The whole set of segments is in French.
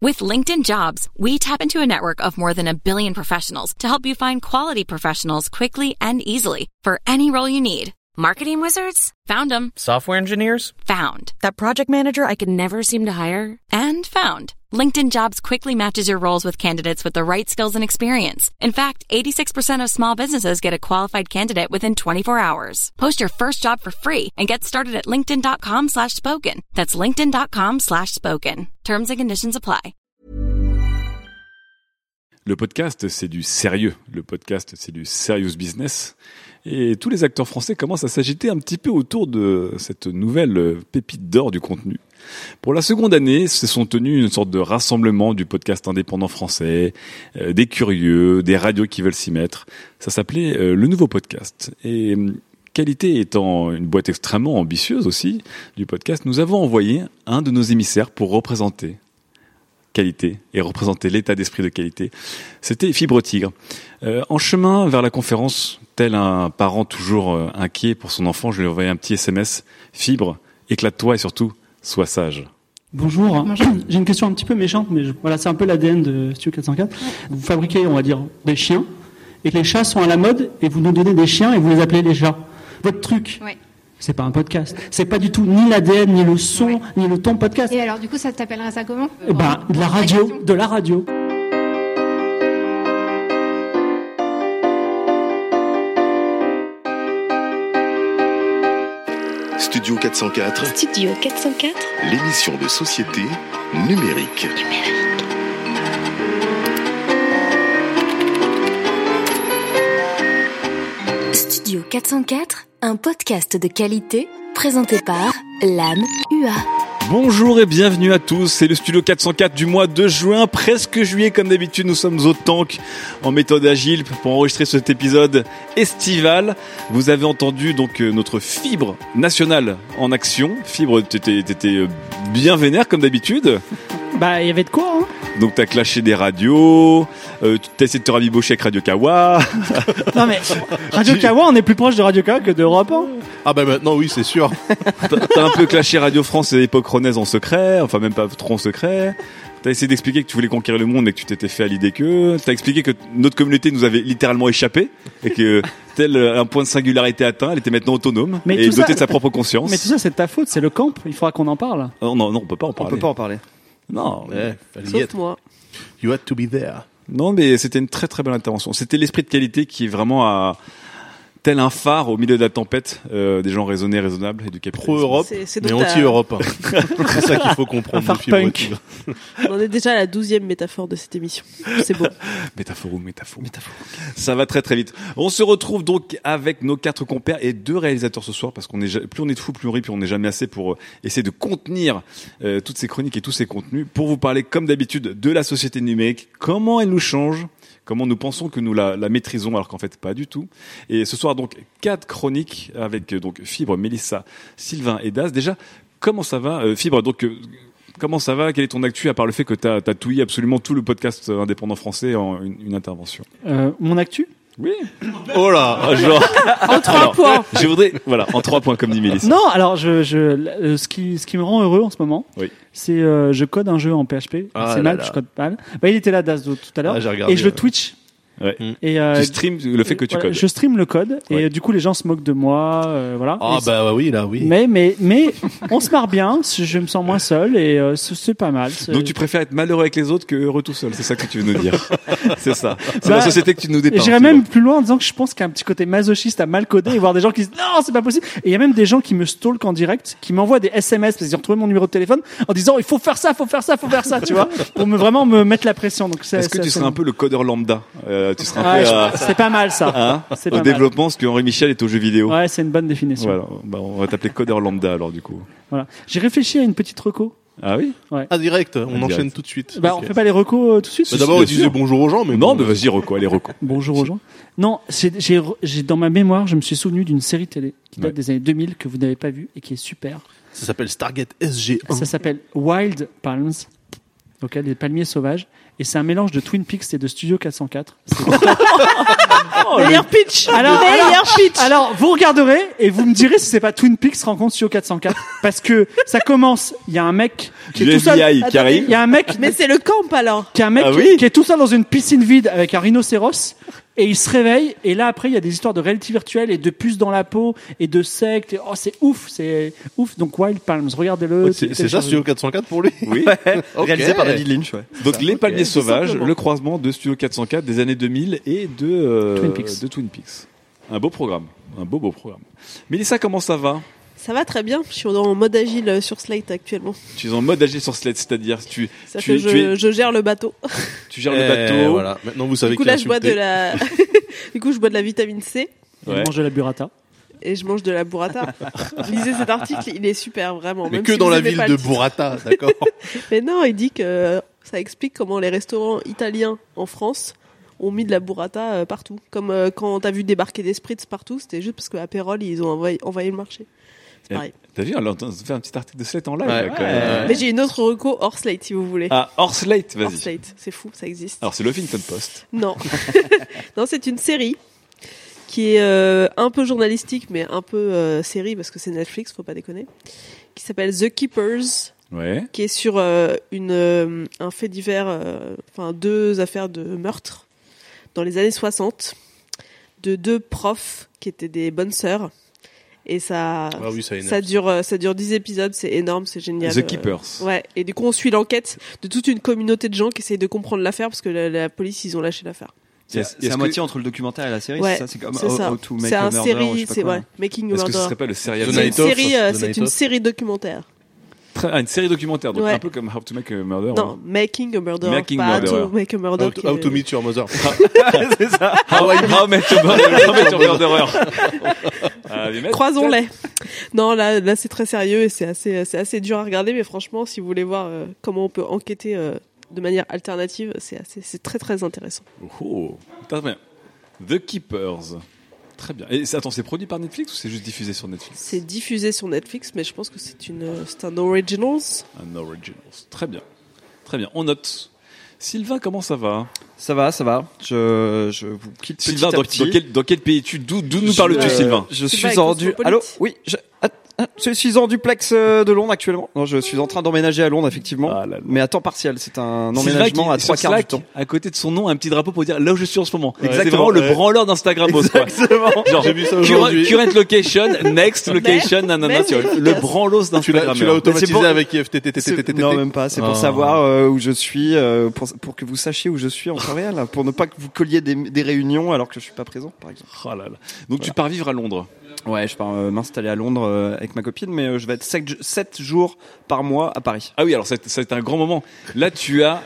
With LinkedIn Jobs, we tap into a network of more than 1 billion professionals to help you find quality professionals quickly and easily for any role you need. Marketing wizards? Found them. Software engineers? Found. That project manager I could never seem to hire? And found. LinkedIn Jobs quickly matches your roles with candidates with the right skills and experience. In fact, 86% of small businesses get a qualified candidate within 24 hours. Post your first job for free and get started at linkedin.com/spoken. That's linkedin.com/spoken. Terms and conditions apply. Le podcast, c'est du sérieux. Le podcast, c'est du serious business. Et tous les acteurs français commencent à s'agiter un petit peu autour de cette nouvelle pépite d'or du contenu. Pour la seconde année, se sont tenus une sorte de rassemblement du podcast indépendant français, des curieux, des radios qui veulent s'y mettre. Ça s'appelait le nouveau podcast. Et Qualité étant une boîte extrêmement ambitieuse aussi du podcast, nous avons envoyé un de nos émissaires pour représenter Qualité et représenter l'état d'esprit de Qualité. C'était Fibre Tigre. En chemin vers la conférence, tel un parent toujours inquiet pour son enfant, je lui ai envoyé un petit SMS. Fibre, éclate-toi et surtout, sois sage. Bonjour. J'ai une question un petit peu méchante, mais voilà, c'est un peu l'ADN de Studio 404. Vous fabriquez, on va dire, des chiens, et les chats sont à la mode, et vous nous donnez des chiens et vous les appelez les chats. Votre truc, c'est pas un podcast. C'est pas du tout ni l'ADN, ni le son, ni le ton podcast. Et alors, du coup, ça t'appellera ça comment ? De la radio. Studio 404. Studio 404. L'émission de société numérique. Studio 404, un podcast de qualité présenté par l'âme UA. Bonjour et bienvenue à tous, c'est le Studio 404 du mois de juin, presque juillet comme d'habitude, nous sommes au tank en méthode agile pour enregistrer cet épisode estival. Vous avez entendu donc notre Fibre nationale en action. Fibre, t'étais bien vénère comme d'habitude. Bah, il y avait de quoi, hein. Donc t'as clashé des radios, t'as essayé de te rabibocher avec Radio Kawa. Non mais, Radio Kawa, on est plus proche de Radio Kawa que d'Europe 1. Ah bah maintenant oui, c'est sûr. T'as un peu clashé Radio France et l'époque Ronaise en secret, enfin même pas trop en secret. T'as essayé d'expliquer que tu voulais conquérir le monde et que tu t'étais fait à l'idée que. T'as expliqué que notre communauté nous avait littéralement échappé et que tel un point de singularité atteint, elle était maintenant autonome et dotée de sa propre conscience. Mais tout ça, c'est de ta faute, c'est le camp. Il faudra qu'on en parle. Non, on peut pas en parler. Non. Sauf moi. You had to be there. Non, mais c'était une très très belle intervention. C'était l'esprit de Qualité qui est vraiment tel un phare au milieu de la tempête, des gens raisonnables et du capitalisme. Pro-Europe, mais anti-Europe. C'est ça qu'il faut comprendre. Un phare punk. On est déjà à la 12e métaphore de cette émission. C'est beau. Métaphore. Ça va très très vite. On se retrouve donc avec nos 4 compères et 2 réalisateurs ce soir parce qu'on est plus on est de fous, plus on rit, plus on n'est jamais assez pour essayer de contenir toutes ces chroniques et tous ces contenus pour vous parler comme d'habitude de la société numérique, comment elle nous change. Comment nous pensons que nous la maîtrisons alors qu'en fait pas du tout. Et ce soir donc 4 chroniques avec donc Fibre, Mélissa, Sylvain et Daz. Déjà, comment ça va Fibre, donc comment ça va ? Quel est ton actu à part le fait que t'as touillé absolument tout le podcast indépendant français en une intervention ? Mon actu ? Oui. Oh là, genre en 3 points. Je voudrais en 3 points comme dit Mélissa. Non, alors ce qui me rend heureux en ce moment, c'est je code un jeu en PHP. C'est mal, je code mal. Bah il était là Dazdo tout à l'heure et je le Twitch. Ouais. Et tu stream le fait que tu codes. Je stream le code et du coup les gens se moquent de moi, voilà. Ah bah oui. Mais on se marre bien, je me sens moins seul et c'est pas mal. Donc tu préfères être malheureux avec les autres que heureux tout seul, c'est ça que tu veux nous dire. C'est ça. C'est la société que tu nous dépeins. J'irais même plus loin en disant que je pense qu'il y a un petit côté masochiste à mal coder et voir des gens qui disent non, c'est pas possible. Et il y a même des gens qui me stalkent en direct, qui m'envoient des SMS parce qu'ils ont retrouvé mon numéro de téléphone en disant il faut faire ça, tu vois, pour vraiment me mettre la pression. Donc est-ce que tu serais un peu le codeur lambda? Tu serais un peu c'est pas mal ça. Au développement, ce que Henri Michel est aux jeux vidéo. Ouais, c'est une bonne définition. Voilà. Bah, on va t'appeler codeur lambda alors du coup. Voilà. J'ai réfléchi à une petite reco. Ah oui. Ouais. Ah direct, on enchaîne tout de suite. Bah on fait pas les recos tout de suite. Bah, d'abord on disait bonjour aux gens, mais non, mais vas-y reco, allez reco. Bonjour aux gens. Non, j'ai dans ma mémoire, je me suis souvenu d'une série télé qui date des années 2000 que vous n'avez pas vue et qui est super. Ça s'appelle Stargate SG1. Ça s'appelle Wild Palms. donc les palmiers sauvages, et c'est un mélange de Twin Peaks et de Studio 404. Meilleur pitch. Pitch. Alors, vous regarderez et vous me direz si c'est pas Twin Peaks rencontre Studio 404, parce que ça commence, il y a un mec qui est tout seul, qui arrive. il y a un mec, Mais c'est le camp alors. qui est un mec qui est tout seul dans une piscine vide avec un rhinocéros. Et il se réveille, et là après il y a des histoires de réalité virtuelle et de puces dans la peau et de sectes. Oh, c'est ouf. Donc Wild Palms, regardez-le. C'est ça, Studio 404 pour lui? Oui. Réalisé par David Lynch, ouais. Donc les palmiers sauvages, simplement. le croisement de Studio 404 des années 2000 et de Twin Peaks. Un beau programme, un beau programme. Mélissa, comment ça va? Ça va très bien. Je suis en mode agile sur Slate actuellement. Tu es en mode agile sur Slate, c'est-à-dire Je gère le bateau. tu gères le bateau. Voilà. Maintenant, vous savez Du coup qui là, je bois insulter. de la. Du coup, je bois de la vitamine C Il Ouais. mange de la burrata. et je mange de la burrata. Lisez cet article, il est super vraiment. Mais même que si dans vous la aimez ville pas de le titre. Burrata, d'accord? Mais non, il dit que ça explique comment les restaurants italiens en France ont mis de la burrata partout. Comme quand t'as vu débarquer des spritz partout, c'était juste parce que Aperol, ils ont envoyé le marché. C'est pareil. T'as vu, on a fait un petit article de Slate en live. Ouais. là, quand même. Mais j'ai une autre reco hors Slate si vous voulez. Ah, hors Slate, Hors vas-y. Slate, c'est fou, ça existe. Alors c'est le Huffington Post. Non. Non, c'est une série qui est un peu journalistique, mais un peu série, parce que c'est Netflix, faut pas déconner, qui s'appelle The Keepers, Ouais. qui est sur un fait divers, enfin 2 affaires de meurtre dans les années 60, de 2 profs qui étaient des bonnes sœurs. Et ça, Ah oui, ça énerve. ça dure 10 épisodes, c'est énorme, c'est génial. The Keepers. Ouais. Et du coup, on suit l'enquête de toute une communauté de gens qui essayent de comprendre l'affaire parce que la police, ils ont lâché l'affaire. C'est Est-ce à que- moitié entre le documentaire et la série, Ouais, c'est ça? C'est comme c'est ça. How to Make C'est a un Murderer, ou je série, sais pas c'est quoi. ouais, Making a Est-ce que ce Murderer. serait pas le serial The C'est une Night of, série, The c'est Night une of. série documentaire. Une série documentaire, donc Ouais. un peu comme How to Make a Murder. Non, Making a Murderer, Making pas Murderer. How to Make a Murder. How to meet your mother. C'est ça. How I Met Your Murderer. Ah, mais mec, Croisons-les. Non, là, c'est très sérieux et c'est assez dur à regarder, mais franchement, si vous voulez voir comment on peut enquêter de manière alternative, c'est très très intéressant. Oh, très bien. The Keepers. Très bien. Et attends, c'est produit par Netflix ou c'est juste diffusé sur Netflix? C'est diffusé sur Netflix, mais je pense que c'est un originals. Un Originals. Très bien. Très bien. On note. Sylvain, comment ça va? Ça va. Je vous quitte Sylvain, petit à petit. dans quel pays d'où nous parles-tu, Sylvain? Je Sylvain suis est en cosmopolite. Allô? Oui, je suis en duplex de Londres actuellement. Non, je suis en train d'emménager à Londres, effectivement. Ah là là. Mais à temps partiel. C'est un Sylvain emménagement qui, à sur 3/4 du Slack, temps. à côté de son nom, un petit drapeau pour dire là où je suis en ce moment. C'est Exactement, vraiment le ouais. branleur d'Instagramos, quoi. Exactement. Genre, J'ai vu ça aujourd'hui. current location, next location, nanana, mais tu vois, le efficace. branlos Tu l'as d'Instagram. automatisé pour- avec IFTTTTTT. Non, même pas. C'est pour Ah. savoir où je suis, pour que vous sachiez où je suis en temps réel, pour ne pas que vous colliez des réunions alors que je suis pas présent, par exemple. Oh là là. Donc tu pars vivre à Londres. Ouais, je pars m'installer à Londres avec ma copine, mais je vais être 7 jours par mois à Paris. Ah oui, alors c'est un grand moment. Là, tu as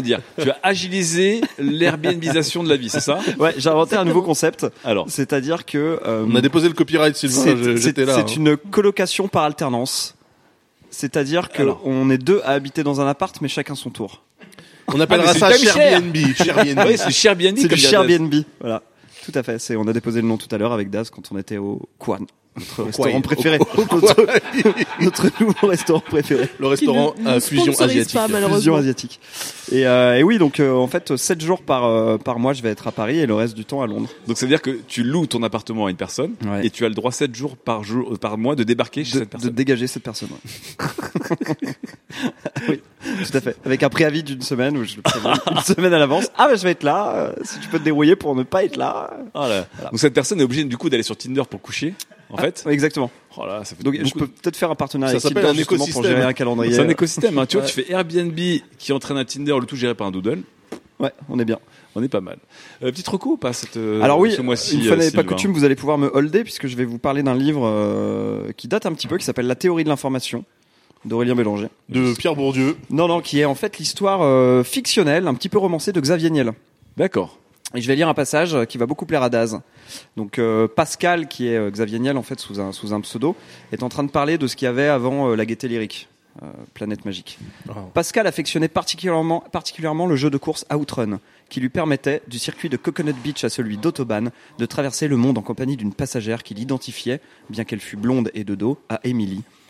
agilisé l'Airbnbisation de la vie, c'est ça? Ouais, j'ai inventé un nouveau concept. Alors, C'est-à-dire que On a déposé le copyright, Sylvain. J'étais là. c'est une colocation par alternance. C'est-à-dire que Alors. on est 2 à habiter dans un appart, mais chacun son tour. On appellera mais ça c'est Airbnb. oui, c'est cher bien dit. C'est du comme dirait Daz. Airbnb. Voilà. Tout à fait. On a déposé le nom tout à l'heure avec Daz quand on était au Kwan, notre restaurant Kwan. préféré, notre nouveau restaurant préféré. Le restaurant Qui ne à nous fusion sponsorise asiatique. pas, malheureusement. Fusion asiatique. Et oui, donc en fait 7 jours par mois, je vais être à Paris et le reste du temps à Londres. Donc ça veut dire que tu loues ton appartement à une personne Ouais. et tu as le droit 7 jours par mois de débarquer chez cette De personne. dégager cette personne. Ouais. Oui, tout à fait. Avec un préavis d'une semaine où je le préviens une semaine à l'avance. Ah bah je vais être là. Si tu peux te débrouiller pour ne pas être là. Oh là. Donc cette personne est obligée du coup d'aller sur Tinder pour coucher, en fait. Ouais, exactement. Oh là, ça fait Donc je beaucoup peux peut-être faire un partenariat Ça avec s'appelle Tinder un justement pour écosystème. gérer un calendrier. C'est un écosystème, hein. Tu vois, Ouais. tu fais Airbnb qui entraîne un Tinder, le tout géré par un doodle. Ouais, on est bien. On est pas mal. Petite reco ou pas cette, Alors oui, ce mois-ci, une fois n'est pas Sylvain coutume, vous allez pouvoir me holder puisque je vais vous parler d'un livre qui date un petit peu, qui s'appelle La théorie de l'information d'Aurélien Bélanger. De Pierre Bourdieu. Non, qui est en fait l'histoire fictionnelle, un petit peu romancée de Xavier Niel. D'accord. Et je vais lire un passage qui va beaucoup plaire à Daz. Donc Pascal, qui est Xavier Niel en fait sous un pseudo, est en train de parler de ce qu'il y avait avant la gaieté lyrique, Planète Magique. Oh. Pascal affectionnait particulièrement le jeu de course Outrun, qui lui permettait, du circuit de Coconut Beach à celui d'Autobahn, de traverser le monde en compagnie d'une passagère qu'il identifiait, bien qu'elle fût blonde et de dos, à Emily,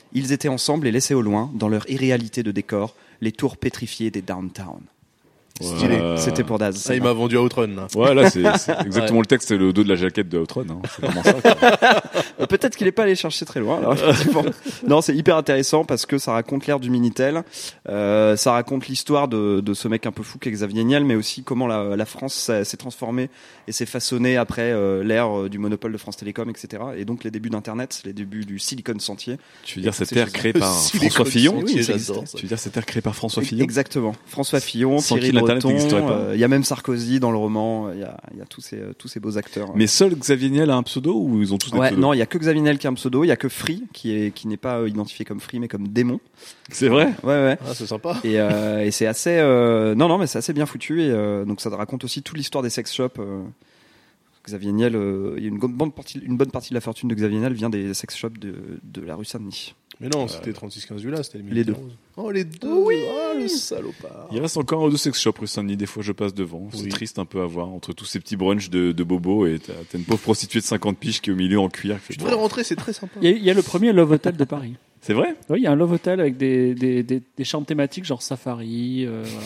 Ils étaient ensemble et laissaient au loin, dans leur irréalité de décor, les tours pétrifiées des downtown. Stylé. C'était pour Daz. Ça, il m'a vendu Outrun, là. Ouais, là, c'est exactement le texte, c'est le dos de la jaquette de Outrun. Hein. C'est vraiment ça. Quoi. Peut-être qu'il est pas allé chercher très loin. Alors, effectivement. Non, c'est hyper intéressant parce que ça raconte l'ère du Minitel. Ça raconte l'histoire de ce mec un peu fou qu'est Xavier Niel, mais aussi comment la France s'est transformée et s'est façonnée après l'ère du monopole de France Télécom, etc. Et donc les débuts d'Internet, les débuts du Silicon Sentier. Tu veux dire cette ère créée par François Fillon? Oui, j'adore ça. Tu veux dire cette ère créée par François Fillon? Exactement. François Fillon, Thierry Breton. Il y a même Sarkozy dans le roman. Il y a tous ces beaux acteurs. Mais seul Xavier Niel a un pseudo ou ils ont tous des pseudos? Non, il y a que Xavier Niel qui a un pseudo. Il y a que Free qui n'est pas identifié comme Free mais comme démon. C'est vrai? Ouais. Ah, c'est sympa. Et c'est assez non mais c'est assez bien foutu et donc ça raconte aussi toute l'histoire des sex shops. Xavier Niel, il y a une bonne partie de la fortune de Xavier Niel vient des sex shops de la rue Saint-Denis. Mais non, c'était 36-15 là, c'était les deux. Oh, les deux. Oui. Oh, le salopard. Il reste encore 2 sex shops rue Saint-Denis, des fois je passe devant. C'est triste un peu à voir, entre tous ces petits brunchs de bobos et t'as une pauvre prostituée de 50 piges qui est au milieu en cuir. Tu devrais rentrer, c'est très sympa. Il y a le premier Love Hotel de Paris. C'est vrai? Oui, il y a un Love Hotel avec des chambres thématiques genre safari,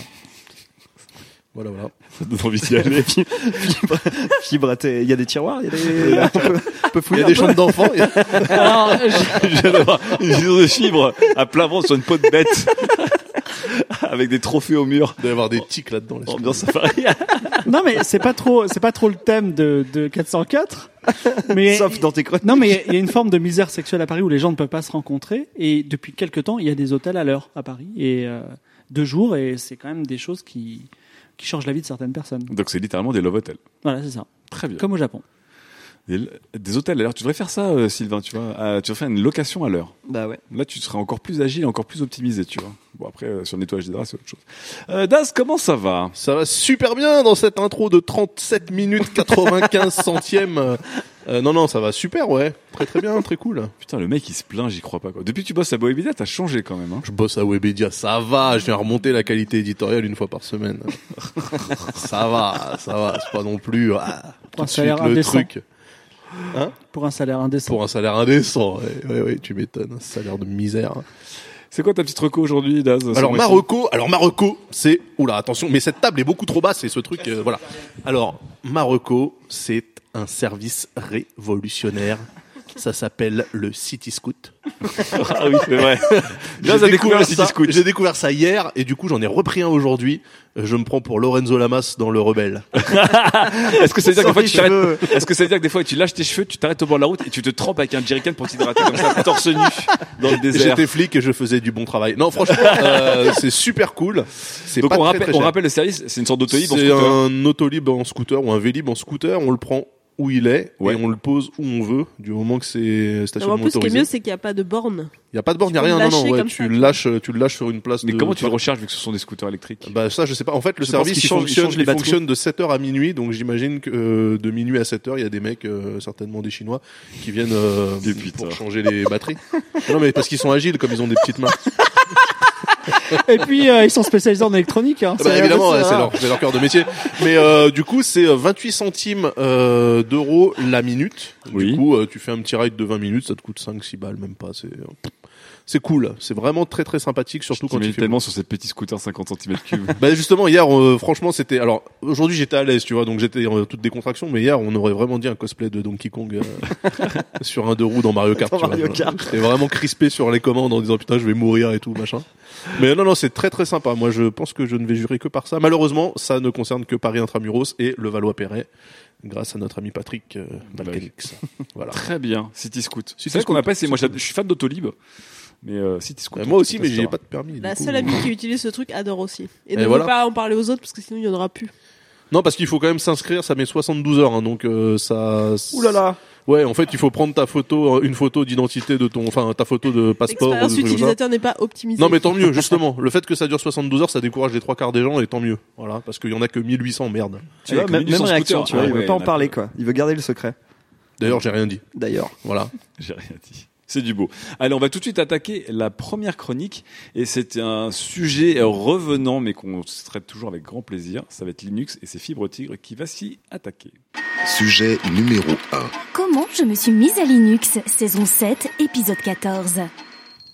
Voilà. Ça donne envie d'y aller. Fibre, il y a des tiroirs, il y a il y a des chambres d'enfants. Alors, j'ai avoir une vision de fibre à plein ventre sur une peau de bête. Avec des trophées au mur. Il doit y avoir des tics là-dedans. Ambiance safari. Non, mais c'est pas trop le thème de 404. Mais sauf dans tes chroniques. Non, mais il y a une forme de misère sexuelle à Paris où les gens ne peuvent pas se rencontrer. Et depuis quelques temps, il y a des hôtels à l'heure à Paris. Et 2 jours, et c'est quand même des choses qui changent la vie de certaines personnes. Donc c'est littéralement des love hotels. Voilà, c'est ça. Très bien. Comme au Japon. Des hôtels à l'heure. Tu devrais faire ça, Sylvain, tu vois. Tu devrais faire une location à l'heure. Bah ouais. Là, tu serais encore plus agile, encore plus optimisé, tu vois. Bon, après, sur le nettoyage des draps, c'est autre chose. Daz, comment ça va? Ça va super bien dans cette intro de 37 minutes 95 centièmes. Non, ça va super, ouais. Très très bien, très cool. Putain, le mec, il se plaint, j'y crois pas, quoi. Depuis que tu bosses à Webedia, t'as changé quand même, hein. Je bosse à Webedia, ça va. Je viens remonter la qualité éditoriale 1 fois par semaine. ça va. C'est pas non plus, Pour un salaire indécent. Truc. Hein? Pour un salaire indécent. Pour un salaire indécent, ouais, tu m'étonnes. Un salaire de misère. C'est quoi ta petite reco aujourd'hui, Daz? Alors ma reco, c'est... Oula, attention, mais cette table est beaucoup trop basse, c'est ce truc... voilà. Alors, ma reco, c'est un service révolutionnaire. Ça s'appelle le City Scoot. Ah oui, c'est vrai. Daz a découvert le City Scoot. J'ai découvert ça hier, et du coup, j'en ai repris un aujourd'hui. Je me prends pour Lorenzo Lamas dans Le Rebelle. Est-ce que ça veut dire que des fois tu t'arrêtes, est-ce que ça veut dire que des fois tu lâches tes cheveux, tu t'arrêtes au bord de la route et tu te trempes avec un jerrycan pour t'hydrater comme ça, torse nu, dans le désert? J'étais flic et je faisais du bon travail. Non, franchement, c'est super cool. C'est donc pas on très cher. rappelle le service, c'est une sorte d'autolib en scooter. C'est un autolib en scooter ou un vélib en scooter. On le prend où il est et on le pose où on veut du moment que c'est stationnement autorisé. En plus, ce qui est mieux, c'est qu'il n'y a pas de borne. Il n'y a pas de borne, il n'y a rien. Non, ouais, tu le lâches sur une place. Mais comment tu le recharges vu que ce sont des scooters électriques? Bah ça, je sais pas. En fait, le service il fonctionne de 7h à minuit, donc j'imagine que de minuit à 7h, il y a des mecs, certainement des Chinois, qui viennent pour changer les batteries. Non, mais parce qu'ils sont agiles, comme ils ont des petites mains. Et puis ils sont spécialisés en électronique. Hein. Bah, évidemment, c'est leur cœur de métier. Mais du coup, c'est 28 centimes d'euros la minute. Oui. Du coup, tu fais un petit ride de 20 minutes, ça te coûte 5-6 balles, même pas. C'est cool, c'est vraiment très très sympathique, surtout quand tu fais tellement sur ces petits scooters 50 cm3. Bah justement hier, franchement c'était. Alors aujourd'hui j'étais à l'aise, tu vois, donc j'étais toute décontraction, mais hier on aurait vraiment dit un cosplay de Donkey Kong sur un 2 roues dans Mario Kart. J'étais vraiment crispé sur les commandes en disant putain je vais mourir et tout machin. Mais non c'est très très sympa. Moi je pense que je ne vais jurer que par ça. Malheureusement ça ne concerne que Paris Intramuros et le Valois-Perret. Grâce à notre ami Patrick Balkanix. Voilà. Très bien, City Scoot. C'est ce qu'on appelle. Moi je suis fan d'Autolib. Mais City Scoot. Moi aussi, mais j'ai pas de permis. La seule amie qui utilise ce truc adore aussi. Et ne veut pas en parler aux autres parce que sinon il n'y en aura plus. Non, parce qu'il faut quand même s'inscrire, ça met 72 heures, hein, donc ça. Ouh là là. Ouais, en fait, il faut prendre ta photo, une photo d'identité de ta photo de passeport. L'expérience utilisateur n'est pas optimisée. Non, mais tant mieux, justement. Le fait que ça dure 72 heures, ça décourage les 3 quarts des gens, et tant mieux. Voilà, parce qu'il y en a que 1800, merde. Tu vois, même réaction, tu vois, il veut pas en parler, quoi. Il veut garder le secret. D'ailleurs, j'ai rien dit. Voilà. J'ai rien dit. C'est du beau. Allez, on va tout de suite attaquer la première chronique et c'est un sujet revenant mais qu'on traite toujours avec grand plaisir. Ça va être Linux et ses fibres tigres qui va s'y attaquer. Sujet numéro 1. Comment je me suis mise à Linux, saison 7, épisode 14.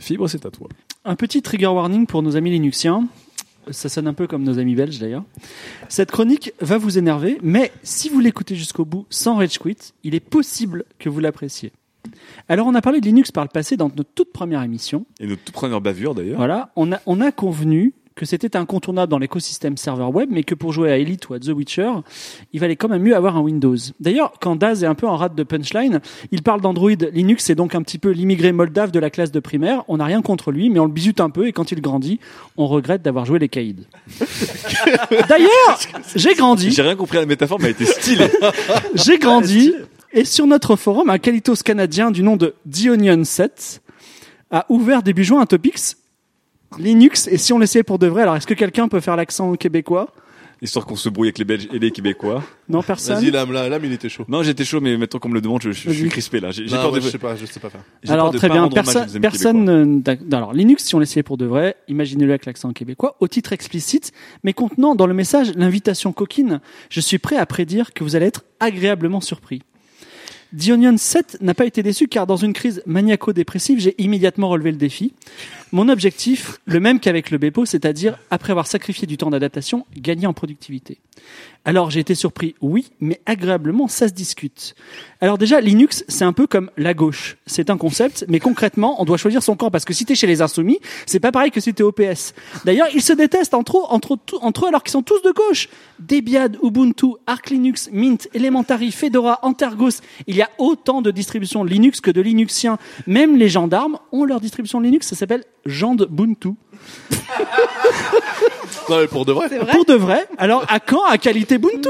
Fibre, c'est à toi. Un petit trigger warning pour nos amis linuxiens. Ça sonne un peu comme nos amis belges d'ailleurs. Cette chronique va vous énerver, mais si vous l'écoutez jusqu'au bout sans rage quit, il est possible que vous l'appréciez. Alors on a parlé de Linux par le passé dans notre toute première émission. Et notre toute première bavure d'ailleurs. Voilà, on a convenu que c'était incontournable dans l'écosystème serveur web, mais que pour jouer à Elite ou à The Witcher, il valait quand même mieux avoir un Windows. D'ailleurs, quand Daz est un peu en rate de punchline, il parle d'Android. Linux, c'est donc un petit peu l'immigré moldave de la classe de primaire. On n'a rien contre lui, mais on le bisute un peu, et quand il grandit, on regrette d'avoir joué les caïds. D'ailleurs, j'ai grandi. J'ai rien compris à la métaphore, mais elle était stylée. J'ai grandi, et sur notre forum, un qualitos canadien du nom de TheOnion7 a ouvert début juin un topics Linux, et si on l'essayait pour de vrai, alors est-ce que quelqu'un peut faire l'accent québécois ? Histoire qu'on se brouille avec les Belges et les Québécois. Non, personne. Vas-y, Lame, il était chaud. Non, j'étais chaud, mais maintenant qu'on me le demande, je suis crispé là. J'ai peur de... je sais pas faire. Alors très bien, personne. Alors Linux, si on l'essayait pour de vrai, imaginez-le avec l'accent québécois, au titre explicite, mais contenant dans le message l'invitation coquine. Je suis prêt à prédire que vous allez être agréablement surpris. TheOnion7 n'a pas été déçu car dans une crise maniaco-dépressive, j'ai immédiatement relevé le défi. Mon objectif, le même qu'avec le Bepo, c'est-à-dire, après avoir sacrifié du temps d'adaptation, gagner en productivité. Alors j'ai été surpris, oui, mais agréablement, ça se discute. Alors déjà, Linux, c'est un peu comme la gauche. C'est un concept, mais concrètement, on doit choisir son camp, parce que si t'es chez les Insoumis, c'est pas pareil que si t'es OPS. D'ailleurs, ils se détestent entre eux alors qu'ils sont tous de gauche. Debian, Ubuntu, Arch Linux, Mint, Elementary, Fedora, Antergos. Il y a autant de distributions Linux que de Linuxiens. Même les gendarmes ont leur distribution Linux, ça s'appelle Jandbuntu. Non, mais pour de vrai. Pour de vrai. Alors, à quand à qualité Ubuntu?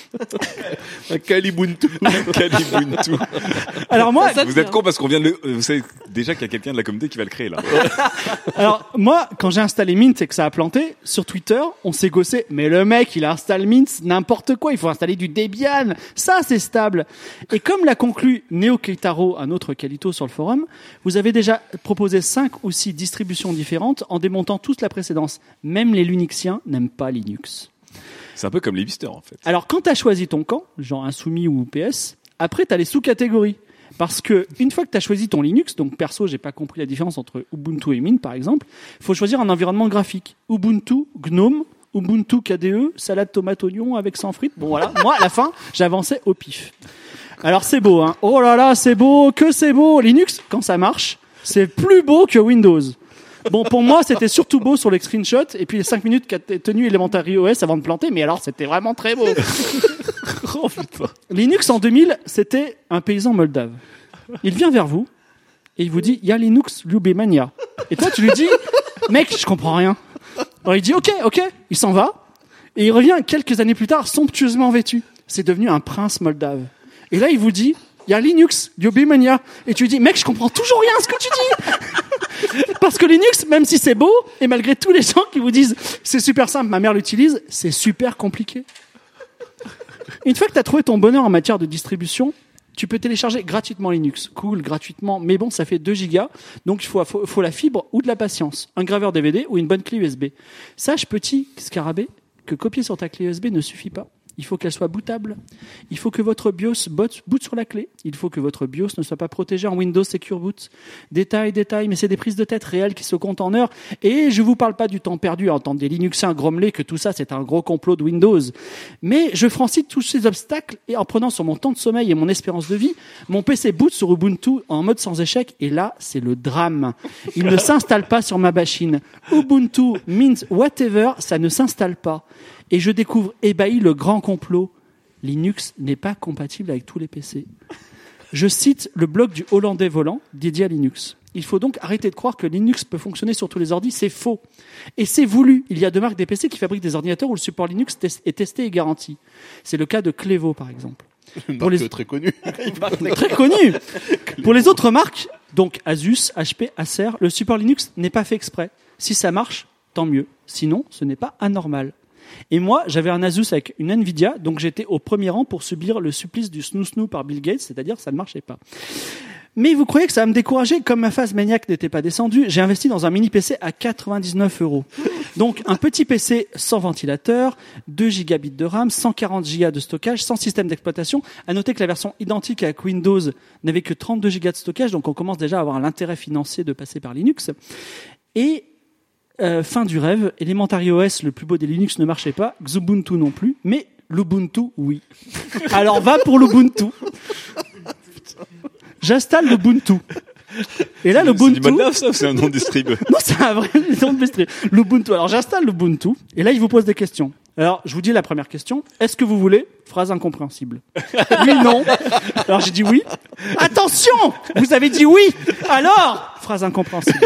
À Calibuntu. Calibuntu. Alors moi, vous êtes con parce qu'on vient de vous savez déjà qu'il y a quelqu'un de la communauté qui va le créer là. Alors moi, quand j'ai installé Mint et que ça a planté, sur Twitter, on s'est gossé. Mais le mec, il installe Mint, n'importe quoi. Il faut installer du Debian. Ça, c'est stable. Et comme l'a conclu Neo Keitaro, un autre Calito sur le forum, vous avez déjà proposé 5 ou 6 distributions différentes en démontant tous la précédence. Même les Linuxiens n'aiment pas Linux. C'est un peu comme les hipsters en fait. Alors quand tu as choisi ton camp, genre Insoumis ou PS, après tu as les sous-catégories. Parce que une fois que tu as choisi ton Linux, donc perso, j'ai pas compris la différence entre Ubuntu et Mint par exemple, il faut choisir un environnement graphique. Ubuntu, GNOME, Ubuntu KDE, salade tomate oignon avec 100 frites. Bon voilà, moi à la fin, j'avançais au pif. Alors c'est beau hein. Oh là là, c'est beau, que c'est beau. Linux, quand ça marche, c'est plus beau que Windows. Bon, pour moi, c'était surtout beau sur les screenshots, et puis les 5 minutes qu'a tenu Elementary OS avant de planter, mais alors c'était vraiment très beau. Oh putain. Linux en 2000, c'était un paysan moldave. Il vient vers vous, et il vous dit, il y a Linux Lubemania. Et toi, tu lui dis, mec, je comprends rien. Alors il dit, ok, il s'en va, et il revient quelques années plus tard, somptueusement vêtu. C'est devenu un prince moldave. Et là, il vous dit, il y a Linux Lubemania. Et tu lui dis, mec, je comprends toujours rien à ce que tu dis. Parce que Linux, même si c'est beau, et malgré tous les gens qui vous disent c'est super simple, ma mère l'utilise, c'est super compliqué. Une fois que tu as trouvé ton bonheur en matière de distribution, tu peux télécharger gratuitement Linux. Cool, gratuitement, mais bon, ça fait 2 gigas, donc il faut la fibre ou de la patience, un graveur DVD ou une bonne clé USB. Sache, petit scarabée, que copier sur ta clé USB ne suffit pas. Il faut qu'elle soit bootable. Il faut que votre BIOS boot sur la clé. Il faut que votre BIOS ne soit pas protégé en Windows Secure Boot. Détail, mais c'est des prises de tête réelles qui se comptent en heures. Et je vous parle pas du temps perdu à entendre des Linuxiens grommeler que tout ça c'est un gros complot de Windows. Mais je franchis tous ces obstacles et en prenant sur mon temps de sommeil et mon espérance de vie, mon PC boot sur Ubuntu en mode sans échec. Et là, c'est le drame. Il ne s'installe pas sur ma machine. Ubuntu, Mint, whatever, ça ne s'installe pas. Et je découvre ébahi le grand complot. Linux n'est pas compatible avec tous les PC. Je cite le blog du Hollandais volant dédié à Linux. Il faut donc arrêter de croire que Linux peut fonctionner sur tous les ordis, c'est faux. Et c'est voulu. Il y a 2 marques des PC qui fabriquent des ordinateurs où le support Linux est testé et garanti. C'est le cas de Clevo, par exemple. Une marque très connue. Très connue. Pour les autres marques, donc Asus, HP, Acer, le support Linux n'est pas fait exprès. Si ça marche, tant mieux. Sinon, ce n'est pas anormal. Et moi, j'avais un Asus avec une Nvidia, donc j'étais au premier rang pour subir le supplice du snoo par Bill Gates, c'est-à-dire ça ne marchait pas. Mais vous croyez que ça va me décourager? Comme ma phase maniaque n'était pas descendue, j'ai investi dans un mini PC à 99 €. Donc, un petit PC sans ventilateur, 2 gigabits de RAM, 140 Go de stockage, sans système d'exploitation. À noter que la version identique avec Windows n'avait que 32 Go de stockage, donc on commence déjà à avoir l'intérêt financier de passer par Linux. Et fin du rêve, Elementary OS, le plus beau des Linux, ne marchait pas, Xubuntu non plus, mais l'Ubuntu, oui. Alors va pour l'Ubuntu. J'installe l'Ubuntu. Et là, l'Ubuntu... C'est du MATLAB, ça, ou c'est un nom de distrib? Non, c'est un vrai nom de distrib. L'Ubuntu. Alors, j'installe l'Ubuntu. Et là, il vous pose des questions. Alors, je vous dis la première question. Est-ce que vous voulez? Phrase incompréhensible. Oui, non. Alors, j'ai dit oui. Attention! Vous avez dit oui. Alors? Phrase incompréhensible.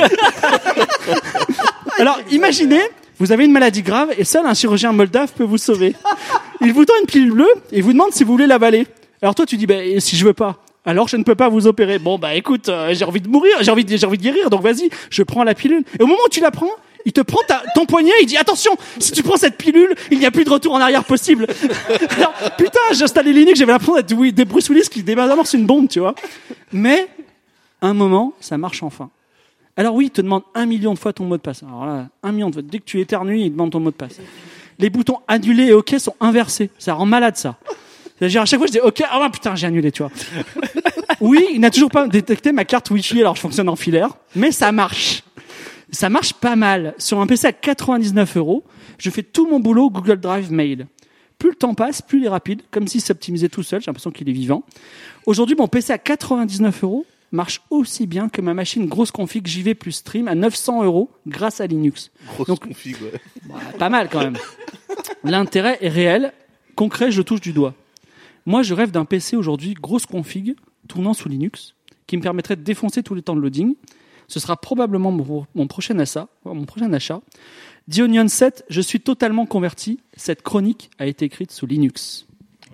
Alors, imaginez, vous avez une maladie grave et seul un chirurgien moldave peut vous sauver. Il vous tend une pilule bleue et vous demande si vous voulez l'avaler. Alors toi, tu dis, et si je veux pas? Alors je ne peux pas vous opérer. Bon, écoute, j'ai envie de mourir, j'ai envie de guérir, donc vas-y, je prends la pilule. Et au moment où tu la prends, il te prend ton poignet, il dit, attention, si tu prends cette pilule, il n'y a plus de retour en arrière possible. Alors, putain, j'ai installé Linux, j'avais l'impression d'être des Bruce Willis qui désamorce une bombe, tu vois. Mais, un moment, ça marche enfin. Alors oui, il te demande 1 million de fois ton mot de passe. Alors là, 1 million de fois. Dès que tu éternues, il demande ton mot de passe. Les boutons annuler et OK sont inversés. Ça rend malade, ça. C'est-à-dire, à chaque fois, je dis OK, putain, j'ai annulé, tu vois. Oui, il n'a toujours pas détecté ma carte Wi-Fi, alors je fonctionne en filaire. Mais ça marche. Ça marche pas mal. Sur un PC à 99 €, je fais tout mon boulot Google Drive Mail. Plus le temps passe, plus il est rapide, comme s'il s'optimisait tout seul. J'ai l'impression qu'il est vivant. Aujourd'hui, mon PC à 99 € marche aussi bien que ma machine grosse config JV plus stream à 900 € grâce à Linux. Grosse config, ouais. Pas mal quand même. L'intérêt est réel. Concret, je touche du doigt. Moi, je rêve d'un PC aujourd'hui grosse config tournant sous Linux qui me permettrait de défoncer tous les temps de loading. Ce sera probablement mon prochain achat. The Onion 7, je suis totalement converti. Cette chronique a été écrite sous Linux.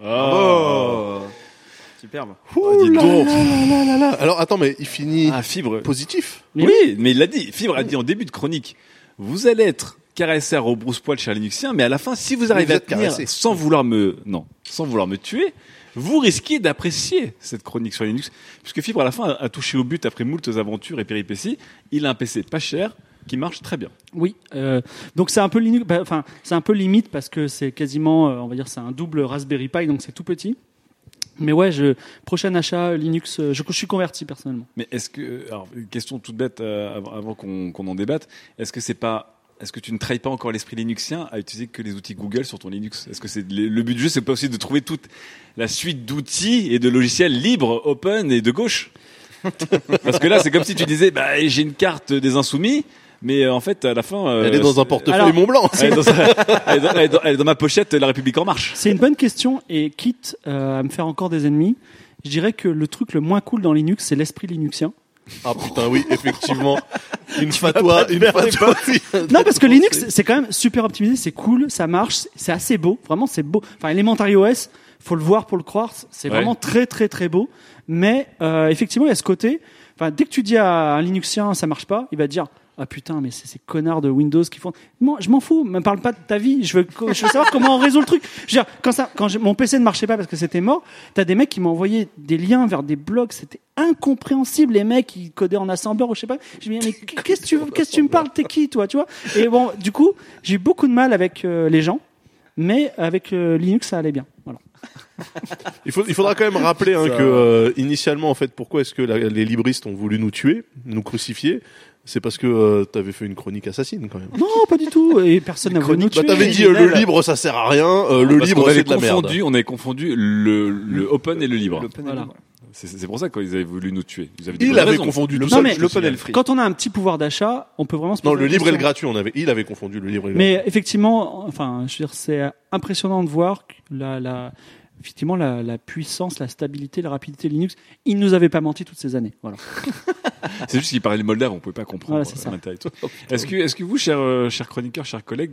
Oh. Superbe. Dis donc. Alors attends, mais il finit Fibre positif. Oui, mais il l'a dit. Fibre a dit en début de chronique, vous allez être caressé à rebrousse-poil chez un Linuxien, mais à la fin, si vous arrivez à tenir sans vouloir me tuer, vous risquez d'apprécier cette chronique sur Linux, puisque Fibre à la fin a touché au but après moultes aventures et péripéties. Il a un PC pas cher qui marche très bien. Oui, donc c'est un peu Linux, c'est un peu limite parce que c'est quasiment, on va dire, c'est un double Raspberry Pi, donc c'est tout petit. Mais ouais, prochain achat Linux, je suis converti personnellement. Mais est-ce que, alors une question toute bête avant qu'on en débatte, est-ce que tu ne trahis pas encore l'esprit linuxien à utiliser que les outils Google sur ton Linux? Est-ce que c'est le but du jeu, c'est pas aussi de trouver toute la suite d'outils et de logiciels libres, open et de gauche? Parce que là, c'est comme si tu disais, j'ai une carte des insoumis. Mais en fait, à la fin, elle est dans un portefeuille Mont-Blanc. Elle est dans ma pochette La République en marche. C'est une bonne question et quitte à me faire encore des ennemis, je dirais que le truc le moins cool dans Linux, c'est l'esprit linuxien. Ah putain, oui, effectivement. Une fatwa. Non, parce que Linux, c'est quand même super optimisé, c'est cool, ça marche, c'est assez beau. Vraiment, c'est beau. Enfin, Elementary OS, faut le voir pour le croire, c'est vraiment très très très beau. Mais effectivement, il y a ce côté. Enfin, dès que tu dis à un Linuxien ça marche pas, il va te dire ah putain, mais c'est ces connards de Windows qui font. Moi, je m'en fous, me parle pas de ta vie. Je veux savoir comment on résout le truc. Je veux dire, quand mon PC ne marchait pas parce que c'était mort, t'as des mecs qui m'ont envoyé des liens vers des blogs. C'était incompréhensible. Les mecs qui codaient en assembleur ou je sais pas. Je me dis mais qu'est-ce que tu me parles? T'es qui toi, tu vois? Et bon, du coup, j'ai eu beaucoup de mal avec les gens, mais avec Linux, ça allait bien. Voilà. Il faudra quand même rappeler que initialement, en fait, pourquoi est-ce que les libristes ont voulu nous tuer, nous crucifier? C'est parce que t'avais fait une chronique assassine quand même. Non, pas du tout. Et personne n'a voulu nous tuer. T'avais dit le libre ça sert à rien. Le libre c'est de la merde. On avait confondu le open et le libre. Voilà. C'est pour ça qu'ils avaient voulu nous tuer. Il avait confondu l'open et le free. Quand on a un petit pouvoir d'achat, on peut vraiment se poser le libre et le gratuit, il avait confondu le libre et le gratuit. Mais effectivement, enfin, je veux dire, c'est impressionnant de voir effectivement la puissance, la stabilité, la rapidité de Linux. Il nous avait pas menti toutes ces années. Voilà. C'est juste qu'il parlait le moldave, on pouvait pas comprendre. Voilà, c'est ça. Est-ce que vous, chers chroniqueurs, chers collègues,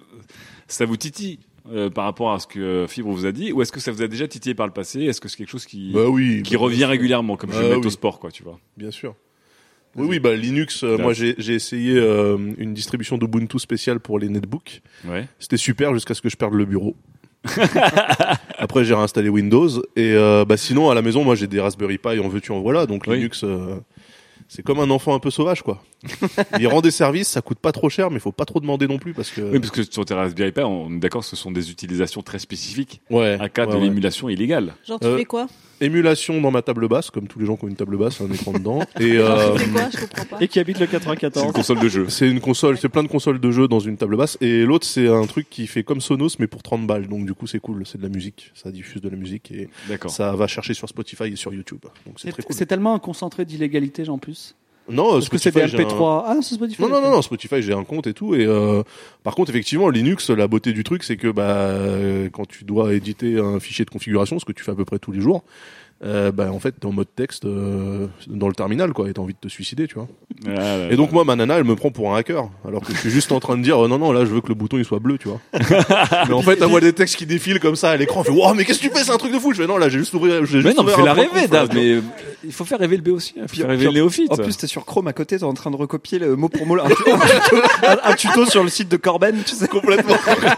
ça vous titille par rapport à ce que Fibre vous a dit, ou est-ce que ça vous a déjà titillé par le passé? Est-ce que c'est quelque chose qui revient régulièrement, comme je le mets au sport, quoi, tu vois? Bien sûr. Oui, Linux, moi j'ai essayé une distribution d'Ubuntu spéciale pour les netbooks. Ouais. C'était super jusqu'à ce que je perde le bureau. Après, j'ai réinstallé Windows et sinon à la maison, moi j'ai des Raspberry Pi en veux-tu en voilà, donc Linux. C'est comme un enfant un peu sauvage, quoi. Il rend des services, ça coûte pas trop cher, mais il faut pas trop demander non plus parce que. Oui, parce que sur tes Raspberry Pi, on est d'accord, ce sont des utilisations très spécifiques. Ouais. À cas de l'émulation illégale. Genre, tu fais quoi? Émulation dans ma table basse, comme tous les gens qui ont une table basse, un écran dedans. Et tu fais quoi? Je comprends pas. Et qui habite le 94. C'est une console de jeu. C'est une console, c'est plein de consoles de jeux dans une table basse. Et l'autre, c'est un truc qui fait comme Sonos, mais pour 30 balles. Donc du coup, c'est cool. C'est de la musique. Ça diffuse de la musique et ça va chercher sur Spotify et sur YouTube. Donc c'est très cool. C'est tellement un concentré d'illégalité, en plus. Non, parce que c'est des MP3. Ah non, c'est Spotify. Non, Spotify, j'ai un compte et tout. Et par contre, effectivement, Linux, la beauté du truc, c'est que quand tu dois éditer un fichier de configuration, ce que tu fais à peu près tous les jours, en fait, t'es en mode texte dans le terminal, quoi, et t'as envie de te suicider, tu vois. Et donc moi, ma nana, elle me prend pour un hacker, alors que je suis juste en train de dire non, là, je veux que le bouton il soit bleu, tu vois. Mais en fait, elle voit des textes qui défilent comme ça à l'écran, elle fait wow, mais qu'est-ce que tu fais, c'est un truc de fou. Je fais non, là, j'ai juste ouvert. Mais non, fais la rêver, Dave. Mais il faut faire rêver le B aussi. Il faut faire rêver le néophyte. En plus, t'es sur Chrome à côté, t'es en train de recopier le mot pour mot un tuto sur le site de Corben, tu sais. Complètement.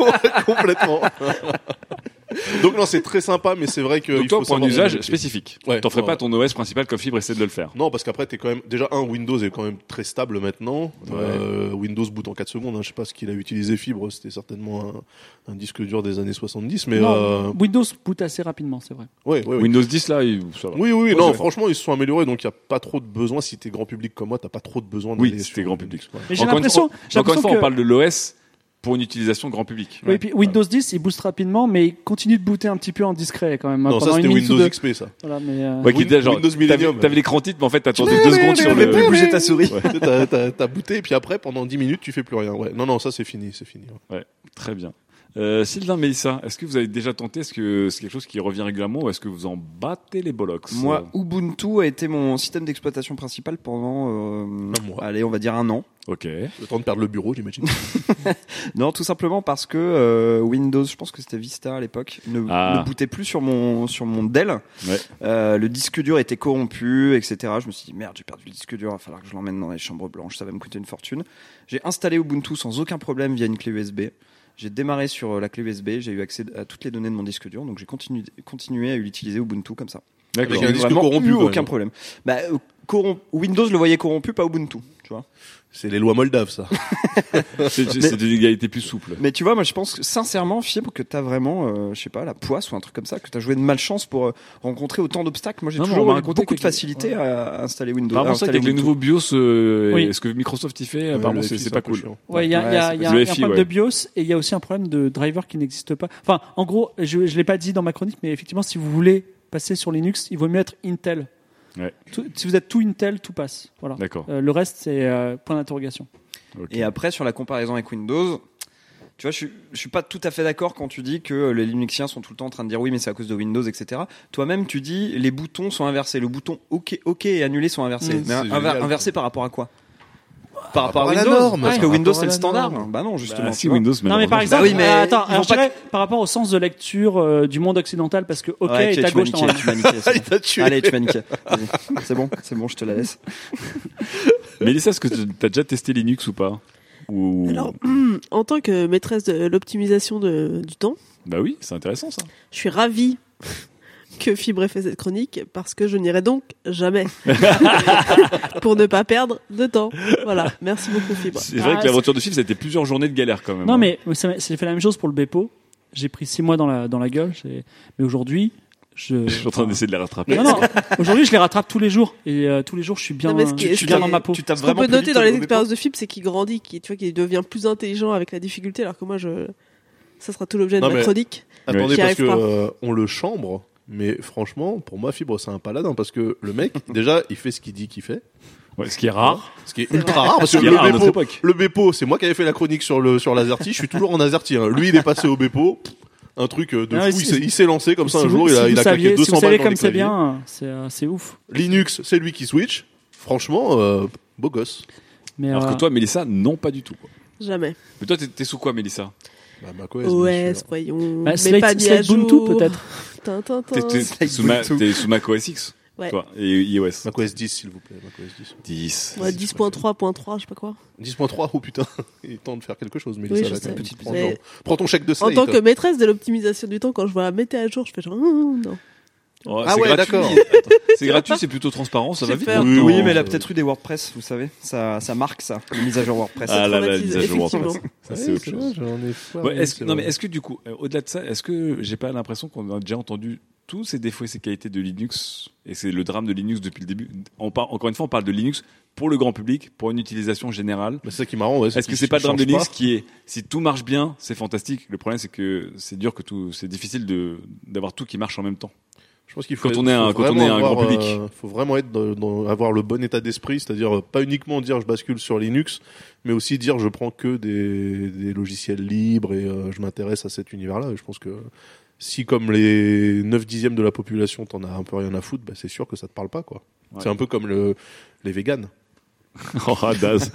Donc non, c'est très sympa, mais c'est vrai que donc il toi, faut pour un savoir usage vérifier. spécifique. Ouais, t'en ferais pas ton OS principal comme Fibre essaie de le faire. Non, parce qu'après t'es quand même déjà Windows est quand même très stable maintenant. Windows boot en 4 secondes. Je sais pas ce qu'il a utilisé Fibre, c'était certainement un disque dur des années 70, mais Windows boot assez rapidement, c'est vrai. Ouais. Windows 10 là, ça va. Oui. Non, franchement, ils se sont améliorés, donc il y a pas trop de besoin. Si t'es grand public comme moi, t'as pas trop de besoin. Oui, si t'es grand public. Mais j'ai l'impression. Encore une fois, on parle de l'OS. Pour une utilisation grand public. Oui, puis Windows 10, il booste rapidement, mais il continue de booter un petit peu en discret quand même. Non, ça c'était Windows XP, ça. Voilà, mais Windows Millennium. T'avais l'écran titre, mais en fait t'attendais 2 secondes sur le. plus bouger ta souris. T'as booté, et puis après, pendant 10 minutes, tu fais plus rien. Ouais. Non, ça c'est fini. Ouais, très bien. Sylvain, Mélissa, est-ce que vous avez déjà tenté? Est-ce que c'est quelque chose qui revient régulièrement ou est-ce que vous en battez les bollocks? Moi, Ubuntu a été mon système d'exploitation principal pendant, allez, on va dire 1 an. Ok. Le temps de perdre le bureau, j'imagine. Non, tout simplement parce que Windows, je pense que c'était Vista à l'époque, ne bootait plus sur mon Dell. Ouais. Le disque dur était corrompu, etc. Je me suis dit merde, j'ai perdu le disque dur, il va falloir que je l'emmène dans les chambres blanches, ça va me coûter une fortune. J'ai installé Ubuntu sans aucun problème via une clé USB. J'ai démarré sur la clé USB, j'ai eu accès à toutes les données de mon disque dur, donc j'ai continué à utiliser Ubuntu comme ça. D'accord. Avec un disque corrompu, aucun problème. Windows le voyait corrompu, pas Ubuntu, tu vois. C'est les lois moldaves, ça. c'est une égalité plus souple. Mais tu vois, moi je pense que, sincèrement, Fibre, que t'as vraiment, je sais pas, la poisse ou un truc comme ça, que t'as joué de malchance pour rencontrer autant d'obstacles. Moi j'ai toujours eu beaucoup de facilité à installer Windows. Par contre, avec les nouveaux BIOS, ce que Microsoft y fait, apparemment c'est pas cool. Ouais, il y a un problème de BIOS et il y a aussi un problème de driver qui n'existe pas. Enfin, en gros, je l'ai pas dit dans ma chronique, mais effectivement, si vous voulez passer sur Linux, il vaut mieux être Intel. Ouais. Si vous êtes tout Intel, tout passe. Voilà. D'accord. Le reste, c'est point d'interrogation. Okay. Et après, sur la comparaison avec Windows, tu vois, je suis pas tout à fait d'accord quand tu dis que les Linuxiens sont tout le temps en train de dire oui, mais c'est à cause de Windows, etc. Toi-même, tu dis les boutons sont inversés. Le bouton OK et annulé sont inversés. Mais inversés par rapport à quoi? Par rapport à Windows, la norme, parce que Windows c'est le standard. Bah non, justement. Si Windows. Non, mais par exemple, attends, alors je dirais par rapport au sens de lecture du monde occidental, parce que OK est à gauche. Allez, tu m'as niqué. C'est bon, je te la laisse. Mélissa, est-ce que t'as déjà testé Linux ou pas? Alors, en tant que maîtresse de l'optimisation du temps. Bah oui, c'est intéressant ça. Je suis ravie que Fibre ait fait cette chronique parce que je n'irai donc jamais pour ne pas perdre de temps. Voilà, merci beaucoup Fibre. C'est vrai que l'aventure de Fibre, ça a été plusieurs journées de galère quand même. Non, mais c'est fait la même chose pour le Bepo. J'ai pris 6 mois dans la gueule, mais aujourd'hui, je suis en train d'essayer de les rattraper. Non, aujourd'hui je les rattrape tous les jours et tous les jours je suis bien, dans ma peau. Ce qu'on peut noter dans les expériences de Fibre, c'est qu'il grandit, qu'il devient plus intelligent avec la difficulté, alors que moi ça sera tout l'objet de ma chronique. Attendez, parce que on le chambre. Mais franchement, pour moi, Fibre, c'est un paladin parce que le mec, déjà, il fait ce qu'il dit qu'il fait. Ouais, ce qui est rare. Ce qui est ultra rare parce que le Bepo, c'est moi qui avais fait la chronique sur l'Azerty. Je suis toujours en Azerty. Lui, il est passé au Bepo. Un truc de fou. Il s'est lancé comme ça un jour. Il a claqué 200 balles dans les claviers. Si vous savez comme c'est bien, c'est ouf. Linux, c'est lui qui switch. Franchement, beau gosse. Mais alors que toi, Mélissa, non, pas du tout. Jamais. Mais toi, t'es sous quoi, Mélissa? OS, voyons. Mais pas mis à jour. Ubuntu peut-être. T'es sous Mac OS X. Ouais. Toi, et iOS. macOS 10, s'il vous plaît. macOS 10. 10. Ouais, 10.3.3, je sais pas quoi. 10.3, oh putain, il est temps de faire quelque chose, mais Oui, ça je va sais. être petite Mais- Prends ton chèque de En Slate. tant que maîtresse de l'optimisation du temps, quand je vois mettez à jour, je fais genre non. Oh, Ah c'est ouais, gratuit. d'accord. C'est gratuit, c'est plutôt transparent, ça va J'ai vite. peur. maintenant. Oui, mais elle a peut-être eu des WordPress, vous savez. Ça marque ça, les mises à jour WordPress. Ah là là, traumatise, mise à jour effectivement. WordPress. Ça, c'est autre chose. J'en ai foiré, Ouais, c'est non, mais vrai. est-ce que du coup, au-delà de ça, est-ce que j'ai pas l'impression qu'on a déjà entendu tous ces défauts et ces qualités de Linux, et c'est le drame de Linux depuis le début. Encore une fois, on parle de Linux pour le grand public, pour une utilisation générale. Bah, c'est ça qui est marrant. Ouais, Est-ce que c'est pas le drame de Linux qui est, si tout marche bien, c'est fantastique. Le problème, c'est que c'est dur que tout, c'est difficile d'avoir tout qui marche en même temps. Je pense qu'il faut Quand on est un grand public. Faut vraiment être avoir le bon état d'esprit, c'est-à-dire pas uniquement dire je bascule sur Linux, mais aussi dire je prends que des logiciels libres et je m'intéresse à cet univers-là. Et je pense que si comme les 9/10 de la population t'en as un peu rien à foutre, bah, c'est sûr que ça te parle pas, quoi. Ouais. C'est un peu comme les véganes. Oh, Daz.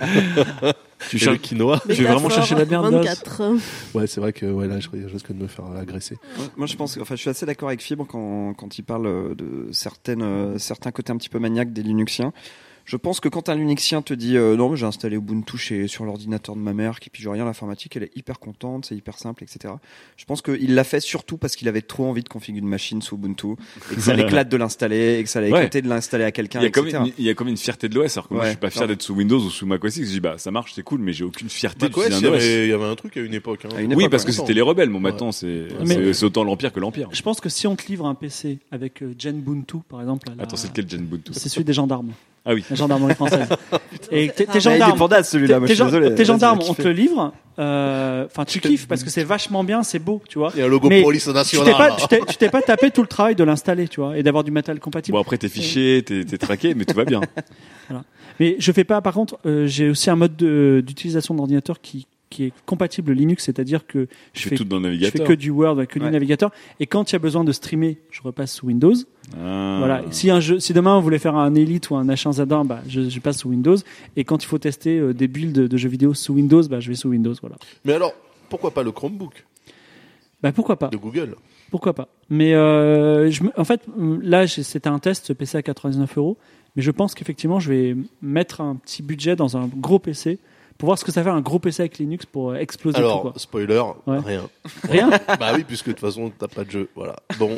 Tu Et le cherches quinoa. Tu veux vraiment chercher la merde, 24. Ouais, c'est vrai que là, je risque de me faire agresser. Moi, je pense, je suis assez d'accord avec Fibre quand il parle de certains côtés un petit peu maniaques des Linuxiens. Je pense que quand un Linuxien te dit non, mais j'ai installé Ubuntu sur l'ordinateur de ma mère qui pige rien à l'informatique, elle est hyper contente, c'est hyper simple, etc. Je pense qu'il l'a fait surtout parce qu'il avait trop envie de configurer une machine sous Ubuntu et que ça l'éclate de l'installer et que ça l'éclatait de l'installer à quelqu'un, etc. Il y a comme une fierté de l'OS, alors que moi, Ouais. je suis pas fier d'être sous Windows ou sous macOS X. Je dis, bah, ça marche, c'est cool, mais j'ai aucune fierté macOS, d'utiliser un OS. il y avait un truc à une époque. Hein. À une Oui, époque, parce que ouais. c'était les rebelles. Bon, maintenant, Mais- c'est autant l'Empire que l'Empire. Je pense que si on te livre un PC avec Genbuntu, par exemple, Attends, c'est lequel Genbuntu? c'est celui des gendarmes. Ah oui. La gendarmerie française. Et tes Ah, Ah, il est gendarmes, pendable, celui-là, moi, je suis désolé. tes gendarmes, Vas-y, on te le livre. Enfin, tu kiffes parce que c'est vachement bien, c'est beau, tu vois. Il y a un logo Mais police Tu nationale. t'es pas tapé tout le travail de l'installer, tu vois, et d'avoir du matériel compatible. Bon, après, t'es fiché, t'es traqué, mais tout va bien. Mais je fais pas. Par contre, j'ai aussi un mode d'utilisation d'ordinateur qui est compatible Linux, c'est-à-dire que Je fais tout dans le je fais navigateur. que du Word, que du Ouais. navigateur. Et quand il y a besoin de streamer, je repasse sous Windows. Ah. Voilà. Si demain on voulait faire un Elite ou un H1Z1, bah, je passe sous Windows. Et quand il faut tester des builds de jeux vidéo sous Windows, bah, je vais sous Windows. Voilà. Mais alors, pourquoi pas le Chromebook Bah, pourquoi pas? de Google? Pourquoi pas? Mais en fait, là, c'était un test, ce PC à 99 €. Mais je pense qu'effectivement, je vais mettre un petit budget dans un gros PC pour voir ce que ça fait un gros PC avec Linux pour exploser tout. Alors, Quoi. spoiler, Ouais. rien. Rien? Bah oui, puisque de toute façon, t'as pas de jeu. Voilà. Bon.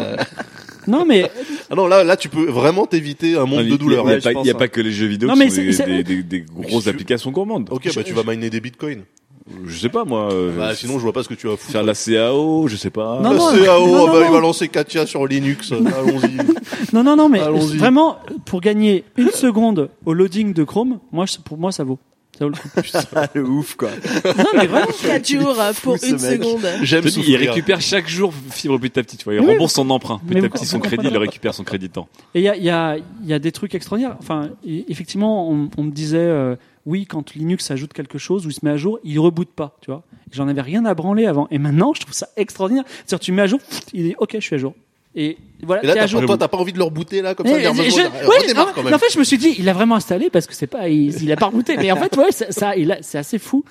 Non, mais Ah non, là, tu peux vraiment t'éviter un monde de douleur. Il hein, n'y je a, pense, hein. pas que les jeux vidéo Non, qui mais sont c'est- des grosses tu- applications gourmandes. Ok, bah tu vas miner des bitcoins. Je sais pas, moi. Bah sinon, je vois pas ce que tu vas foutre. faire la CAO, je sais pas. Non, La non, CAO, non, bah, non, il va non. lancer Katia sur Linux. Allons-y. non, mais Allons-y. vraiment, pour gagner une seconde au loading de Chrome, pour moi, ça vaut. Ça vaut le coup. Ah, le ouf, quoi. Non, mais vraiment. 4 jours pour ce une mec. seconde. J'aime Je te dis, il souffrir. récupère chaque jour Fibre petit à petit. Tu vois, il Oui, rembourse son emprunt mais petit à vous- petit, son vous crédit, il comprenez. récupère son crédit temps. Et il y a des trucs extraordinaires. Enfin, effectivement, on me disait, oui, quand Linux ajoute quelque chose ou il se met à jour, il reboot pas, tu vois. J'en avais rien à branler avant. Et maintenant, je trouve ça extraordinaire. C'est-à-dire, tu mets à jour, il dit, ok, je suis à jour. Et voilà, Et là, t'es à jour. toi, t'as pas envie de le rebooter là, comme ça, Mais dire, ouais, redémarre non, quand mais même. en fait, je me suis dit, il a vraiment installé parce que c'est pas, il a pas rebooté. Mais en fait, ouais, c'est assez fou.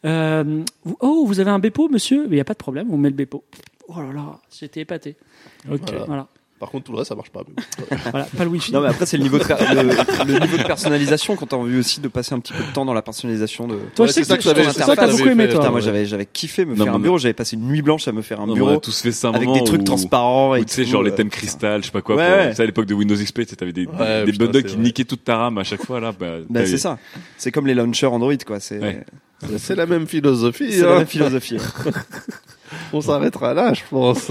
Vous avez un Bepo, monsieur? Mais il y a pas de problème, on met le Bepo. Oh là là, j'étais épaté. Ok. Voilà. Par contre, tout le reste, ça marche pas. Voilà, pas le Wi-Fi. Non, mais après, c'est le niveau de personnalisation quand t'as envie aussi de passer un petit peu de temps dans la personnalisation de. Toi, Ouais, je sais c'est ça que que j'avais- toi, c'est ça t'as que beaucoup j'avais aimé, fait. toi. Putain, moi, j'avais kiffé me Non, faire un mais- bureau. J'avais passé une nuit blanche à me faire un Non, on bureau a tous fait ça un avec moment des trucs où- transparents et où, tu sais, tout, genre les thèmes cristal, je sais pas quoi. Ouais, pour- ouais. Tu sais, à l'époque de Windows XP, tu sais, t'avais des Ouais, des putain, bundles c'est qui vrai. niquaient toute ta RAM à chaque fois, là. Ben, t'avais- c'est ça. C'est comme les launchers Android, quoi. Ouais. C'est la même philosophie. C'est la hein. même philosophie. On s'arrêtera là, je pense.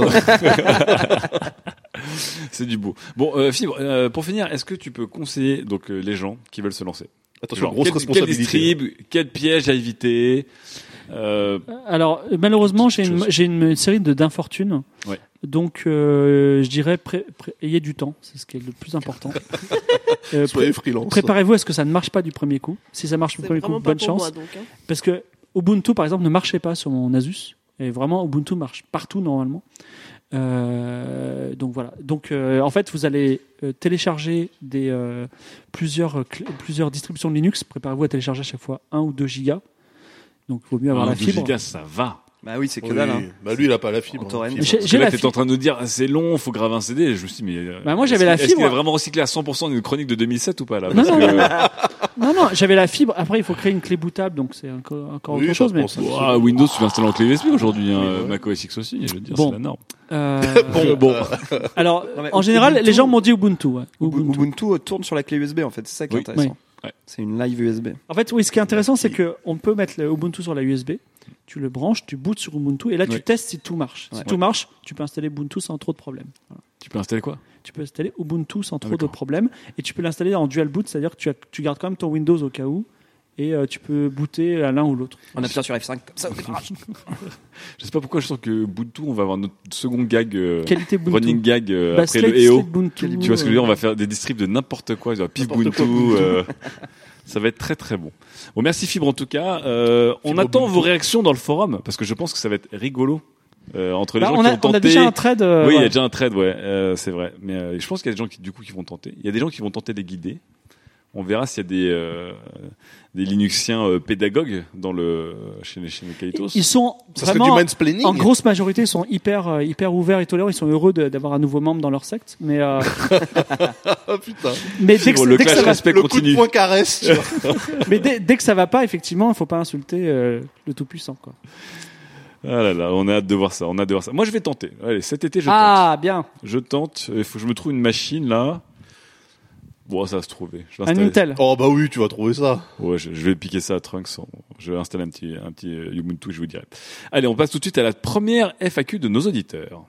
C'est du beau. Bon, Fibre, pour finir, est-ce que tu peux conseiller donc les gens qui veulent se lancer? Attention, Genre, grosse quel responsabilité. distrib, quel piège à éviter? Alors, malheureusement, Petite chose. j'ai une série d'infortunes. Ouais. Donc, je dirais, ayez du temps. C'est ce qui est le plus important. Soyez freelance. Préparez-vous à ce que ça ne marche pas du premier coup. Si ça marche du C'est premier coup, vraiment pas bonne pour chance. moi, donc. Hein. Parce que Ubuntu, par exemple, ne marchait pas sur mon Asus. Et vraiment, Ubuntu marche partout normalement. Donc voilà. Donc en fait, vous allez télécharger plusieurs distributions de Linux. Préparez-vous à télécharger à chaque fois 1 ou 2 gigas. Donc il vaut mieux avoir la fibre. Gigas, ça va. Bah oui, c'est que Oui. dalle. Hein. Bah lui, il a pas la fibre. En torrent. Fibre. J'ai Parce que là, la t'étais en train de nous dire, c'est long, faut graver un CD. Je me suis dit, mais. Bah, moi, j'avais la Est-ce qu'il fibre. a vraiment recyclé à 100% une chronique de 2007 ou pas, là? Non, Parce non, que- Non, j'avais la fibre. Après, il faut créer une clé bootable, donc c'est encore Oui, autre ça chose. se Mais pense. Ouah, Windows, tu l'installes en clé USB aujourd'hui, hein. Oui, ouais. Mac OS X aussi, je veux dire, Bon. c'est la norme. bon. Alors, Non, mais en général, Ubuntu- les gens m'ont dit Ubuntu. Ouais. Ubuntu tourne sur la clé USB en fait, c'est ça qui est Oui. intéressant. Oui. Ouais. C'est une live USB. En fait, oui, ce qui est intéressant, c'est que on peut mettre le Ubuntu sur la USB. Tu le branches, tu bootes sur Ubuntu, et là, tu Oui. testes si tout marche. Si Ouais. tout marche, tu peux installer Ubuntu sans trop de problèmes. Voilà. Tu peux installer quoi? Tu peux installer Ubuntu sans trop de d'accord. problèmes, et tu peux l'installer en dual boot, c'est-à-dire que tu gardes quand même ton Windows au cas où, et tu peux booter à l'un ou l'autre. On appuie sur F5 comme ça au démarrage. Je sais pas pourquoi je sens que Ubuntu, on va avoir notre second gag, Qualité Ubuntu. running gag Bah, après Slate- le EO. Slate Ubuntu, Tu vois ce que je veux dire? On va faire des distribs de n'importe quoi. Pif N'importe Ubuntu. quoi, Ubuntu. Ça va être très très bon. Bon, merci Fibre en tout cas. On Fibre attend Ubuntu. vos réactions dans le forum parce que je pense que ça va être rigolo entre les Bah, gens on qui a ont tenté. déjà un thread. Oui, il y ouais. a déjà un trade, ouais, c'est vrai. Mais je pense qu'il y a des gens qui vont tenter. Il y a des gens qui vont tenter de les guider. On verra s'il y a des Linuxiens pédagogues chez les Kalitos. Ils sont Ça serait vraiment du mansplaining. en grosse majorité, ils sont hyper ouverts et tolérants. Ils sont heureux d'avoir un nouveau membre dans leur secte. Mais Oh putain. mais dès Fibre, le que clash ça va, respect Le coup continue. de poing caresse, tu vois. mais dès que ça va pas, effectivement, il faut pas insulter le tout puissant, quoi. Ah là là, on a hâte de voir ça. Moi, je vais tenter. Allez, cet été, je tente. Ah, bien. Je tente. Il faut que je me trouve une machine là. Bon, ça va se trouver. Je vais Un installer. Intel. Oh bah oui, tu vas trouver ça. Ouais, je vais piquer ça à Trunks. Je vais installer un petit Ubuntu, je vous dirai. Allez, on passe tout de suite à la première FAQ de nos auditeurs.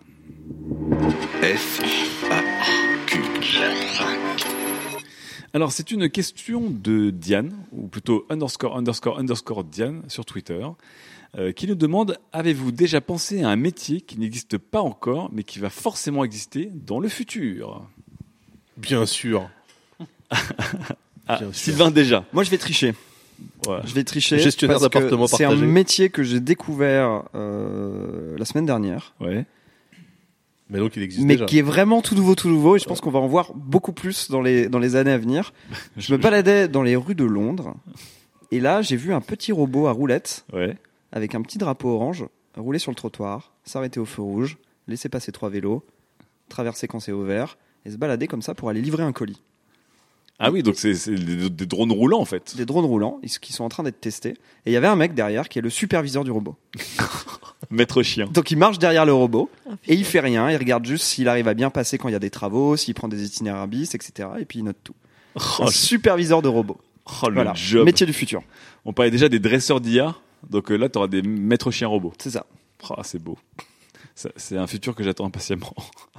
Alors, c'est une question de Diane, ou plutôt _ Diane sur Twitter, qui nous demande: avez-vous déjà pensé à un métier qui n'existe pas encore, mais qui va forcément exister dans le futur? Bien sûr. Ah, Bien sûr. Sylvain déjà. Moi je vais tricher. Ouais. Je vais tricher. Gestionnaire parce que d'appartements c'est un partagés. métier que j'ai découvert la semaine dernière, Ouais. Mais donc il existe mais déjà. qui est vraiment tout nouveau, et je pense qu'on va en voir beaucoup plus dans les années à venir. Je me baladais dans les rues de Londres, et là j'ai vu un petit robot à roulettes Ouais. avec un petit drapeau orange rouler sur le trottoir, s'arrêter au feu rouge, laisser passer 3 vélos, traverser quand c'est au vert, et se balader comme ça pour aller livrer un colis. Ah oui, donc c'est des drones roulants en fait. Des drones roulants qui sont en train d'être testés, et il y avait un mec derrière qui est le superviseur du robot. Maître chien. Donc il marche derrière le robot Ah, putain. et il fait rien, il regarde juste s'il arrive à bien passer quand il y a des travaux, s'il prend des itinéraires bis, etc. Et puis il note tout. Oh, Un superviseur de robot. oh, le Voilà, job. métier du futur. On parlait déjà des dresseurs d'IA, donc là tu auras des maîtres chiens robots. C'est ça. Oh, c'est beau. C'est un futur que j'attends impatiemment.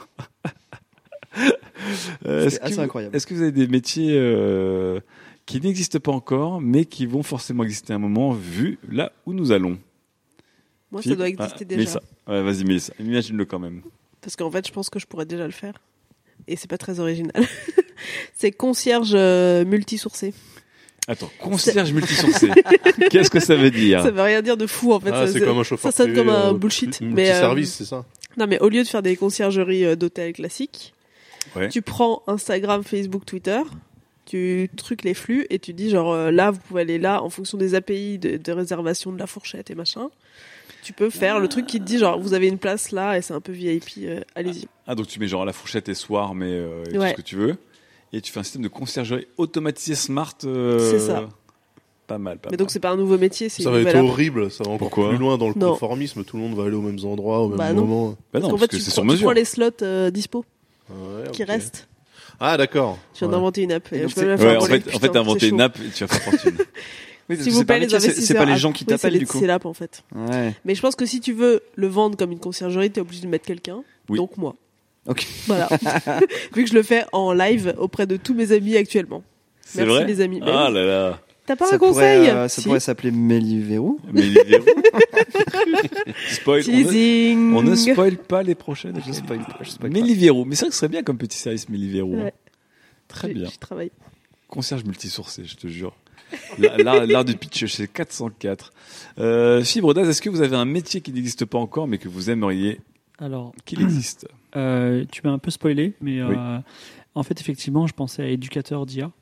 C'est assez incroyable. Est-ce que vous avez des métiers qui n'existent pas encore, mais qui vont forcément exister à un moment, vu là où nous allons? Moi, ça Philippe? doit exister Ah, déjà. Mélissa. Ouais, vas-y, Mélissa. Imagine-le quand même. Parce qu'en fait, je pense que je pourrais déjà le faire. Et c'est pas très original. C'est concierge multisourcé. Attends, concierge multisourcé. Qu'est-ce que ça veut dire? Ça veut rien dire de fou en fait. Ah, ça, c'est comme un chauffeur ça sonne privé, comme un bullshit. Mais multiservice, c'est ça. non, mais au lieu de faire des conciergeries d'hôtels classiques, Ouais. tu prends Instagram, Facebook, Twitter, tu truques les flux et tu dis genre là vous pouvez aller là en fonction des API de réservation de la fourchette et machin. Tu peux faire le truc qui te dit genre vous avez une place là et c'est un peu VIP, allez-y. Ah, donc tu mets genre à la fourchette et soir, mais et tout Ouais. ce que tu veux. Et tu fais un système de conciergerie automatisé smart. C'est ça. Pas mal, pas Mais mal. donc c'est pas un nouveau métier, c'est Ça une va être nouvelle app. horrible, ça va encore Pourquoi plus loin dans le Non. conformisme, tout le monde va aller aux mêmes endroits, au même Bah non. moment. Bah Parce non, qu'en parce fait, que c'est tu sur prends mesure. les slots dispo Ouais, qui ok. restent. Ah d'accord. Je viens Ouais. d'inventer une app. Et Et donc je peux c'est- la faire Ouais, en voler, fait, putain, t'as inventé c'est une chaud. app et tu vas faire fortune. Oui, parce S'il que vous c'est pas plaît, le les métier, c'est investisseurs. pas les gens qui Oui, t'appellent c'est du coup. C'est l'app en fait. Ouais. Mais je pense que si tu veux le vendre comme une conciergerie, t'es obligé de mettre quelqu'un. Oui. Donc moi. Ok. Voilà. Vu que je le fais en live auprès de tous mes amis actuellement. C'est Merci vrai les amis. Mais Ah oui. là là. T'as pas Ça un conseil pourrait, ça Si. pourrait s'appeler Méliverou. Mais les verrous. Spoil. Teasing. On ne spoil pas les prochaines. Je spoil pas, je spoil pas. Méliverou. Mais c'est vrai que ce serait bien comme petit service Méliverou. Ouais. Très bien. J'y travaille. Concierge multisourcé, je te jure. L'art du pitch chez 404. Fibre d'Az, est-ce que vous avez un métier qui n'existe pas encore, mais que vous aimeriez Alors, qu'il existe? tu m'as un peu spoilé, mais Oui. en fait, effectivement, je pensais à éducateur d'IA.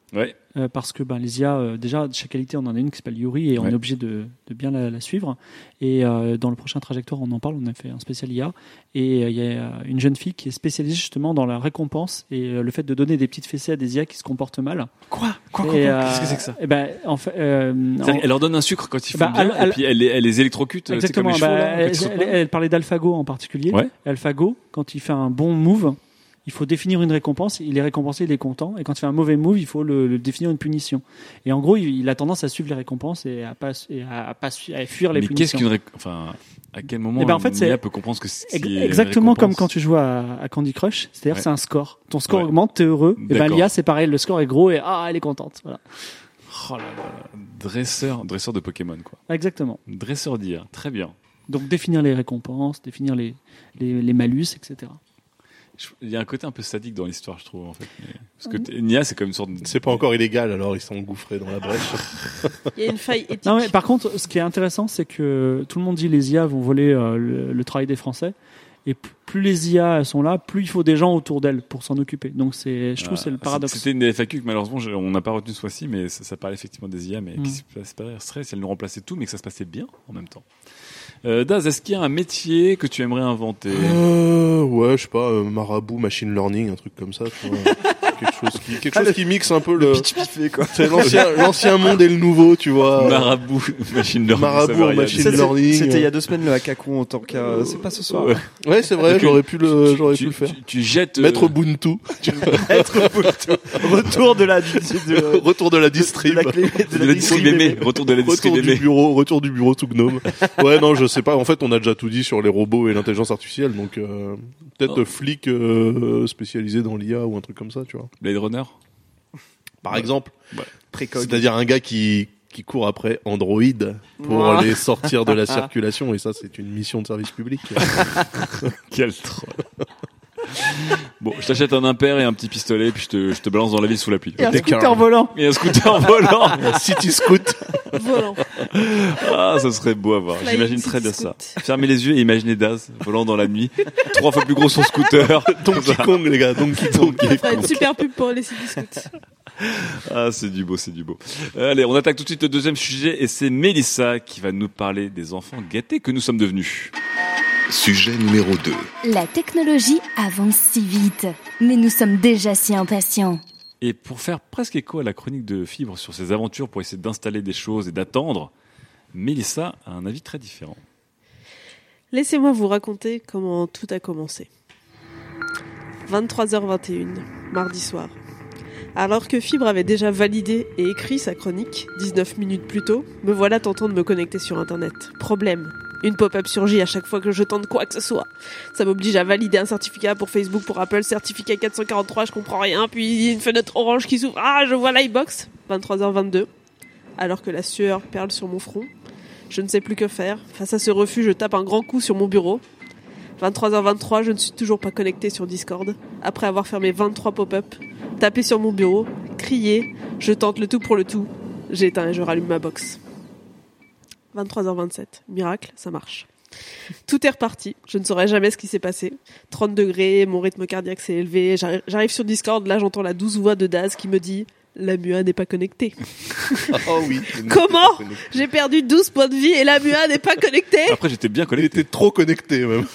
Ouais. Parce que les IA, déjà, chez Qualité, on en a une qui s'appelle Yuri et on est obligé de bien la suivre. Et dans le prochain Trajectoire, on en parle, on a fait un spécial IA. Et il y a une jeune fille qui est spécialisée justement dans la récompense et le fait de donner des petites fessées à des IA qui se comportent mal. Quoi Qu'est-ce que c'est que ça? En fait, elle leur donne un sucre quand ils font bien, et puis elle les électrocute. Exactement. C'est comme les chevaux, elle parlait d'AlphaGo en particulier. Ouais. AlphaGo, quand il fait un bon move, il faut définir une récompense, il est récompensé, il est content. Et quand il fait un mauvais move, il faut le définir une punition. Et en gros, il a tendance à suivre les récompenses et à fuir les punitions. Mais qu'est-ce qu'une à quel moment en fait, l'IA peut comprendre que c'est exactement comme quand tu joues à Candy Crush, c'est-à-dire c'est un score. Ton score augmente, t'es heureux. Et l'IA c'est pareil, le score est gros et elle est contente. Voilà. Oh là là, dresseur de Pokémon quoi. Exactement. Dresseur d'IA, très bien. Donc définir les récompenses, définir les malus, etc. Il y a un côté un peu sadique dans l'histoire, je trouve, en fait. Parce que Nia, c'est comme une sorte de... C'est pas encore illégal, alors ils sont engouffrés dans la brèche. Il y a une faille éthique. Non, mais par contre, ce qui est intéressant, c'est que tout le monde dit les IA vont voler le travail des Français. Et plus les IA sont là, plus il faut des gens autour d'elles pour s'en occuper. Donc je trouve que c'est le paradoxe. C'était une des FAQ que malheureusement on n'a pas retenu ce fois-ci, mais ça parlait effectivement des IA, mais qui se passerait si elles nous remplaçaient tout, mais que ça se passait bien en même temps. Daz, est-ce qu'il y a un métier que tu aimerais inventer? Ouais, je sais pas, marabout, machine learning, un truc comme ça, tu vois. quelque chose qui mixe un peu le pitch piffé, quoi. C'est l'ancien monde et le nouveau, tu vois. Marabout, machine learning. Marabout, machine learning. C'était il y a 2 semaines le hackathon, en tant que c'est pas ce soir. Ouais, c'est vrai, j'aurais pu le faire. Tu jettes Maître Ubuntu. Retour de la distrib. De la distrib aimée. Retour de la distrib aimée. Retour du bureau sous Gnome. Ouais, non, je sais pas. En fait, on a déjà tout dit sur les robots et l'intelligence artificielle, donc peut-être flic spécialisé dans l'IA ou un truc comme ça, tu vois. Blade Runner, par exemple. Ouais. C'est-à-dire un gars qui court après Android pour les sortir de la circulation, et ça, c'est une mission de service public. Quel troll. Bon, je t'achète un impair et un petit pistolet, puis je te balance dans la ville sous la pluie. Et un scooter volant. City Scoot. Volant. Ah, ça serait beau à voir. Flying J'imagine très bien City ça. Fermez les yeux et imaginez Daz volant dans la nuit, 3 fois plus gros son scooter. Donkey Kong, les gars. Donkey Kong. Ça ferait une super pub pour les City Scouts. Ah, c'est du beau. Allez, on attaque tout de suite le deuxième sujet et c'est Mélissa qui va nous parler des enfants gâtés que nous sommes devenus. Sujet numéro 2. La technologie avance si vite, mais nous sommes déjà si impatients. Et pour faire presque écho à la chronique de Fibre sur ses aventures pour essayer d'installer des choses et d'attendre, Mélissa a un avis très différent. Laissez-moi vous raconter comment tout a commencé. 23h21, mardi soir. Alors que Fibre avait déjà validé et écrit sa chronique, 19 minutes plus tôt, me voilà tentant de me connecter sur Internet. Problème. Une pop-up surgit à chaque fois que je tente quoi que ce soit. Ça m'oblige à valider un certificat pour Facebook, pour Apple, certificat 443, je comprends rien, puis il y a une fenêtre orange qui s'ouvre, je vois l'iBox, 23h22. Alors que la sueur perle sur mon front, je ne sais plus que faire. Face à ce refus, je tape un grand coup sur mon bureau. 23h23, je ne suis toujours pas connecté sur Discord. Après avoir fermé 23 pop-up, tapé sur mon bureau, crié, je tente le tout pour le tout. J'éteins et je rallume ma box. 23h27. Miracle, ça marche. Tout est reparti. Je ne saurais jamais ce qui s'est passé. 30 degrés, mon rythme cardiaque s'est élevé. J'arrive sur Discord, là j'entends la douce voix de Daz qui me dit « La MUA n'est pas connectée. » Oh oui. Comment ? J'ai perdu 12 points de vie et la MUA n'est pas connectée ? Après, j'étais bien Il connecté. était trop connecté, même.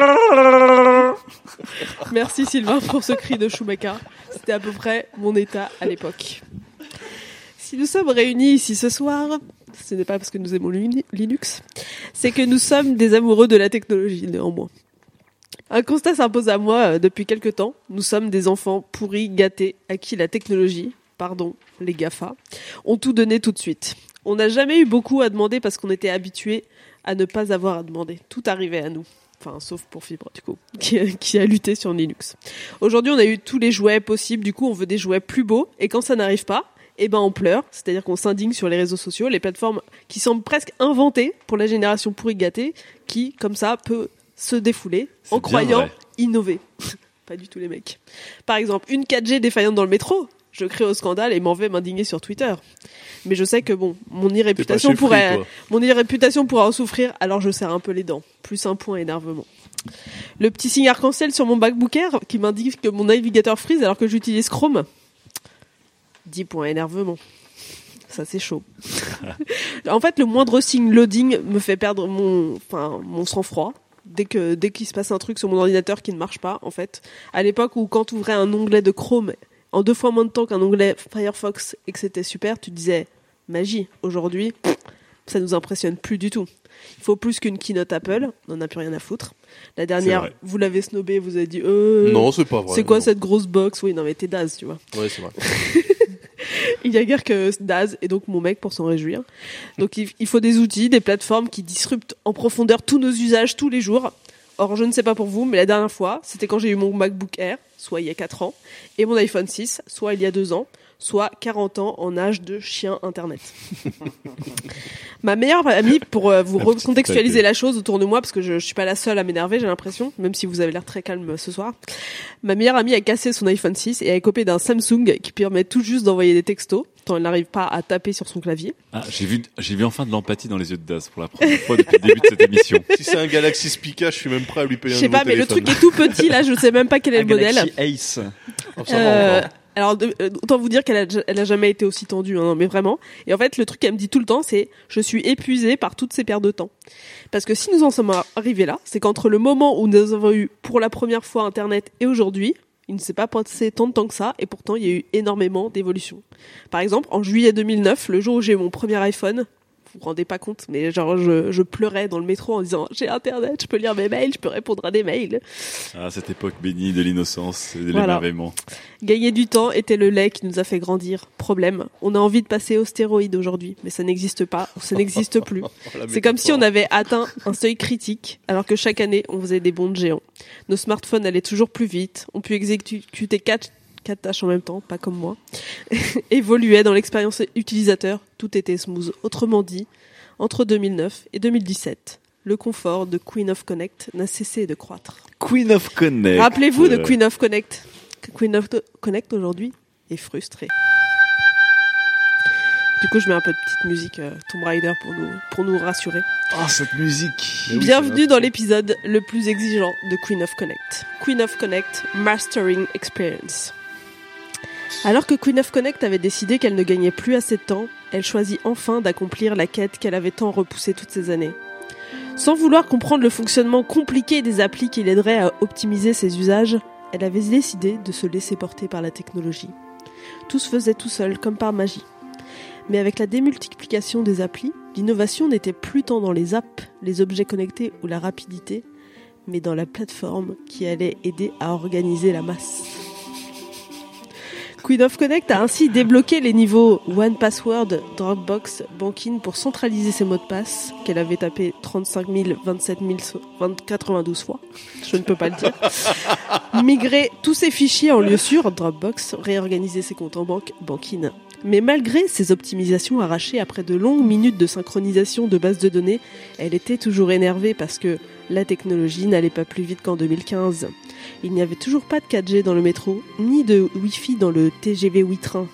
Merci Sylvain pour ce cri de Chewbacca. C'était à peu près mon état à l'époque. Si nous sommes réunis ici ce soir, ce n'est pas parce que nous aimons Linux, c'est que nous sommes des amoureux de la technologie, néanmoins. Un constat s'impose à moi depuis quelque temps. Nous sommes des enfants pourris, gâtés, à qui la technologie, pardon, les GAFA, ont tout donné tout de suite. On n'a jamais eu beaucoup à demander parce qu'on était habitués à ne pas avoir à demander. Tout arrivait à nous. Enfin, sauf pour Fibre, du coup, qui a lutté sur Linux. Aujourd'hui, on a eu tous les jouets possibles. Du coup, on veut des jouets plus beaux. Et quand ça n'arrive pas, on pleure. C'est-à-dire qu'on s'indigne sur les réseaux sociaux, les plateformes qui semblent presque inventées pour la génération pourrie gâtée, qui, comme ça, peut se défouler en croyant innover. Pas du tout les mecs. Par exemple, une 4G défaillante dans le métro. Je crie au scandale et m'en vais m'indigner sur Twitter. Mais je sais que mon irréputation pourrait en souffrir, alors je serre un peu les dents. Plus un point énervement. Le petit signe arc-en-ciel sur mon MacBook Air qui m'indique que mon navigateur freeze alors que j'utilise Chrome. 10 points énervement. Ça, c'est chaud. En fait, le moindre signe loading me fait perdre mon sang-froid. Dès qu'il se passe un truc sur mon ordinateur qui ne marche pas, en fait. À l'époque où quand tu ouvrais un onglet de Chrome en 2 fois moins de temps qu'un onglet Firefox et que c'était super, tu disais magie. Aujourd'hui, ça nous impressionne plus du tout. Il faut plus qu'une keynote Apple, on n'en a plus rien à foutre. La dernière, vous l'avez snobé, vous avez dit non, c'est pas vrai. C'est quoi cette grosse box? Oui, non mais t'es Daz, tu vois. Ouais, c'est vrai. Il y a guère que Daz et donc mon mec pour s'en réjouir. Donc il faut des outils, des plateformes qui disruptent en profondeur tous nos usages tous les jours. Or, je ne sais pas pour vous, mais la dernière fois, c'était quand j'ai eu mon MacBook Air, soit il y a 4 ans, et mon iPhone 6, soit il y a 2 ans, soit 40 ans en âge de chien Internet. Ma meilleure amie, pour vous recontextualiser la chose autour de moi, parce que je suis pas la seule à m'énerver, j'ai l'impression, même si vous avez l'air très calme ce soir. Ma meilleure amie a cassé son iPhone 6 et a écopé d'un Samsung qui permet tout juste d'envoyer des textos, tant elle n'arrive pas à taper sur son clavier. Ah, j'ai vu enfin de l'empathie dans les yeux de Daz pour la première fois depuis le début de cette émission. Si c'est un Galaxy Spica, je suis même prêt à lui payer un nouveau téléphone. Je sais pas, mais le truc est tout petit, là, je sais même pas quel est le modèle. Galaxy Ace. Alors, autant vous dire qu'elle a jamais été aussi tendue, hein, mais vraiment. Et en fait, le truc qu'elle me dit tout le temps, c'est je suis épuisée par toutes ces pertes de temps. Parce que si nous en sommes arrivés là, c'est qu'entre le moment où nous avons eu pour la première fois Internet et aujourd'hui, il ne s'est pas passé tant de temps que ça, et pourtant il y a eu énormément d'évolutions. Par exemple, en juillet 2009, le jour où j'ai eu mon premier iPhone, vous vous rendez pas compte, mais genre je pleurais dans le métro en disant j'ai Internet, je peux lire mes mails, je peux répondre à des mails. Ah, cette époque bénie de l'innocence et de l'émerveillement. Gagner du temps était le lait qui nous a fait grandir. Problème, on a envie de passer aux stéroïdes aujourd'hui, mais ça n'existe pas, ça n'existe plus. C'est comme si on avait atteint un seuil critique, alors que chaque année on faisait des bonds géants. Nos smartphones allaient toujours plus vite, on peut exécuter 4 tâches en même temps, pas comme moi, évoluait dans l'expérience utilisateur, tout était smooth. Autrement dit, entre 2009 et 2017, le confort de Queen of Connect n'a cessé de croître. Queen of Connect. Rappelez-vous de Queen of Connect. Queen of Connect aujourd'hui est frustrée. Du coup, je mets un peu de petite musique Tomb Raider pour nous rassurer. Oh, cette musique. Bienvenue dans l'épisode le plus exigeant de Queen of Connect. Queen of Connect Mastering Experience. Alors que Queen of Connect avait décidé qu'elle ne gagnait plus assez de temps, elle choisit enfin d'accomplir la quête qu'elle avait tant repoussée toutes ces années. Sans vouloir comprendre le fonctionnement compliqué des applis qui l'aideraient à optimiser ses usages, elle avait décidé de se laisser porter par la technologie. Tout se faisait tout seul, comme par magie. Mais avec la démultiplication des applis, l'innovation n'était plus tant dans les apps, les objets connectés ou la rapidité, mais dans la plateforme qui allait aider à organiser la masse. Queen of Connect a ainsi débloqué les niveaux One Password, Dropbox, Bankin pour centraliser ses mots de passe qu'elle avait tapés 35 000, 27 000, 92 fois. Je ne peux pas le dire. Migrer tous ses fichiers en lieu sûr, Dropbox, réorganiser ses comptes en banque, Bankin. Mais malgré ces optimisations arrachées après de longues minutes de synchronisation de bases de données, elle était toujours énervée parce que la technologie n'allait pas plus vite qu'en 2015. Il n'y avait toujours pas de 4G dans le métro, ni de Wi-Fi dans le TGV Ouitrain.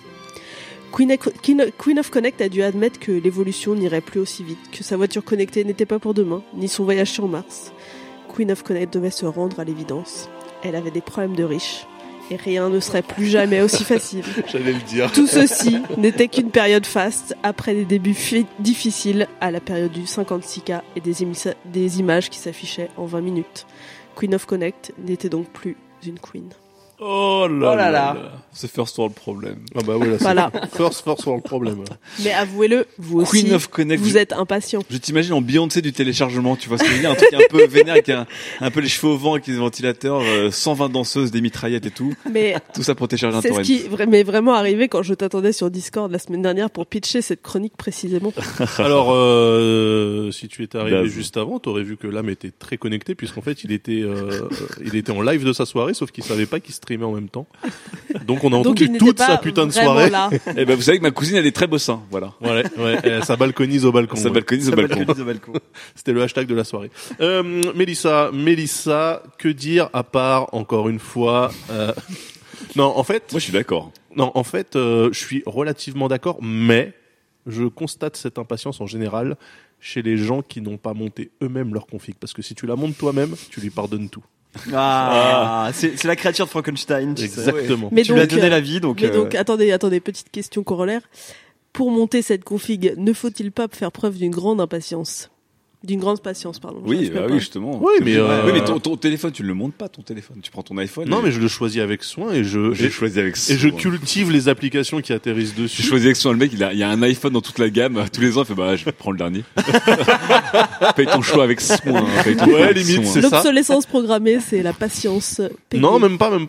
Queen of Connect a dû admettre que l'évolution n'irait plus aussi vite, que sa voiture connectée n'était pas pour demain, ni son voyage sur Mars. Queen of Connect devait se rendre à l'évidence. Elle avait des problèmes de riches. Et rien ne serait plus jamais aussi facile. J'allais le dire. Tout ceci n'était qu'une période faste, après des débuts difficiles, à la période du 56K et des images qui s'affichaient en 20 minutes. Queen of Connect n'était donc plus une queen. Oh là là. C'est first world problem. Ah bah ouais, là, voilà. First world problem. Mais avouez-le, vous aussi, Queen of Connect, vous êtes impatient. Je t'imagine en Beyoncé du téléchargement, tu vois ce que je veux dire, un truc un peu vénère avec un peu les cheveux au vent avec des ventilateurs, 120 danseuses, des mitraillettes et tout. Mais tout ça pour télécharger un torrent. C'est ce qui m'est vraiment arrivé quand je t'attendais sur Discord la semaine dernière pour pitcher cette chronique précisément. Alors, si tu étais arrivé juste avant, t'aurais vu que l'âme était très connecté puisqu'en fait il était en live de sa soirée, sauf qu'il savait pas qu'il streamait en même temps. Donc on a entendu toute sa putain de soirée. Et ben vous savez que ma cousine elle est très beau sein, voilà. Ouais, ça balconise au balcon. Ça balconise au balcon. C'était le hashtag de la soirée. Mélissa, que dire à part encore une fois Non, en fait, moi je suis d'accord. Non, en fait, je suis relativement d'accord, mais je constate cette impatience en général chez les gens qui n'ont pas monté eux-mêmes leur config, parce que si tu la montes toi-même, tu lui pardonnes tout. C'est la créature de Frankenstein. Exactement. Mais tu lui as donné la vie, donc. Mais donc, attendez, petite question corollaire. Pour monter cette config, ne faut-il pas faire preuve d'une grande patience, pardon. Oui, oui, justement. Oui, mais ton téléphone, tu ne le montes pas, ton téléphone. Tu prends ton iPhone. Non, mais je le choisis avec soin et je cultive les applications qui atterrissent dessus. Je choisis avec soin. Le mec, il y a un iPhone dans toute la gamme. Tous les ans, il fait, je vais prendre le dernier. Paye ton choix avec soin. Ouais, limite, c'est ça. L'obsolescence programmée, c'est la patience payée. Non, même pas.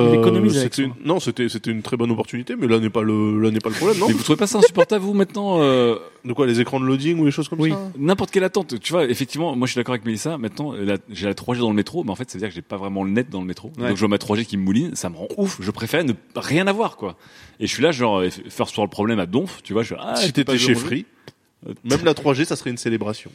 C'était une très bonne opportunité, mais là n'est pas le problème, non? Mais vous trouvez pas ça insupportable, vous, maintenant, De quoi, les écrans de loading ou les choses comme ça? N'importe quelle attente. Tu vois, effectivement, moi je suis d'accord avec Mélissa. Maintenant, j'ai la 3G dans le métro, mais en fait, ça veut dire que j'ai pas vraiment le net dans le métro. Ouais. Donc je vois ma 3G qui me mouline, ça me rend ouf. Je préfère ne rien avoir, quoi. Et je suis là, genre, first world problème à donf, tu vois. Si t'étais chez Free, même la 3G, ça serait une célébration.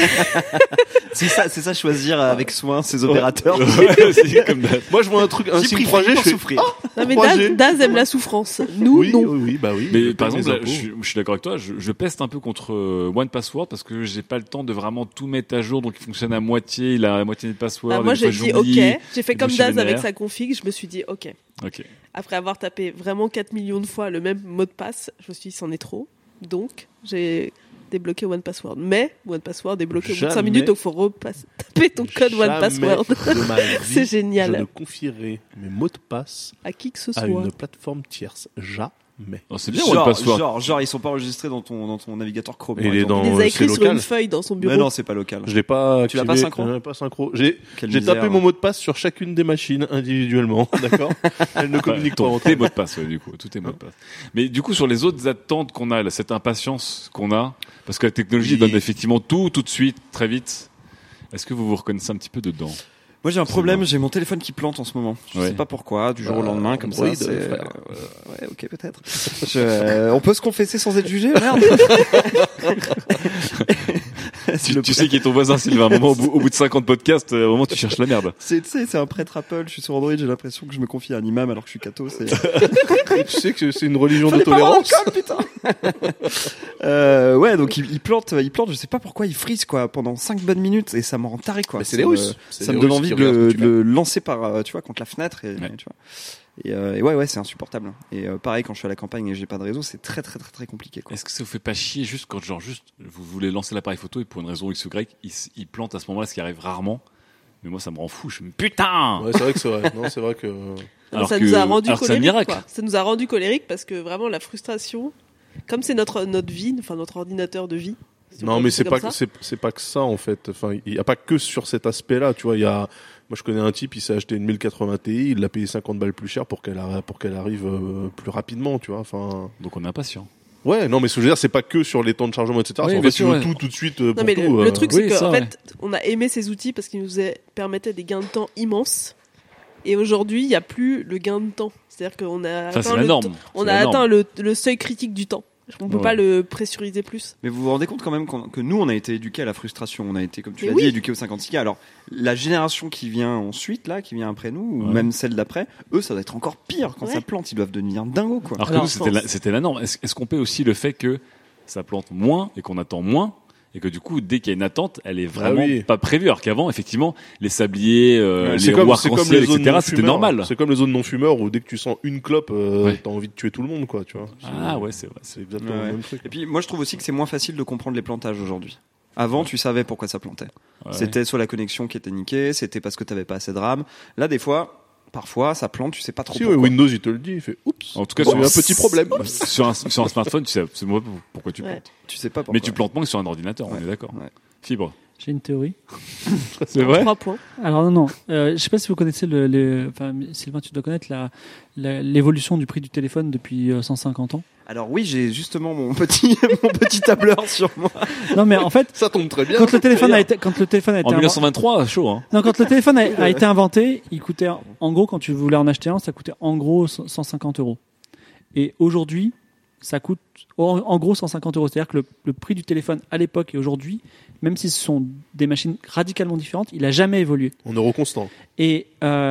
C'est ça, choisir avec soin ses opérateurs. C'est comme ça. Moi, je vois un signe 3G, je fais souffrir. Non, mais 3G. Daz aime la souffrance. Nous, non. Oui, bah oui. Mais par exemple, là, je suis d'accord avec toi, je peste un peu contre One Password parce que j'ai pas le temps de vraiment tout mettre à jour, donc il fonctionne à moitié, il a la moitié de password. Moi, j'ai dit OK. J'ai fait comme Daz avec sa sa config, je me suis dit OK. Ok. Après avoir tapé vraiment 4 millions de fois le même mot de passe, je me suis dit c'en est trop. Donc, j'ai débloqué One Password. Mais One Password est bloqué au bout de 5 minutes, donc il faut taper ton code One Password. C'est génial. Je ne confierai mes mots de passe à qui que ce soit. À une plateforme tierce. Jamais. Oh, c'est bien One Password. Genre, ils sont pas enregistrés dans ton navigateur Chrome. Il les a écrits sur une feuille dans son bureau. Mais non, c'est pas local. Je l'ai pas. Tu l'as pas synchro? Pas synchro. J'ai tapé mon mot de passe sur chacune des machines individuellement. D'accord. Elles ne communiquent pas entre elles. Tous tes mots de passe, du coup. Tous tes mots de passe. Mais du coup, sur les autres attentes qu'on a, là, cette impatience qu'on a, parce que la technologie donne effectivement tout de suite, très vite. Est-ce que vous vous reconnaissez un petit peu dedans? Moi j'ai un problème, j'ai mon téléphone qui plante en ce moment. Je sais pas pourquoi, du jour au lendemain comme ça. Ouais, ok peut-être. On peut se confesser sans être jugé, merde. Tu sais qui est ton voisin, Sylvain. À un moment, au bout de 50 podcasts, au moment tu cherches la merde. C'est un prêtre Apple. Je suis sur Android, j'ai l'impression que je me confie à un imam alors que je suis catho. Tu sais que c'est une religion de tolérance. Putain. Donc il plante. Je sais pas pourquoi il frise quoi pendant 5 bonnes minutes et ça me rend taré quoi. C'est les Russes. Ça me donne envie de le lancer par contre la fenêtre et tu vois. Et ouais, c'est insupportable. Et pareil, quand je suis à la campagne et j'ai pas de réseau, c'est très très très très compliqué. Quoi. Est-ce que ça vous fait pas chier juste quand vous voulez lancer l'appareil photo et pour une raison X ou Y, il plante à ce moment-là, ce qui arrive rarement. Mais moi, ça me rend fou. Je me putain. Ouais, c'est vrai que c'est vrai. Non, c'est vrai que. Ça nous a rendu colérique. Quoi. Ça nous a rendu colérique parce que vraiment la frustration, comme c'est notre vie, enfin notre ordinateur de vie. Non, mais c'est pas que ça en fait. Enfin, il y a pas que sur cet aspect-là. Tu vois, moi, je connais un type, il s'est acheté une 1080 Ti, il l'a payé 50 balles plus cher pour qu'elle arrive plus rapidement, tu vois. Enfin. Donc on est impatient. Ouais, non, mais ce que je veux dire, c'est pas que sur les temps de chargement, etc. Oui, en fait, tu veux tout de suite. Non, mais tout, le truc, c'est oui, qu'en fait, on a aimé ces outils parce qu'ils nous permettaient des gains de temps immenses. Et aujourd'hui, il n'y a plus le gain de temps. C'est-à-dire qu'on a atteint le seuil critique du temps. On peut pas le pressuriser plus. Mais vous vous rendez compte quand même que nous, on a été éduqués à la frustration. On a été, comme tu l'as dit, éduqués au 56K. Alors, la génération qui vient ensuite, là, qui vient après nous, ou même celle d'après, eux, ça doit être encore pire quand ça plante. Ils doivent devenir dingos, quoi. Alors que nous, c'était la norme. Est-ce qu'on paie aussi le fait que ça plante moins et qu'on attend moins? Et que du coup, dès qu'il y a une attente, elle est vraiment pas prévue. Alors qu'avant, effectivement, les sabliers, les roues arc-en-ciel, etc., c'était normal. C'est comme les zones non-fumeurs où dès que tu sens une clope, t'as envie de tuer tout le monde, quoi, tu vois. C'est vrai. C'est exactement le même truc. Et puis, moi, je trouve aussi que c'est moins facile de comprendre les plantages aujourd'hui. Avant, tu savais pourquoi ça plantait. C'était soit la connexion qui était niquée, c'était parce que t'avais pas assez de RAM. Là, des fois, parfois, ça plante, tu sais pas trop pourquoi. Windows, il te le dit, il fait oups. En tout cas, il y a un petit problème. Sur un smartphone, tu sais absolument pas pourquoi tu plantes. Tu sais pas pourquoi. Mais tu plantes moins que sur un ordinateur, on est d'accord. Fibre. J'ai une théorie. C'est vrai? 3 points. Alors non. Je sais pas si vous connaissez Sylvain, tu dois connaître l'évolution du prix du téléphone depuis 150 ans. Alors oui, j'ai justement mon petit tableur sur moi. Non mais en fait, ça tombe très bien. Quand le téléphone a été en 1923, chaud hein. Non, quand le téléphone a été inventé, il coûtait en gros, quand tu voulais en acheter un, ça coûtait en gros 150 €. Et aujourd'hui, ça coûte en gros 150 €. C'est-à-dire que le prix du téléphone à l'époque et aujourd'hui, même si ce sont des machines radicalement différentes, il a jamais évolué. En euros constants. Et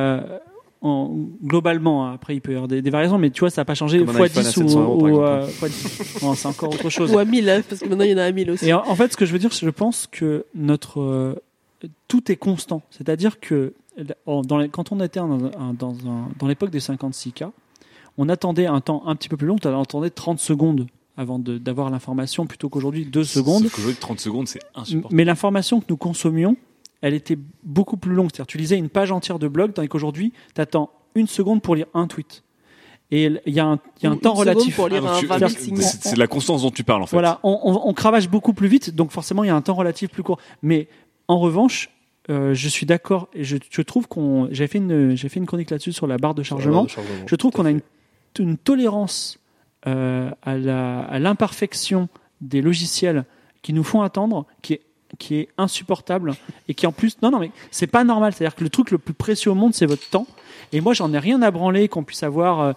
globalement, après il peut y avoir des variations, mais tu vois, ça n'a pas changé x10 ou x10. Non, c'est encore autre chose. Ou à 1000, parce que maintenant il y en a à 1000 aussi. Et en fait, ce que je veux dire, je pense que tout est constant. C'est-à-dire que quand on était dans l'époque des 56K, on attendait un temps un petit peu plus long. On attendait 30 secondes avant d'avoir l'information plutôt qu'aujourd'hui 2 secondes. Sauf qu'aujourd'hui 30 secondes, c'est insupportable. Mais l'information que nous consommions, elle était beaucoup plus longue. C'est-à-dire, tu lisais une page entière de blog, tandis qu'aujourd'hui, tu attends 1 seconde pour lire un tweet. Et il y a un temps relatif. Pour lire un 20 000 signes. C'est la constance dont tu parles, en fait. Voilà, on cravache beaucoup plus vite, donc forcément, il y a un temps relatif plus court. Mais en revanche, je suis d'accord, et je trouve j'ai fait une chronique là-dessus sur la barre de chargement. Je trouve qu'on a une tolérance à l'imperfection des logiciels qui nous font attendre, qui est insupportable et qui en plus non mais c'est pas normal, c'est-à-dire que le truc le plus précieux au monde c'est votre temps, et moi j'en ai rien à branler qu'on puisse avoir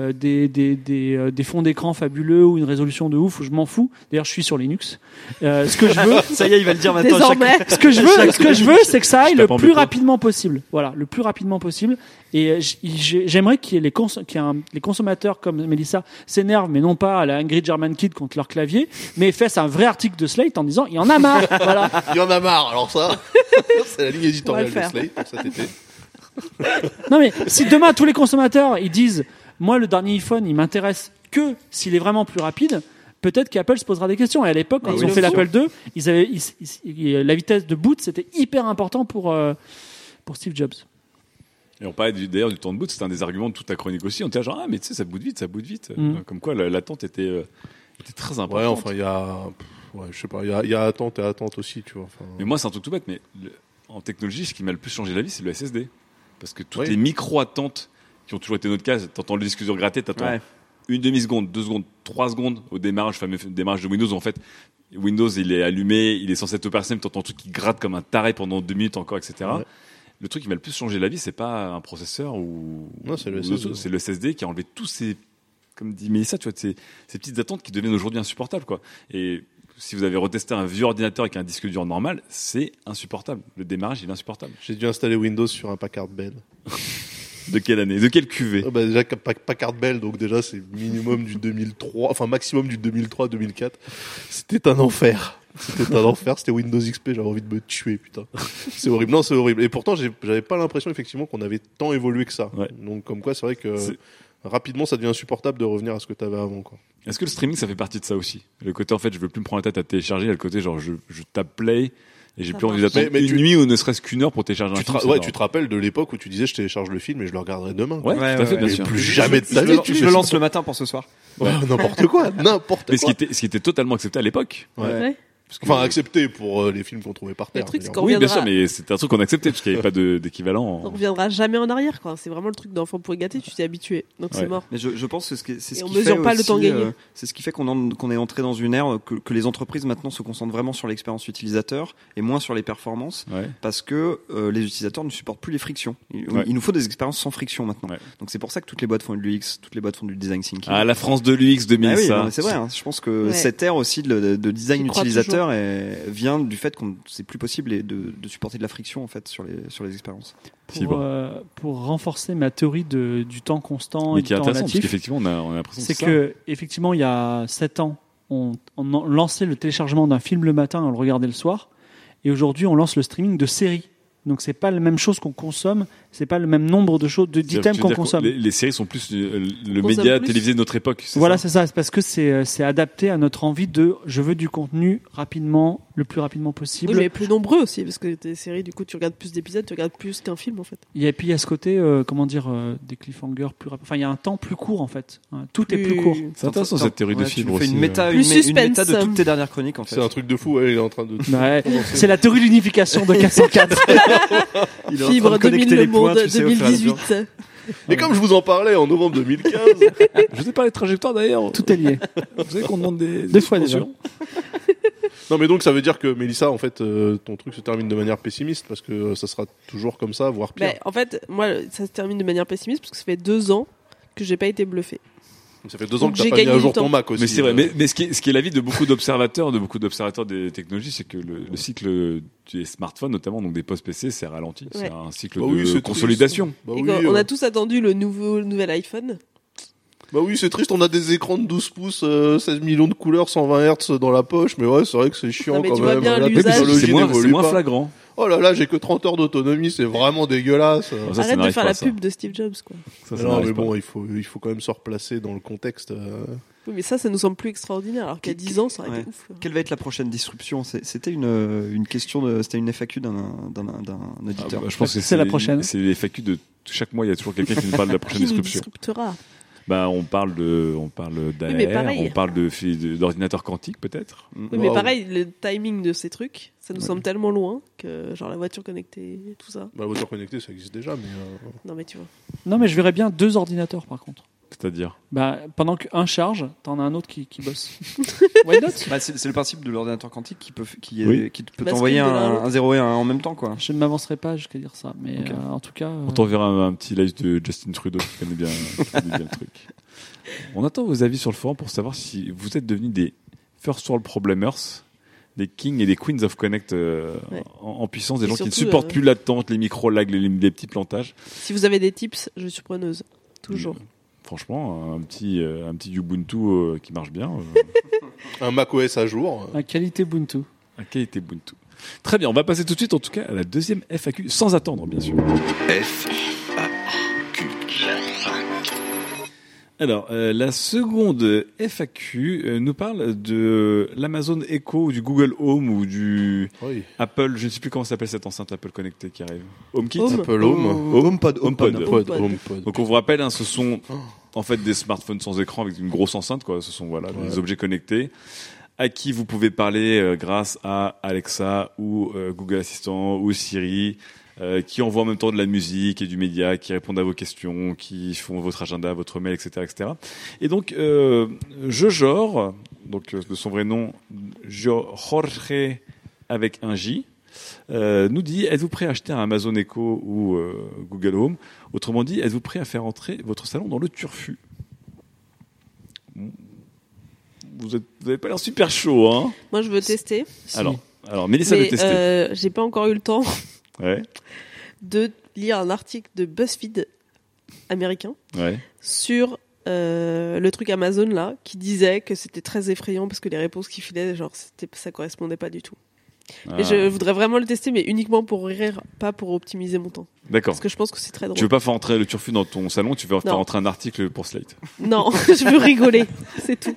des fonds d'écran fabuleux ou une résolution de ouf, je m'en fous. D'ailleurs je suis sur Linux, ce que je veux ça y est il va le dire maintenant ce que je veux c'est que ça aille le plus rapidement possible, voilà, le plus rapidement possible. Et j'aimerais qu'il y ait les consommateurs comme Mélissa s'énervent, mais non pas à la Ingrid German Kid contre leur clavier, mais fassent un vrai article de Slate en disant il y en a marre. Voilà. Il y en a marre, alors ça, c'est la ligne éditoriale de Slate pour cet été. Non mais si demain tous les consommateurs ils disent moi le dernier iPhone il m'intéresse que s'il est vraiment plus rapide, peut-être qu'Apple se posera des questions. Et à l'époque quand ils ont fait l'Apple II, la vitesse de boot c'était hyper important pour Steve Jobs. Et on parlait d'ailleurs du temps de boot, c'était un des arguments de toute ta chronique aussi. On était genre, mais tu sais, ça boot vite. Comme quoi, l'attente était très importante. Ouais, enfin, il y a, je sais pas, il y a attente et attente aussi, tu vois. Enfin... Mais moi, c'est un truc tout bête, mais en technologie, ce qui m'a le plus changé la vie, c'est le SSD. Parce que toutes les micro-attentes qui ont toujours été notre cas, t'entends le disque dur gratter, t'attends une demi-seconde, 2 secondes, 3 secondes au démarrage, fameux démarrage de Windows, où en fait, Windows, il est allumé, il est censé être opérationnel, mais t'entends un truc qui gratte comme un taré pendant 2 minutes encore, etc. Ouais. Le truc qui m'a le plus changé la vie, c'est pas un processeur non, c'est le SSD. C'est le SSD qui a enlevé tous ces, comme dit Mélissa, tu vois, ces petites attentes qui deviennent aujourd'hui insupportables, quoi. Et si vous avez retesté un vieux ordinateur avec un disque dur normal, c'est insupportable. Le démarrage, il est insupportable. J'ai dû installer Windows sur un Packard Bell. De quelle année? De quelle cuvée? Déjà Packard Bell, donc déjà c'est minimum du 2003, enfin maximum du 2003-2004. C'était un enfer. C'était Windows XP, j'avais envie de me tuer, putain. C'est horrible. Non, c'est horrible. Et pourtant, j'avais pas l'impression, effectivement, qu'on avait tant évolué que ça. Ouais. Donc, comme quoi, c'est vrai que rapidement, ça devient insupportable de revenir à ce que t'avais avant, quoi. Est-ce que le streaming, ça fait partie de ça aussi? Le côté, en fait, je veux plus me prendre la tête à télécharger, il y a le côté, genre, je tape play, et j'ai plus envie d'attendre une nuit ou ne serait-ce qu'une heure pour télécharger un film. Tu te rappelles de l'époque où tu disais, je télécharge le film et je le regarderai demain. Ouais, tout à fait, bien sûr. Plus jamais de ta vie. Je le lance le matin pour ce soir. Ouais, n'importe quoi. Mais ce qui était totalement accepté à l'époque. Ouais. Enfin, accepté pour les films qu'on trouvait par terre. Oui, bien sûr, mais c'était un truc qu'on acceptait parce qu'il n'y avait pas d'équivalent. On reviendra jamais en arrière, quoi. C'est vraiment le truc d'enfant pour gâter, tu t'es habitué. Donc c'est mort. Mais je pense que c'est ce on qui mesure fait pas aussi, le temps gagné. C'est ce qui fait qu'on est entré dans une ère que les entreprises maintenant se concentrent vraiment sur l'expérience utilisateur et moins sur les performances, parce que les utilisateurs ne supportent plus les frictions. Il nous faut des expériences sans friction maintenant. Donc c'est pour ça que toutes les boîtes font du l'UX, toutes les boîtes font du design thinking. Ah, la France de l'UX 2000, ça. C'est vrai. Je pense que cette ère aussi de design utilisateur vient du fait qu'on c'est plus possible de supporter de la friction en fait sur les expériences. Pour renforcer ma théorie du temps constant et du temps relatif, parce qu'effectivement on a l'impression c'est que effectivement il y a 7 ans on lançait le téléchargement d'un film le matin, on le regardait le soir, et aujourd'hui on lance le streaming de séries. Donc c'est pas la même chose qu'on consomme, c'est pas le même nombre de choses, d'items qu'on consomme. Les séries sont plus le média télévisé de notre époque. Voilà, c'est ça. C'est parce que c'est adapté à notre envie je veux du contenu rapidement, le plus rapidement possible. Oui, mais plus nombreux aussi, parce que tes séries, du coup, tu regardes plus d'épisodes, tu regardes plus qu'un film en fait. Et puis il y a ce côté, des cliffhangers plus rapides. Enfin, il y a un temps plus court en fait. Tout est plus court. C'est intéressant cette théorie de fibre aussi. Une méta de toutes tes dernières chroniques en fait. C'est un truc de fou. Il est en train de. C'est la théorie de l'unification de 404. Fibre 2000 le monde 2018. Et comme je vous en parlais en novembre 2015, je vous ai parlé de trajectoire d'ailleurs. Tout est lié. Vous savez qu'on demande deux fois déjà. Non mais donc ça veut dire que Mélissa, en fait, ton truc se termine de manière pessimiste parce que ça sera toujours comme ça, voire pire. En fait, moi, ça se termine de manière pessimiste parce que ça fait 2 ans que j'ai pas été bluffé. Ça fait 2 ans que t'as pas mis à jour ton Mac aussi. Mais c'est vrai. Mais ce qui est l'avis de beaucoup d'observateurs des technologies, c'est que le cycle des smartphones, notamment donc des postes PC, c'est ralenti. Ouais. C'est un cycle de consolidation. On a tous attendu le nouvel iPhone. Bah oui, c'est triste, on a des écrans de 12 pouces, 16 millions de couleurs, 120 Hz dans la poche, mais ouais, c'est vrai que c'est chiant quand même. Vois bien l'usage. C'est moins flagrant. Oh là là, j'ai que 30 heures d'autonomie, c'est vraiment dégueulasse. Ça Arrête de n'arrive faire pas, la ça. pub de Steve Jobs, quoi. Ça Non, n'arrive mais pas. bon, il faut quand même se replacer dans le contexte. Oui, mais ça nous semble plus extraordinaire, alors qu'il y a 10 ans, ça aurait été ouf. Quelle va être la prochaine disruption? C'était une question c'était une FAQ d'un auditeur. Je pense que C'est la prochaine. C'est les FAQ de chaque mois, il y a toujours quelqu'un qui nous parle de la prochaine Qui nous disruption. disruptera? On parle d'AR, mais pareil. on parle d'ordinateur quantique peut-être. Oui, mais pareil, le timing de ces trucs, ça nous semble tellement loin que, genre, la voiture connectée, tout ça. La voiture connectée, ça existe déjà, mais. Non, mais tu vois. Non, mais je verrais bien 2 ordinateurs par contre. C'est-à-dire Pendant qu'un charge, t'en as un autre qui bosse. Why not? C'est le principe de l'ordinateur quantique qui peut Bascule t'envoyer de l'un à un l'autre. 0 et un 1 en même temps, quoi. Je ne m'avancerai pas jusqu'à dire ça, mais Ok. en tout cas. On t'enverra un petit live de Justin Trudeau qui connaît bien le truc. On attend vos avis sur le forum pour savoir si vous êtes devenus des first world problemers, des kings et des queens of connect en puissance, des Et gens qui ne surtout, supportent plus l'attente, les micro lags, les petits plantages. Si vous avez des tips, je suis preneuse. Toujours. Franchement, un petit Ubuntu qui marche bien. Un macOS à jour. La qualité Ubuntu. Un qualité Ubuntu. Très bien, on va passer tout de suite en tout cas à la deuxième FAQ, sans attendre bien sûr. Alors, la seconde FAQ nous parle de l'Amazon Echo, ou du Google Home ou du Apple, je ne sais plus comment s'appelle cette enceinte Apple connectée qui arrive. HomeKit Apple Home. HomePod. Donc on vous rappelle, ce sont en fait des smartphones sans écran avec une grosse enceinte, quoi. Ce sont des objets connectés à qui vous pouvez parler grâce à Alexa ou Google Assistant ou Siri. Qui envoient en même temps de la musique et du média, qui répondent à vos questions, qui font votre agenda, votre mail, etc., etc. Et donc, Jojor, donc de son vrai nom, Jorge avec un J, nous dit: êtes-vous prêt à acheter un Amazon Echo ou Google Home? Autrement dit, êtes-vous prêt à faire entrer votre salon dans le turfu? Vous n'avez pas l'air super chaud, hein? Moi, je veux tester. Alors, Mélissa veut tester. J'ai pas encore eu le temps. Ouais. De lire un article de BuzzFeed américain sur le truc Amazon là, qui disait que c'était très effrayant parce que les réponses qu'il filait, genre ça correspondait pas du tout. Et je voudrais vraiment le tester, mais uniquement pour rire, pas pour optimiser mon temps. D'accord. Parce que je pense que c'est très drôle. Tu veux pas faire entrer le turfu dans ton salon, tu veux faire entrer un article pour Slate. Non, je veux rigoler, c'est tout.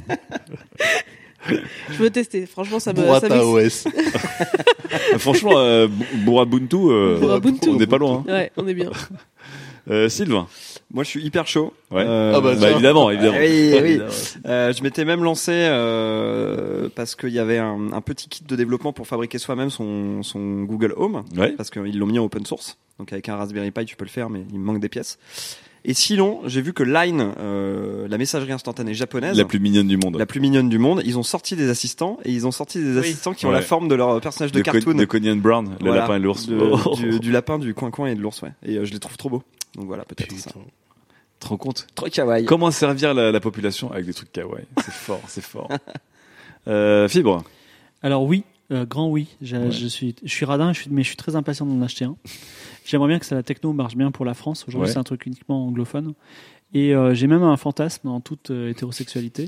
Je veux tester. Franchement, ça me. Burrata OS. Franchement, Burabuntu, on n'est pas loin. Ouais, on est bien. Sylvain. Moi, je suis hyper chaud. Ouais. Oui. Évidemment. Je m'étais même lancé parce qu'il y avait un petit kit de développement pour fabriquer soi-même son Google Home. Ouais. Parce qu'ils l'ont mis en open source. Donc avec un Raspberry Pi, tu peux le faire, mais il me manque des pièces. Et sinon, j'ai vu que Line, la messagerie instantanée japonaise, la plus mignonne du monde, ils ont sorti des assistants et ils ont sorti des assistants qui ont la forme de leur personnage de cartoon. De Coney and Brown, le lapin et l'ours. Du lapin, du coin-coin et de l'ours, ouais. Et je les trouve trop beaux. Donc voilà, peut-être ça. Tu te rends compte? Trop kawaii. Comment servir la population avec des trucs kawaii? C'est fort. Fibre. Alors oui, grand oui. Je suis radin, mais je suis très impatient d'en acheter un. J'aimerais bien que la techno marche bien pour la France. Aujourd'hui, c'est un truc uniquement anglophone. Et j'ai même un fantasme dans toute hétérosexualité.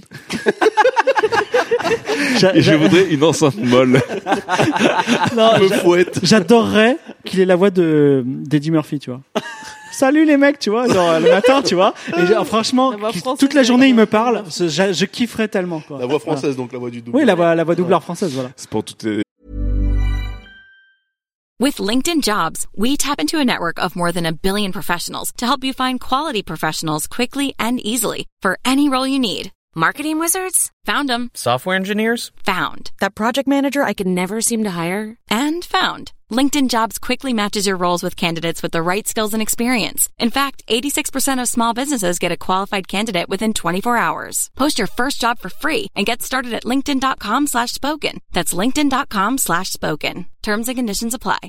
Je voudrais une enceinte molle. Non, j'adorerais qu'il ait la voix d'Eddie Murphy, tu vois. Salut les mecs, tu vois, genre, le matin, tu vois. Et franchement, toute la journée, il me parle. Je kifferais tellement, quoi. La voix française, donc la voix du doubleur. Oui, la voix doubleur française, voilà. C'est pour toutes With LinkedIn Jobs, we tap into a network of more than 1 billion professionals to help you find quality professionals quickly and easily for any role you need. Marketing wizards? Found them. Software engineers? Found. That project manager I could never seem to hire? And found. LinkedIn Jobs quickly matches your roles with candidates with the right skills and experience. In fact, 86% of small businesses get a qualified candidate within 24 hours. Post your first job for free and get started at linkedin.com/spoken. That's linkedin.com/spoken. Terms and conditions apply.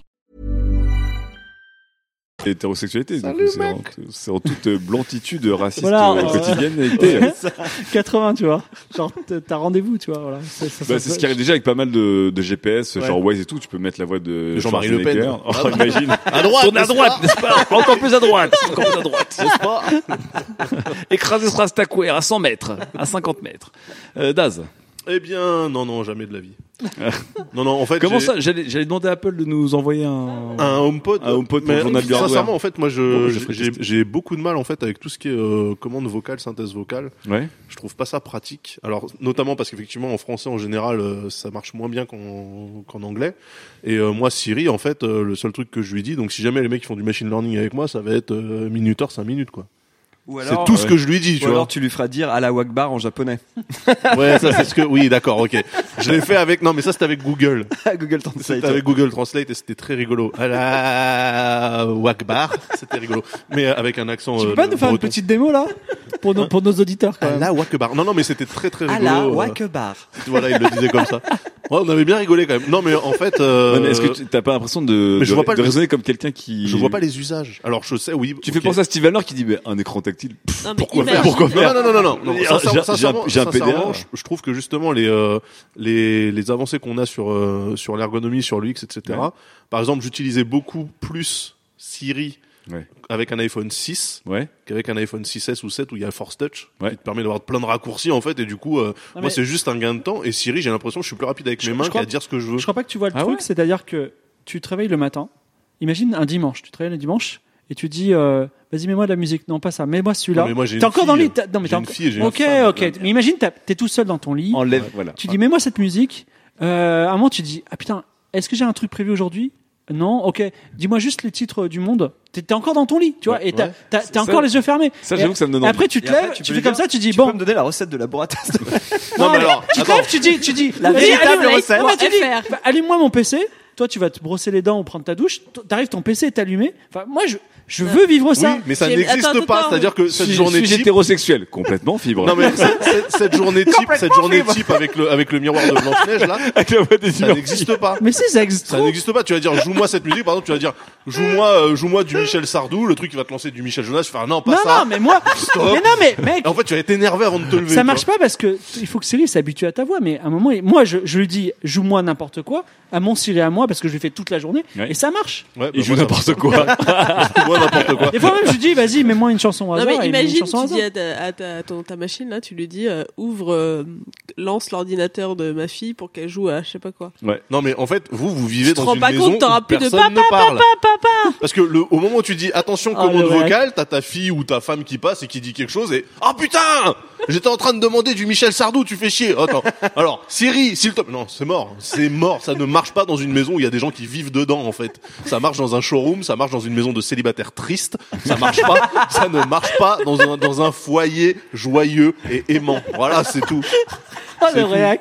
Hétérosexualité, c'est en toute blanquitude raciste quotidienne. 80, tu vois. Genre, t'as rendez-vous, tu vois. Voilà. C'est ce qui arrive déjà avec pas mal de GPS, genre Waze et tout. Tu peux mettre la voix de Jean-Marie Le Pen. Imagine. À droite. Tourne à droite, n'est-ce pas? Encore plus à droite. N'est-ce pas? Écraser ce Rastaquaire à 100 mètres, à 50 mètres. Daz. Eh bien, non, jamais de la vie. Non, en fait. Comment ça? J'allais demander à Apple de nous envoyer un HomePod. Un HomePod pour le journal du hardware. Sincèrement, en fait, moi, j'ai beaucoup de mal, en fait, avec tout ce qui est commande vocale, synthèse vocale. Ouais. Je trouve pas ça pratique. Alors, notamment parce qu'effectivement, en français, en général, ça marche moins bien qu'en anglais. Et moi, Siri, en fait, le seul truc que je lui dis, donc si jamais les mecs qui font du machine learning avec moi, ça va être minuteur 5 minutes, quoi. Ou alors, c'est tout ce que je lui dis, tu vois. Alors tu lui feras dire Allah Wakbar en japonais. Ouais, ça c'est ce que, oui, d'accord, ok. Je l'ai fait avec, non, mais ça c'était avec Google. Google Translate. C'était avec Google Translate et c'était très rigolo. Allah Wakbar, c'était rigolo. Mais avec un accent. Tu peux pas nous faire une petite démo là pour nos auditeurs quand même. Allah Wakbar. Non, mais c'était très très rigolo. Allah Wakbar. Voilà, il le disait comme ça. Ouais, on avait bien rigolé quand même. Non, mais en fait. Mais est-ce que t'as pas l'impression de raisonner comme quelqu'un qui. Je vois pas les usages. Alors je sais, oui. Tu fais penser à Steve Ballmer qui dit un écran tactile. Non, Pourquoi faire Non. J'ai un PDA. Je trouve que justement les avancées qu'on a sur l'ergonomie, sur l'UX, etc. Ouais. Par exemple, j'utilisais beaucoup plus Siri avec un iPhone 6 qu'avec un iPhone 6S ou 7 où il y a Force Touch qui te permet d'avoir plein de raccourcis en fait, et du coup moi c'est juste un gain de temps, et Siri, j'ai l'impression que je suis plus rapide avec mes mains qu'à dire ce que je veux. Je crois pas que tu vois le truc, c'est-à-dire que tu te réveilles le matin, imagine un dimanche, tu te réveilles le dimanche et tu dis vas-y, mets-moi de la musique. Non, pas ça, mets-moi celui-là. Non, mais moi, j'ai t'es encore dans le lit. Non, mais j'ai une fille, j'ai Ok. Mais imagine, t'es tout seul dans ton lit. Enlève, voilà. Tu dis, mets-moi cette musique. À un moment, tu dis, ah putain, est-ce que j'ai un truc prévu aujourd'hui? Non, ok. Dis-moi juste les titres du monde. T'es encore dans ton lit, tu vois, et t'as encore les yeux fermés. Ça, j'avoue que ça me donne envie. Après, tu te lèves, tu fais comme ça, tu dis, tu bon. peux me donner la recette de la burrata? Non, mais alors, tu te lèves, tu dis, la véritable recette. Tu dis, allume-moi mon PC. Toi, tu vas te brosser les dents ou prendre ta douche. T'arrives, ton PC est allumé. Enfin, moi, je veux vivre ça. Oui, mais ça n'existe pas. C'est-à-dire que cette journée type. Hétérosexuel, complètement fibre. Non, mais cette journée type avec le miroir de Blanche-Neige, là, ça n'existe pas. Mais si, ça existe. Ça n'existe pas. Tu vas dire, joue-moi cette musique, par exemple, tu vas dire, joue-moi du Michel Sardou, le truc qui va te lancer du Michel Jonas, tu vas faire, non, pas ça. Non, mais moi, stop. Mais non, mais, mec. En fait, tu vas être énervé avant de te lever. Ça marche pas parce que il faut que Siri s'habitue à ta voix, mais à un moment, moi, je lui dis, joue-moi n'importe quoi, à mon Siri à moi, parce que je lui fais toute la journée, et ça marche. Ouais, il joue n'importe quoi. Moi, n'importe quoi. Des fois même, je lui dis, vas-y, mets-moi une chanson au hasard. Non, mais imagine, tu dis à ta machine, là, tu lui dis, lance l'ordinateur de ma fille pour qu'elle joue à je sais pas quoi. Ouais. Non, mais en fait, vous vivez dans une maison où plus de personne ne parle. papa. Parce que au moment où tu dis, attention, commande vocale, t'as ta fille ou ta femme qui passe et qui dit quelque chose et, oh putain! J'étais en train de demander du Michel Sardou, tu fais chier. Attends. Alors, Siri, s'il te plaît. Non, c'est mort. C'est mort. Ça ne marche pas dans une maison où il y a des gens qui vivent dedans, en fait. Ça marche dans un showroom, ça marche dans une maison de célibataires tristes. Ça marche pas. Ça ne marche pas dans un foyer joyeux et aimant. Voilà, c'est tout. Oh, le réac.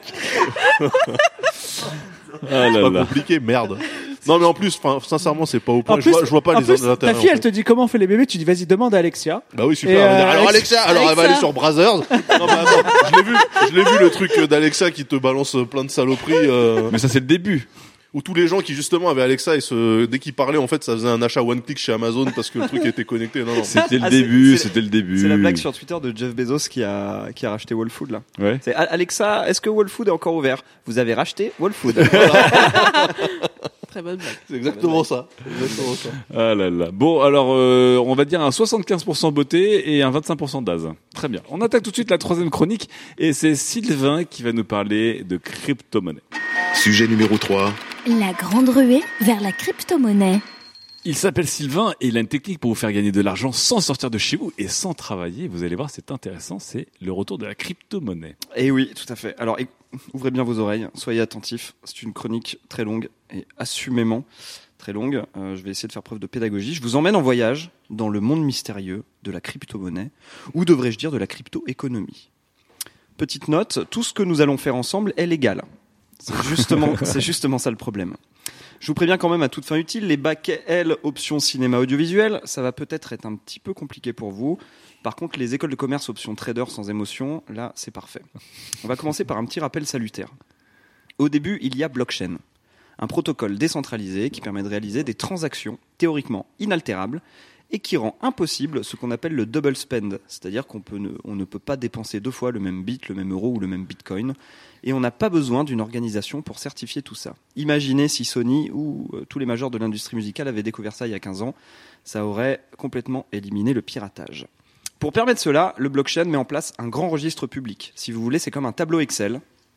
C'est pas compliqué, merde. Non, mais en plus, sincèrement, c'est pas au point. Plus, je vois pas les intérêts. Ta fille, elle te dit comment on fait les bébés, tu dis vas-y, demande à Alexia. Bah oui, super. Alors Alexia, elle va aller sur Brazzers. Non, mais attends, je l'ai vu le truc d'Alexa qui te balance plein de saloperies. Mais ça, c'est le début. Où tous les gens qui justement avaient Alexa et dès qu'ils parlaient, en fait, ça faisait un achat one click chez Amazon parce que le truc était connecté. Non. C'était le début. C'est la blague sur Twitter de Jeff Bezos qui a racheté Whole Food, là. Ouais. C'est Alexa, est-ce que Whole Food est encore ouvert? Vous avez racheté Whole Food. Très bonne blague. C'est exactement ça. Ah là là. Bon, alors, on va dire un 75% beauté et un 25% d'az. Très bien. On attaque tout de suite la troisième chronique et c'est Sylvain qui va nous parler de crypto-monnaie. Sujet numéro 3. La grande ruée vers la crypto-monnaie. Il s'appelle Sylvain et il a une technique pour vous faire gagner de l'argent sans sortir de chez vous et sans travailler. Vous allez voir, c'est intéressant. C'est le retour de la crypto-monnaie. Et oui, tout à fait. Alors, ouvrez bien vos oreilles, soyez attentifs. C'est une chronique très longue et assumément très longue. Je vais essayer de faire preuve de pédagogie. Je vous emmène en voyage dans le monde mystérieux de la crypto-monnaie, ou devrais-je dire de la crypto-économie. Petite note, tout ce que nous allons faire ensemble est légal. C'est justement ça le problème. Je vous préviens quand même à toute fin utile, les bacs L options cinéma audiovisuel, ça va peut-être être un petit peu compliqué pour vous. Par contre, les écoles de commerce options trader sans émotion, là, c'est parfait. On va commencer par un petit rappel salutaire. Au début, il y a blockchain, un protocole décentralisé qui permet de réaliser des transactions théoriquement inaltérables et qui rend impossible ce qu'on appelle le double spend, c'est-à-dire qu'on ne peut pas dépenser deux fois le même bit, le même euro ou le même bitcoin, et on n'a pas besoin d'une organisation pour certifier tout ça. Imaginez si Sony ou tous les majors de l'industrie musicale avaient découvert ça il y a 15 ans, ça aurait complètement éliminé le piratage. Pour permettre cela, le blockchain met en place un grand registre public. Si vous voulez, c'est comme un tableau Excel,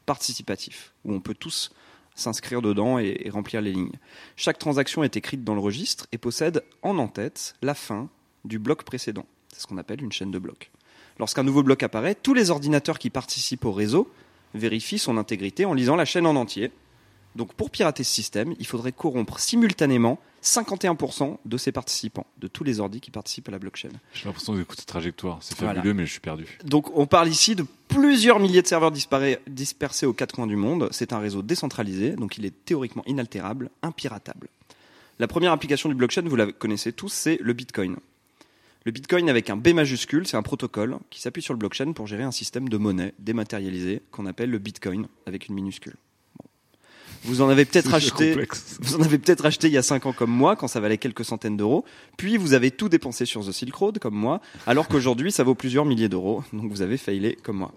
participatif, où on peut tous s'inscrire dedans et remplir les lignes. Chaque transaction est écrite dans le registre et possède en tête la fin du bloc précédent. C'est ce qu'on appelle une chaîne de blocs. Lorsqu'un nouveau bloc apparaît, tous les ordinateurs qui participent au réseau vérifient son intégrité en lisant la chaîne en entier. Donc pour pirater ce système, il faudrait corrompre simultanément 51% de ses participants, de tous les ordis qui participent à la blockchain. J'ai l'impression d'écouter cette trajectoire. C'est fabuleux, mais je suis perdu. Donc on parle ici de plusieurs milliers de serveurs dispersés aux quatre coins du monde. C'est un réseau décentralisé, donc il est théoriquement inaltérable, impiratable. La première application du blockchain, vous la connaissez tous, c'est le Bitcoin. Le Bitcoin avec un B majuscule, c'est un protocole qui s'appuie sur le blockchain pour gérer un système de monnaie dématérialisé qu'on appelle le Bitcoin avec une minuscule. Vous en avez peut-être acheté il y a 5 ans comme moi, quand ça valait quelques centaines d'euros. Puis vous avez tout dépensé sur The Silk Road comme moi, alors qu'aujourd'hui ça vaut plusieurs milliers d'euros. Donc vous avez failé comme moi.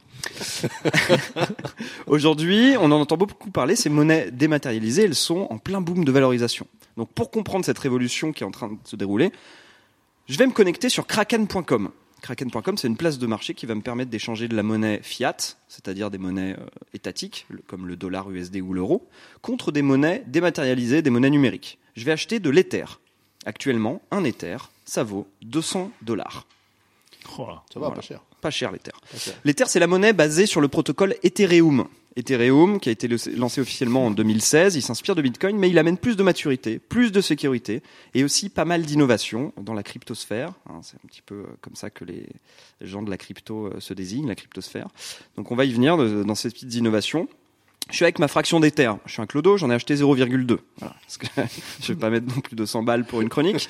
Aujourd'hui, on en entend beaucoup parler, ces monnaies dématérialisées, elles sont en plein boom de valorisation. Donc pour comprendre cette révolution qui est en train de se dérouler, je vais me connecter sur Kraken.com. Kraken.com, c'est une place de marché qui va me permettre d'échanger de la monnaie fiat, c'est-à-dire des monnaies étatiques, comme le dollar USD ou l'euro, contre des monnaies dématérialisées, des monnaies numériques. Je vais acheter de l'Ether. Actuellement, un Ether, ça vaut $200. Oh, ça va, pas cher. Pas cher l'Ether. L'Ether, c'est la monnaie basée sur le protocole Ethereum. Ethereum, qui a été lancé officiellement en 2016, il s'inspire de Bitcoin, mais il amène plus de maturité, plus de sécurité, et aussi pas mal d'innovation dans la cryptosphère. C'est un petit peu comme ça que les gens de la crypto se désignent, la cryptosphère. Donc on va y venir dans ces petites innovations. Je suis avec ma fraction d'Ether. Je suis un clodo, j'en ai acheté 0,2. Voilà. Parce que je vais pas mettre non plus 200 balles pour une chronique.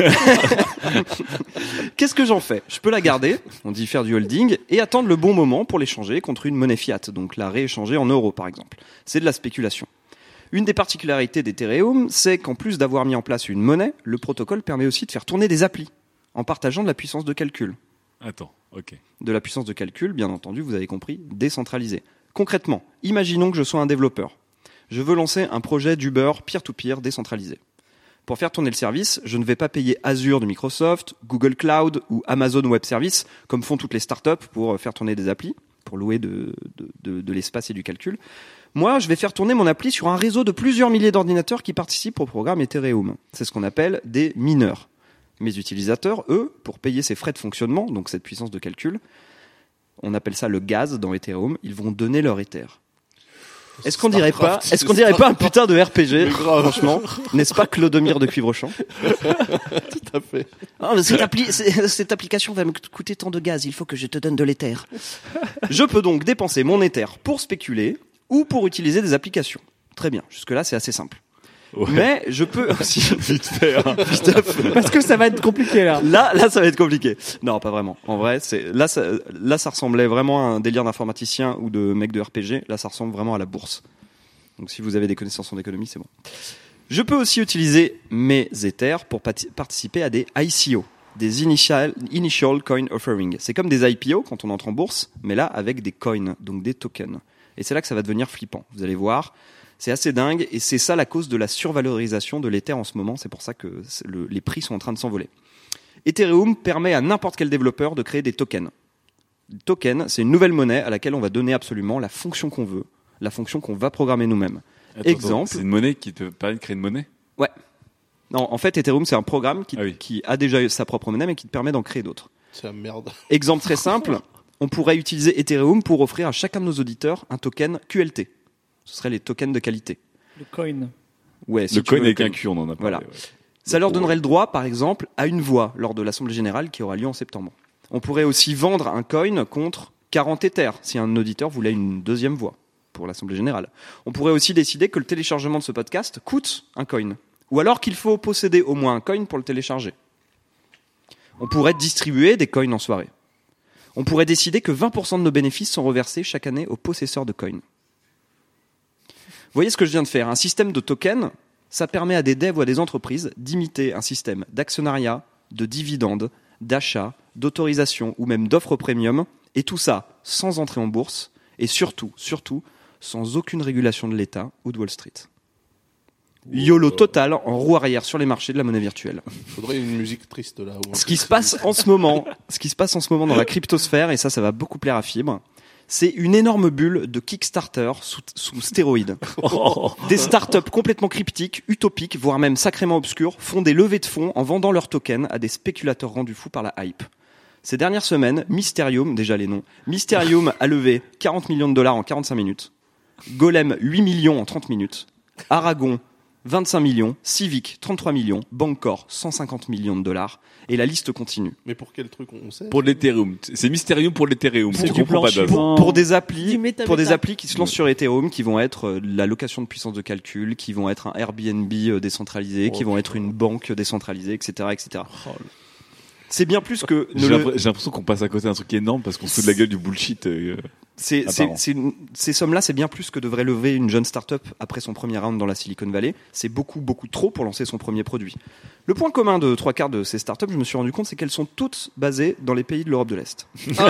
Qu'est-ce que j'en fais ? Je peux la garder, on dit faire du holding, et attendre le bon moment pour l'échanger contre une monnaie fiat, donc la rééchanger en euros par exemple. C'est de la spéculation. Une des particularités d'Ethereum, c'est qu'en plus d'avoir mis en place une monnaie, le protocole permet aussi de faire tourner des applis, en partageant de la puissance de calcul. De la puissance de calcul, bien entendu, vous avez compris, décentralisée. Concrètement, imaginons que je sois un développeur. Je veux lancer un projet d'Uber peer-to-peer décentralisé. Pour faire tourner le service, je ne vais pas payer Azure de Microsoft, Google Cloud ou Amazon Web Services, comme font toutes les startups pour faire tourner des applis, pour louer de l'espace et du calcul. Moi, je vais faire tourner mon appli sur un réseau de plusieurs milliers d'ordinateurs qui participent au programme Ethereum. C'est ce qu'on appelle des mineurs. Mes utilisateurs, eux, pour payer ces frais de fonctionnement, donc cette puissance de calcul, on appelle ça le gaz dans Ethereum, ils vont donner leur Ether. Est-ce qu'on dirait pas un putain de RPG, franchement, n'est-ce pas Clodomir de Cuivrechamp? Tout à fait. Oh, cette application va me coûter tant de gaz, il faut que je te donne de l'Ether. Je peux donc dépenser mon Ether pour spéculer ou pour utiliser des applications. Très bien, jusque-là c'est assez simple. Ouais. Mais je peux aussi vite fait. Parce que ça va être compliqué là. Là, ça va être compliqué. Non, pas vraiment. En vrai, là, ça ressemblait vraiment à un délire d'informaticien ou de mec de RPG. Là, ça ressemble vraiment à la bourse. Donc, si vous avez des connaissances en économie, c'est bon. Je peux aussi utiliser mes Ethers pour participer à des ICO, des Initial Coin Offering. C'est comme des IPO quand on entre en bourse, mais là avec des coins, donc des tokens. Et c'est là que ça va devenir flippant. Vous allez voir. C'est assez dingue et c'est ça la cause de la survalorisation de l'Ether en ce moment. C'est pour ça que les prix sont en train de s'envoler. Ethereum permet à n'importe quel développeur de créer des tokens. Les tokens, c'est une nouvelle monnaie à laquelle on va donner absolument la fonction qu'on veut, la fonction qu'on va programmer nous-mêmes. Exemple. C'est une monnaie qui te permet de créer une monnaie ? Ouais. Non, en fait, Ethereum, c'est un programme qui a déjà sa propre monnaie mais qui te permet d'en créer d'autres. C'est la merde. Exemple très simple. On pourrait utiliser Ethereum pour offrir à chacun de nos auditeurs un token QLT. Ce seraient les tokens de qualité. Le coin. Ouais, si le coin avec un Q, on en a parlé. Voilà. Ouais. Ça leur donnerait le droit, par exemple, à une voix lors de l'Assemblée Générale qui aura lieu en septembre. On pourrait aussi vendre un coin contre 40 Ethers si un auditeur voulait une deuxième voix pour l'Assemblée Générale. On pourrait aussi décider que le téléchargement de ce podcast coûte un coin. Ou alors qu'il faut posséder au moins un coin pour le télécharger. On pourrait distribuer des coins en soirée. On pourrait décider que 20% de nos bénéfices sont reversés chaque année aux possesseurs de coins. Vous voyez ce que je viens de faire ? Un système de tokens, ça permet à des devs ou à des entreprises d'imiter un système d'actionnariat, de dividendes, d'achat, d'autorisation ou même d'offres premium, et tout ça sans entrer en bourse et surtout, sans aucune régulation de l'État ou de Wall Street. YOLO total en roue arrière sur les marchés de la monnaie virtuelle. Faudrait une musique triste là. Ce qui se passe en ce moment dans la cryptosphère, et ça va beaucoup plaire à Fibre, C'est une énorme bulle de Kickstarter sous stéroïdes. Des startups complètement cryptiques, utopiques, voire même sacrément obscures, font des levées de fonds en vendant leurs tokens à des spéculateurs rendus fous par la hype. Ces dernières semaines, Mysterium, déjà les noms, Mysterium a levé 40 millions de dollars en 45 minutes. Golem, 8 millions en 30 minutes. Aragon, 25 millions. Civic, 33 millions. Bancor, 150 millions de dollars. Et la liste continue. Mais pour quel truc on sait? Pour l'Ethereum. C'est Mysterium pour l'Ethereum. C'est Je du comprends pas blanchiment. Pour des applis, Du méta-méta. pour des applis qui se lancent sur Ethereum, qui vont être la location de puissance de calcul, qui vont être un Airbnb décentralisé, qui vont être une banque décentralisée, etc., etc. C'est bien plus que J'ai l'impression qu'on passe à côté d'un truc énorme parce qu'on se fout de la gueule du bullshit. Ces sommes-là, c'est bien plus que devrait lever une jeune start-up après son premier round dans la Silicon Valley. C'est beaucoup, beaucoup trop pour lancer son premier produit. Le point commun de 3/4 de ces start-up, je me suis rendu compte, c'est qu'elles sont toutes basées dans les pays de l'Europe de l'Est.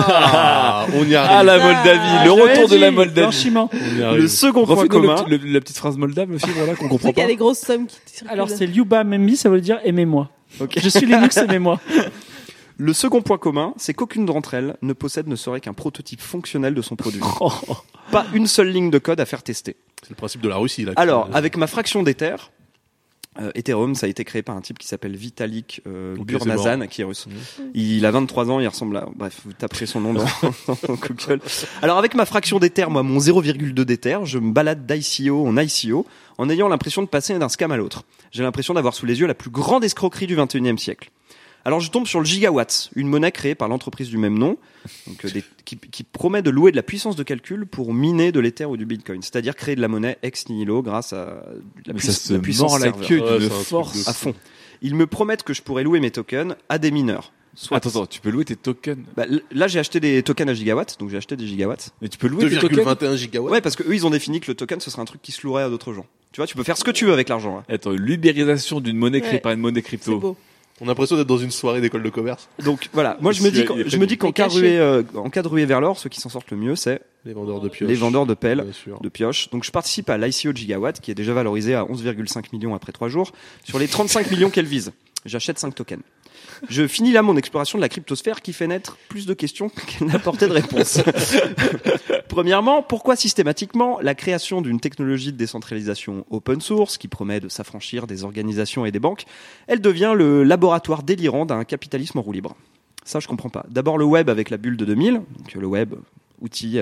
Ah, on y arrive. Ah, la Moldavie, le retour de la Moldavie. Blanchiment. On y arrive. Le second point Refais-nous commun, la petite phrase moldave, le film, voilà, qu'on comprend Il y a pas. des grosses sommes qui circulent. Alors c'est Liuba Membi, ça veut dire aimez-moi. Ok. Je suis Linux, aimez-moi. le second point commun, c'est qu'aucune d'entre elles ne possède ne serait qu'un prototype fonctionnel de son produit. Pas une seule ligne de code à faire tester. C'est le principe de la Russie, là. Alors, avec ma fraction d'Ether, Ethereum, ça a été créé par un type qui s'appelle Vitalik Burnazan, qui est russe. Il a 23 ans, il ressemble à... Bref, vous taperez son nom dans Google. Alors, avec ma fraction d'Ether, moi, mon 0,2 d'Ether, je me balade d'ICO en ICO en ayant l'impression de passer d'un scam à l'autre. J'ai l'impression d'avoir sous les yeux la plus grande escroquerie du 21e siècle. Alors je tombe sur le gigawatt, une monnaie créée par l'entreprise du même nom, donc, qui promet de louer de la puissance de calcul pour miner de l'Ether ou du Bitcoin, c'est-à-dire créer de la monnaie ex nihilo grâce à la puissance mord la serveur. queue Ouais, d'une c'est un truc force. À fond. Ils me promettent que je pourrais louer mes tokens à des mineurs. Soit... Attends, tu peux louer tes tokens. Bah, là j'ai acheté des tokens à gigawatts, donc j'ai acheté des gigawatts. Mais tu peux louer tes tokens. 2,21 gigawatts. Ouais, parce que eux ils ont défini que le token ce serait un truc qui se louerait à d'autres gens. Tu vois, tu peux faire ce que tu veux avec l'argent. Hein. Attends, l'ubérisation d'une monnaie créée Ouais. par une monnaie C'est crypto. beau. On a l'impression d'être dans une soirée d'école de commerce. Donc voilà, moi je me dis qu'en cas de ruée vers l'or, ceux qui s'en sortent le mieux c'est Les vendeurs de pioches. les vendeurs de pelles, Bien sûr. de pioches. Donc je participe à l'ICO de Gigawatt qui est déjà valorisé à 11,5 millions après 3 jours sur les 35 millions qu'elle vise. J'achète 5 tokens. Je finis là mon exploration de la cryptosphère qui fait naître plus de questions qu'elle n'apportait de réponses. Premièrement, pourquoi systématiquement la création d'une technologie de décentralisation open source qui promet de s'affranchir des organisations et des banques, elle devient le laboratoire délirant d'un capitalisme en roue libre? Ça, je comprends pas. D'abord le web avec la bulle de 2000, donc le web, outil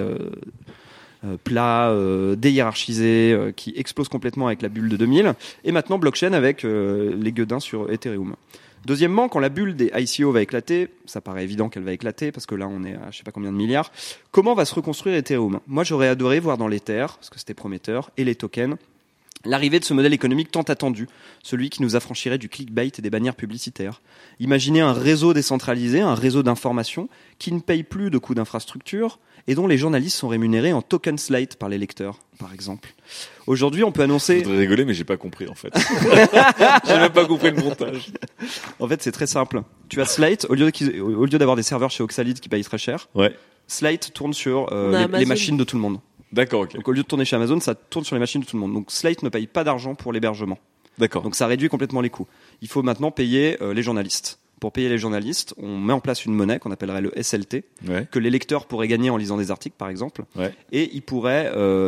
plat, déhiérarchisé, qui explose complètement avec la bulle de 2000, et maintenant blockchain avec les gueudins sur Ethereum. Deuxièmement, quand la bulle des ICO va éclater, ça paraît évident qu'elle va éclater parce que là on est à je sais pas combien de milliards, comment va se reconstruire Ethereum? Moi j'aurais adoré voir dans l'Ether, parce que c'était prometteur, et les tokens, l'arrivée de ce modèle économique tant attendu, celui qui nous affranchirait du clickbait et des bannières publicitaires. Imaginez un réseau décentralisé, un réseau d'information qui ne paye plus de coûts d'infrastructure et dont les journalistes sont rémunérés en token slate par les lecteurs, par exemple. Aujourd'hui, on peut Je annoncer... voudrais rigoler, mais j'ai pas compris, en fait. J'ai même pas compris le montage. En fait, c'est très simple. Tu as Slate, au lieu d'avoir des serveurs chez Oxalid qui payent très cher, Ouais. Slate tourne sur On a les Amazon. machines de tout le monde. D'accord, ok. Donc au lieu de tourner chez Amazon, ça tourne sur les machines de tout le monde. Donc Slate ne paye pas d'argent pour l'hébergement. D'accord. Donc ça réduit complètement les coûts. Il faut maintenant payer les journalistes. Pour payer les journalistes, on met en place une monnaie qu'on appellerait le SLT, Ouais. que les lecteurs pourraient gagner en lisant des articles, par exemple. Ouais. Et ils pourraient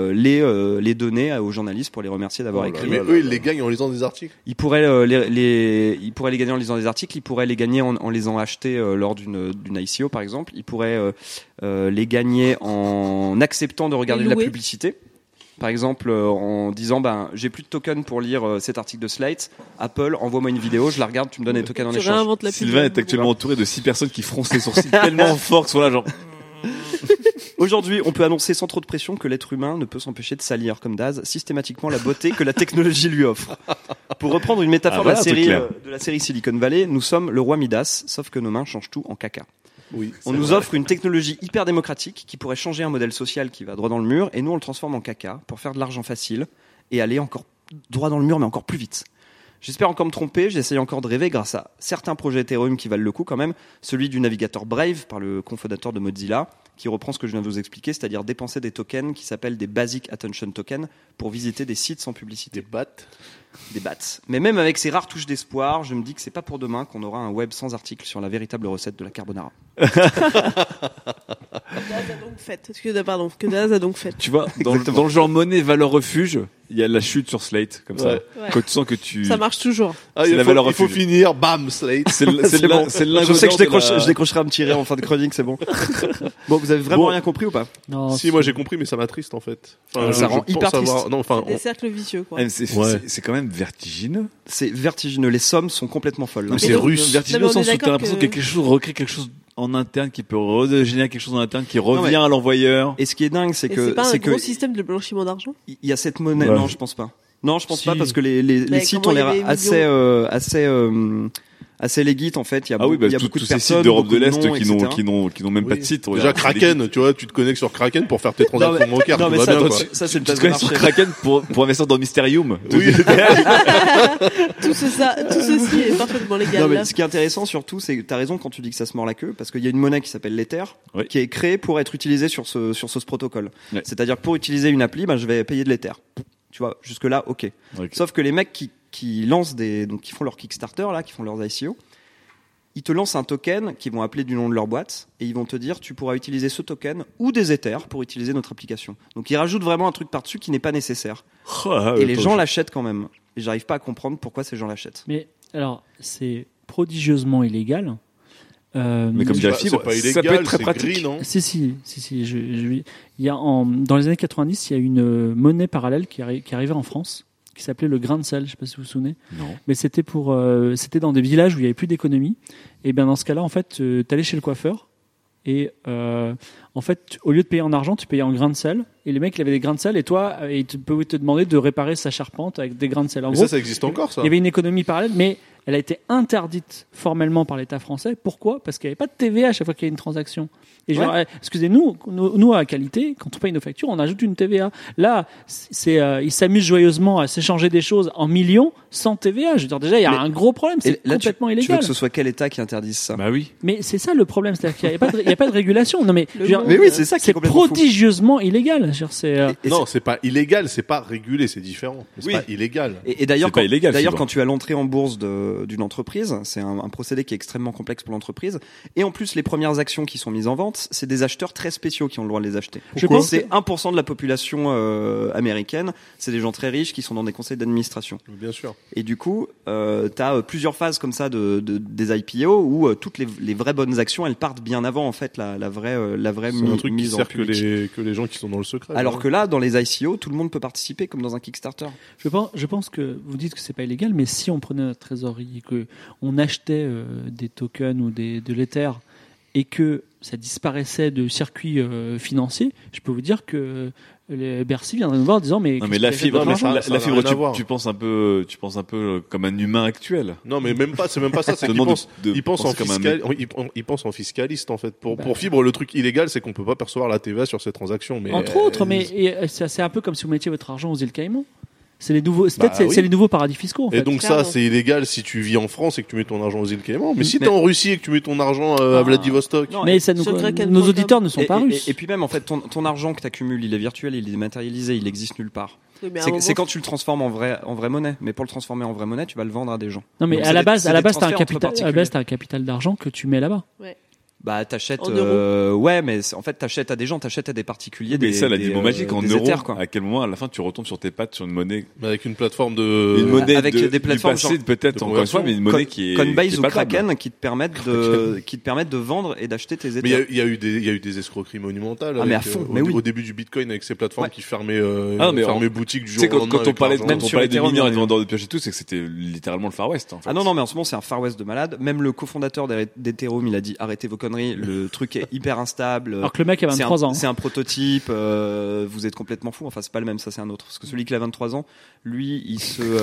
les donner aux journalistes pour les remercier d'avoir écrit. Mais eux, ils les gagnent en lisant des articles. Ils pourraient ils pourraient les gagner en lisant des articles, ils pourraient les gagner en les ayant achetés lors d'une ICO par exemple, ils pourraient les gagner en acceptant de regarder de la louer. publicité. Par exemple, en disant j'ai plus de tokens pour lire cet article de Slate, Apple, envoie-moi une vidéo, je la regarde, tu me donnes des tokens en Tu échange. réinventes la pub. Sylvain est actuellement entouré de 6 personnes qui froncent les sourcils tellement fort que sont là, genre. Aujourd'hui, on peut annoncer sans trop de pression que l'être humain ne peut s'empêcher de salir, comme Daz, systématiquement la beauté que la technologie lui offre. Pour reprendre une métaphore voilà, de, un truc clair. de la série Silicon Valley, nous sommes le roi Midas, sauf que nos mains changent tout en caca. Oui. On nous offre une technologie hyper démocratique qui pourrait changer un modèle social qui va droit dans le mur, et nous on le transforme en caca pour faire de l'argent facile et aller encore droit dans le mur, mais encore plus vite. J'espère encore me tromper, j'essaye encore de rêver grâce à certains projets Ethereum qui valent le coup quand même, celui du navigateur Brave par le cofondateur de Mozilla, qui reprend ce que je viens de vous expliquer, c'est-à-dire dépenser des tokens qui s'appellent des Basic Attention Tokens pour visiter des sites sans publicité. Des battes. Des bats. Mais même avec ces rares touches d'espoir, je me dis que c'est pas pour demain qu'on aura un web sans articles sur la véritable recette de la carbonara. Que Daz a donc fait. Tu vois, dans le genre monnaie valeur refuge, il y a la chute sur Slate comme ça. Ouais. Quand tu sens que tu Ça marche toujours. Ah, il faut finir, bam, Slate. C'est bon. Je sais que je décrocherai un petit rire en fin de chronique, c'est bon. Bon, vous avez vraiment rien compris ou pas? Non, Si, moi j'ai compris, mais ça m'attriste en fait. Enfin, ça rend hyper triste. Des cercles vicieux, quoi. C'est quand même vertigineux. C'est vertigineux. Les sommes sont complètement folles. Mais c'est russe. Vertigineux au sens où t'as l'impression que que quelque chose recrée quelque chose en interne qui peut régénérer quelque chose en interne qui revient à l'envoyeur. Et ce qui est dingue, c'est que c'est pas un gros système de blanchiment d'argent. Il y a cette monnaie. Ouais. Non, je pense pas. Non, je pense pas parce que les sites ont comment l'air assez legit en fait. Il y a, il y a beaucoup de tous ces personnes sites d'Europe de beaucoup l'Est noms, qui n'ont même pas de site. Déjà Kraken, tu vois, tu te connectes sur Kraken pour faire tes transactions bancaires. Non mais tout va bien, quoi. ça c'est une Tu place te de connais sur marché. Kraken pour investir dans Mysterium. Oui. Tout ceci est parfaitement légal. Non, mais là. ce qui est intéressant surtout, c'est que t'as raison quand tu dis que ça se mord la queue, parce qu'il y a une monnaie qui s'appelle l'Ether, Oui. qui est créée pour être utilisée sur ce protocole. Ouais. C'est-à-dire que pour utiliser une appli, je vais payer de l'Ether. Tu vois, jusque là, ok. Sauf que les mecs qui lancent qui font leur Kickstarter là, qui font leurs ICO, ils te lancent un token qu'ils vont appeler du nom de leur boîte et ils vont te dire tu pourras utiliser ce token ou des Ethers pour utiliser notre application. Donc ils rajoutent vraiment un truc par-dessus qui n'est pas nécessaire. Et les gens l'achètent quand même. Et j'arrive pas à comprendre pourquoi ces gens l'achètent. Mais alors, c'est prodigieusement illégal. Mais comme dit la fibre, pas illégal, ça peut être très c'est pratique. gris, non Si. Il y a dans les années 90, il y a une monnaie parallèle qui arrivait en France, qui s'appelait le grain de sel. Je sais pas si vous vous souvenez. Non. Mais c'était c'était dans des villages où il y avait plus d'économie. Et bien dans ce cas-là, en fait, t'allais chez le coiffeur et en fait, au lieu de payer en argent, tu payais en grain de sel. Et les mecs, ils avaient des grains de sel et toi, ils pouvaient te demander de réparer sa charpente avec des grains de sel. En Mais gros, ça existe encore, ça. il y avait une économie parallèle, mais elle a été interdite formellement par l'État français. Pourquoi ? Parce qu'il n'y avait pas de TVA à chaque fois qu'il y a une transaction. Et genre, excusez-nous, nous à Qualité, quand on paye nos factures, on ajoute une TVA. Là, ils s'amusent joyeusement à s'échanger des choses en millions sans TVA. Je veux dire, déjà, il y a un gros problème. C'est là, complètement tu veux illégal. que ce soit quel État qui interdise ça? Bah oui. Mais c'est ça le problème, c'est-à-dire qu'il n'y a pas de régulation. Non mais, je veux dire, mais oui, c'est ça qui est complètement fou. prodigieusement illégal. Je veux dire, c'est, Non, c'est pas illégal, c'est pas régulé, c'est différent. C'est Oui. pas illégal. Et d'ailleurs, C'est pas illégal, fibre. quand tu as l'entrée en bourse d'une entreprise, c'est un procédé qui est extrêmement complexe pour l'entreprise. Et en plus, les premières actions qui sont mises en vente, c'est des acheteurs très spéciaux qui ont le droit de les acheter. Je pense c'est 1% de la population américaine. C'est des gens très riches qui sont dans des conseils d'administration. Bien sûr. Et du coup, t'as plusieurs phases comme ça des IPO où toutes les vraies bonnes actions, elles partent bien avant en fait la vraie C'est un truc qui mise en sert que public. les gens qui sont dans le secret. Alors que là, dans les ICO, tout le monde peut participer comme dans un Kickstarter. je pense que vous dites que c'est pas illégal, mais si on prenait notre trésorerie, que on achetait des tokens ou de l'Ether et que ça disparaissait de circuits financiers, je peux vous dire que Bercy viendrait nous voir en disant mais Non mais la fibre, ça fibre, n'a rien à voir. tu penses un peu comme un humain actuel. Non, mais même pas, c'est même pas ça, c'est Je qu'ils demande pensent, de ils pensent en penser comme un ils pensent en fiscaliste, en fait. Pour fibre, le truc illégal, c'est qu'on peut pas percevoir la TVA sur ces transactions, mais. entre autres, mais c'est un peu comme si vous mettiez votre argent aux îles Caïmans. C'est les nouveaux, Bah c'est oui. les nouveaux paradis fiscaux en fait. Et donc clairement. ça, c'est illégal si tu vis en France et que tu mets ton argent aux îles Caïmans. Mais si Mais- t'es en Russie et que tu mets ton argent à Vladivostok. Non, Mais Sur Kraken.com. nos auditeurs ne sont pas russes. Et puis même en fait ton argent que tu accumules, il est virtuel, il est dématérialisé, il existe nulle part. Oui, mais à un moment, C'est quand tu le transformes en vraie monnaie, mais pour le transformer en vraie monnaie, tu vas le vendre à des gens. Non mais Donc à c'est la des- base, c'est à la des base, t'as un transferts entre capital, à la particuliers. base, t'as un capital d'argent que tu mets là-bas. Bah t'achètes En euros. ouais, mais en fait t'achètes à des gens, t'achètes à des particuliers. Mais ça, la des dynamo magique en des euros. Ethers, quoi. À quel moment, à la fin, tu retombes sur tes pattes sur une monnaie, Avec une plateforme de. une monnaie avec de, des plateformes du passé, genre peut-être de encore une fois, mais une monnaie Con- qui est Coinbase qui est ou palpable. Kraken qui te permettent de vendre et d'acheter tes Mais Ethers. il y a eu des escroqueries monumentales. Ah, mais avec, à fond, au, mais oui. au début du Bitcoin avec ces plateformes Ouais. qui fermaient, Ah, mais fermaient boutique du Tu jour sais, au lendemain. quand on avec parlait, l'argent. Même quand on sur parlait de Ethereum, mineurs et de ouais. vendeurs de pioches et tout, c'est que c'était littéralement le Far West. En fait. Ah non, mais en ce moment, c'est un Far West de malade. Même le cofondateur d'Ethereum, il a dit arrêtez vos conneries, le truc est hyper instable. Alors que le mec a 23 ans. C'est un prototype, vous êtes complètement fou. Enfin, c'est pas le même, ça c'est un autre. Parce que celui qui a 23 ans, lui, il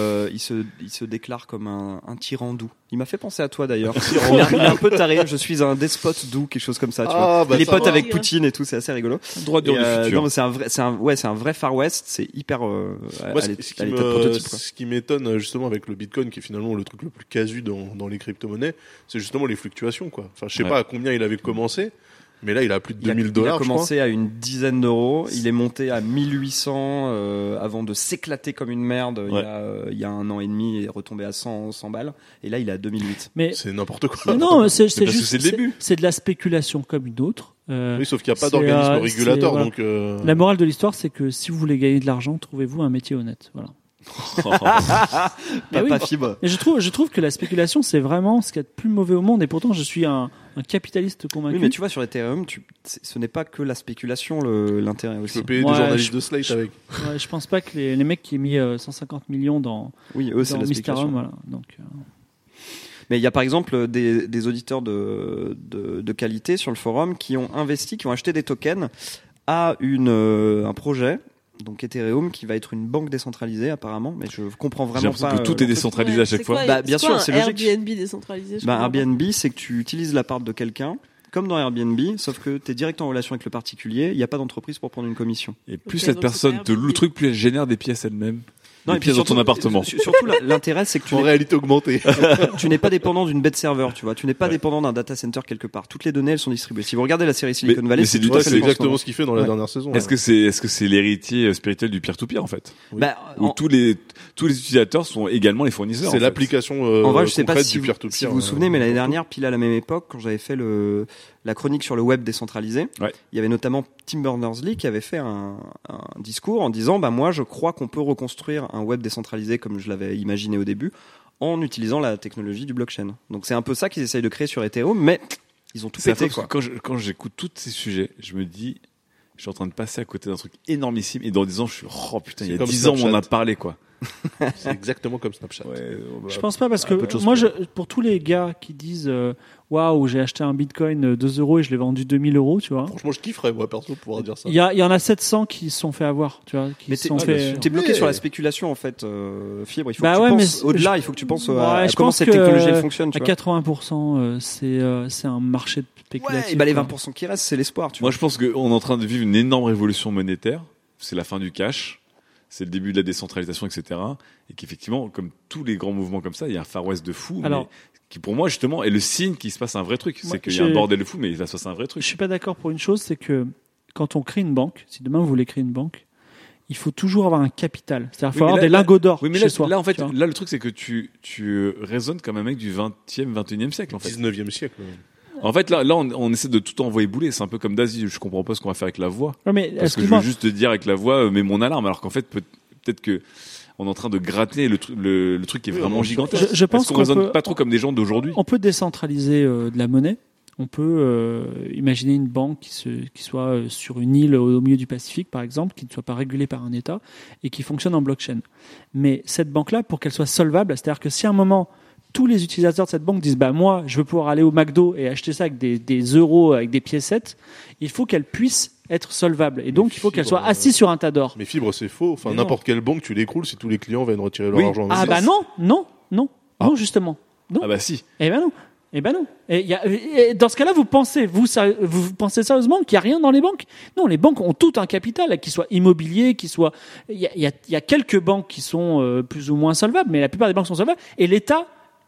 se déclare comme un tyran doux. Il m'a fait penser à toi d'ailleurs. Il est un peu taré, je suis un despote doux, quelque chose comme ça, tu vois. Bah, Il est ça pote va. avec Poutine et tout, c'est assez rigolo. Droit dur Et, du futur. non, mais c'est un vrai Far West, c'est hyper Moi, à ce l'état de prototype, quoi. qui m'étonne justement avec le Bitcoin, qui est finalement le truc le plus casu dans les crypto-monnaies, c'est justement les fluctuations, quoi. Enfin, je sais Ouais. pas à combien il avait commencé, Mais là, il a plus de $2 000. Il a commencé à une dizaine d'euros. Il est monté à 1800 avant de s'éclater comme une merde il y a 1 an et demi et est retombé à 100 balles. Et là, il est à 2008. Mais c'est n'importe quoi. Non, c'est juste c'est le début. C'est de la spéculation comme une autre. Oui, sauf qu'il n'y a pas d'organisme régulateur. Voilà. Donc la morale de l'histoire, c'est que si vous voulez gagner de l'argent, trouvez-vous un métier honnête. Voilà. Pas fibre. Et je trouve que la spéculation, c'est vraiment ce qu'il y a de plus mauvais au monde. Et pourtant, je suis un capitaliste convaincu. Oui, mais tu vois, sur Ethereum, ce n'est pas que la spéculation l'intérêt aussi. Tu peux payer des journalistes de Slate avec. Ouais, je pense pas que les mecs qui ont mis 150 millions dans c'est la spéculation. Voilà. Donc, Mais il y a par exemple des auditeurs de qualité sur le forum qui ont acheté des tokens à un projet. Donc Ethereum qui va être une banque décentralisée apparemment, mais je comprends vraiment pas. Que tout est décentralisé à chaque fois. Bien sûr, c'est logique. Airbnb décentralisé. Airbnb, c'est que tu utilises l'appart de quelqu'un, comme dans Airbnb, sauf que tu es direct en relation avec le particulier. Il n'y a pas d'entreprise pour prendre une commission. Et plus cette personne te loue le truc, plus elle génère des pièces elle-même. Non, des pièces dans ton appartement. Surtout, l'intérêt, c'est que tu en réalité augmentée. Tu n'es pas dépendant d'une bête serveur, tu vois. Tu n'es pas dépendant d'un data center quelque part. Toutes les données, elles sont distribuées. Si vous regardez la série Silicon Valley, c'est exactement ce qu'il fait dans la dernière saison. Est-ce que c'est l'héritier spirituel du peer-to-peer en fait? Où tous les utilisateurs sont également les fournisseurs. C'est l'application en vrai, je sais pas du peer-to-peer. Si vous vous souvenez, mais l'année dernière, pile à la même époque, quand j'avais fait la chronique sur le web décentralisé, il y avait notamment Tim Berners-Lee qui avait fait un discours en disant moi je crois qu'on peut reconstruire un web décentralisé comme je l'avais imaginé au début en utilisant la technologie du blockchain. Donc c'est un peu ça qu'ils essayent de créer sur Ethereum, mais ils ont tout pété quoi. Quand j'écoute tous ces sujets, je me dis je suis en train de passer à côté d'un truc énormissime et dans 10 ans je suis putain, il y a 10 ans on en a parlé quoi. C'est exactement comme Snapchat. Je pense pas parce que moi, pour tous les gars qui disent waouh, j'ai acheté un Bitcoin 2 euros et je l'ai vendu 2000 euros, tu vois. Franchement, je kifferais moi perso pouvoir dire ça. Il y en a 700 qui se sont fait avoir, tu vois. T'es bloqué sur la spéculation en fait, Fibre. Il faut que tu penses au-delà. Il faut que tu penses à comment cette technologie fonctionne. À 80%, c'est un marché de spéculation. Les 20% qui restent, c'est l'espoir. Moi, je pense qu'on est en train de vivre une énorme révolution monétaire. C'est la fin du cash. C'est le début de la décentralisation, etc. Et qu'effectivement, comme tous les grands mouvements comme ça, il y a un Far West de fou, mais qui pour moi justement est le signe qu'il se passe un vrai truc. C'est qu'il y a un bordel de fou, mais il va se passer un vrai truc. Je suis pas d'accord pour une chose, c'est que quand on crée une banque, si demain vous voulez créer une banque, il faut toujours avoir un capital. C'est-à-dire qu'il faut avoir des lingots d'or chez soi. Là, en fait, le truc, c'est que tu raisonnes comme un mec du 20e, 21e siècle, en fait. 19e siècle. En fait, là, on essaie de tout envoyer bouler. C'est un peu comme Daisy. Je comprends pas ce qu'on va faire avec la voix. Parce que je veux juste te dire avec la voix, mets mon alarme. Alors qu'en fait, peut-être que on est en train de gratter le truc qui est vraiment gigantesque. Je pense qu'on raisonne pas trop comme des gens d'aujourd'hui. On peut décentraliser de la monnaie. On peut imaginer une banque qui soit sur une île au milieu du Pacifique, par exemple, qui ne soit pas régulée par un État et qui fonctionne en blockchain. Mais cette banque-là, pour qu'elle soit solvable, c'est-à-dire que si à un moment tous les utilisateurs de cette banque disent moi je veux pouvoir aller au McDo et acheter ça avec des euros, avec des piécettes, il faut qu'elle puisse être solvable et donc il faut qu'elle soit assise sur un tas d'or. Mais Fibre, c'est faux. Enfin, n'importe quelle banque, tu l'écroules si tous les clients viennent retirer leur argent. Non, justement. Non. Ah bah si. Eh ben non. Et dans ce cas-là, vous pensez sérieusement qu'il n'y a rien dans les banques? Non, les banques ont tout un capital, qu'il soit immobilier, il y a quelques banques qui sont plus ou moins solvables, mais la plupart des banques sont solvables. Et l'État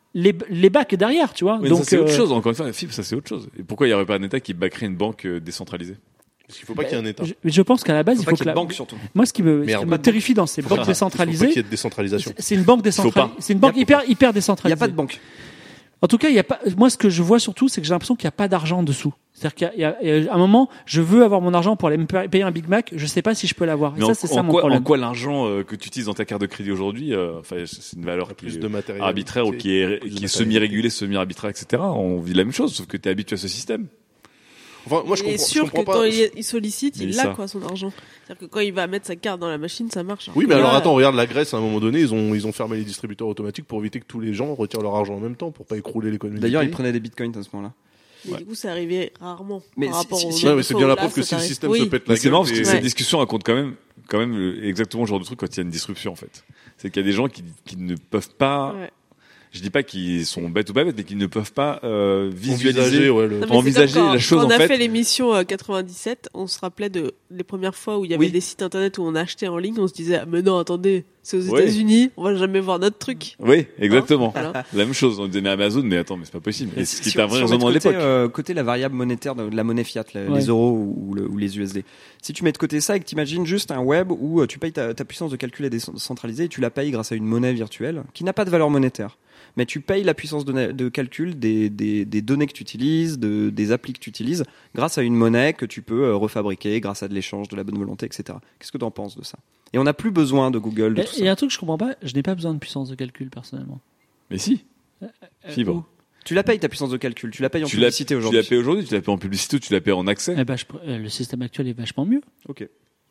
les back derrière, tu vois. Mais donc ça, c'est autre chose. Encore une fois, FIB, ça c'est autre chose. Et pourquoi il n'y aurait pas un État qui backerait une banque décentralisée? Parce qu'il ne faut pas qu'il y ait un État. Je pense qu'à la base, il faut que la banque surtout. Moi, ce qui me terrifie dans ces banques décentralisées, il faut pas qu'il y ait de décentralisation. C'est une banque décentralisée. C'est une banque hyper décentralisée. Il n'y a pas de banque. En tout cas, il y a pas. Moi, ce que je vois surtout, c'est que j'ai l'impression qu'il n'y a pas d'argent dessous. C'est-à-dire qu'il y a un moment, je veux avoir mon argent pour aller me payer un Big Mac. Je sais pas si je peux l'avoir. Mais ça, c'est ça mon problème. En quoi l'argent que tu utilises dans ta carte de crédit aujourd'hui, c'est une valeur plus de matériel arbitraire ou qui est semi-régulée, semi-arbitraire, etc. On vit la même chose, sauf que tu es habitué à ce système. Enfin, moi, il est sûr que quand il sollicite, il a quoi son argent. C'est-à-dire que quand il va mettre sa carte dans la machine, ça marche. Oui, mais alors attends, regarde la Grèce, à un moment donné, ils ont fermé les distributeurs automatiques pour éviter que tous les gens retirent leur argent en même temps, pour pas écrouler l'économie. D'ailleurs, ils prenaient des bitcoins à ce moment-là. Mais du coup, c'est arrivé rarement. Mais par rapport mais c'est bien la preuve que si le système se pète la gueule. C'est marrant parce que cette discussion raconte quand même exactement le genre de truc quand il y a une disruption, en fait. C'est qu'il y a des gens qui ne peuvent pas. Ouais. Je dis pas qu'ils sont bêtes ou pas bêtes, mais qu'ils ne peuvent pas visualiser, envisager la chose en fait. Quand on a fait l'émission 97, on se rappelait des premières fois où il y avait des sites internet où on achetait en ligne, on se disait mais non attendez, C'est aux Oui. États-Unis, on va jamais voir notre truc. Oui, exactement. Voilà. La même chose. On disait Amazon, mais attends, mais c'est pas possible. Et ce qui Si était un on- vrai si on raisonnement à met de côté, l'époque. côté la variable monétaire de la monnaie fiat, Ouais. les euros ou les USD. Si tu mets de côté ça et que tu imagines juste un web où tu payes ta puissance de calcul est décentralisée et tu la payes grâce à une monnaie virtuelle qui n'a pas de valeur monétaire. Mais tu payes la puissance de calcul des données que tu utilises, des applis que tu utilises, grâce à une monnaie que tu peux refabriquer, grâce à de l'échange, de la bonne volonté, etc. Qu'est-ce que tu en penses de ça? Et on n'a plus besoin de Google, de tout Il y a ça. un truc que je comprends pas, je n'ai pas besoin de puissance de calcul personnellement. Mais si. Fibre. Où Tu la payes ta puissance de calcul, tu la payes en Tu la publicité tu aujourd'hui. la payes aujourd'hui, tu la payes en publicité ou tu la payes en accès. Eh ben, le système actuel est vachement mieux. Ok.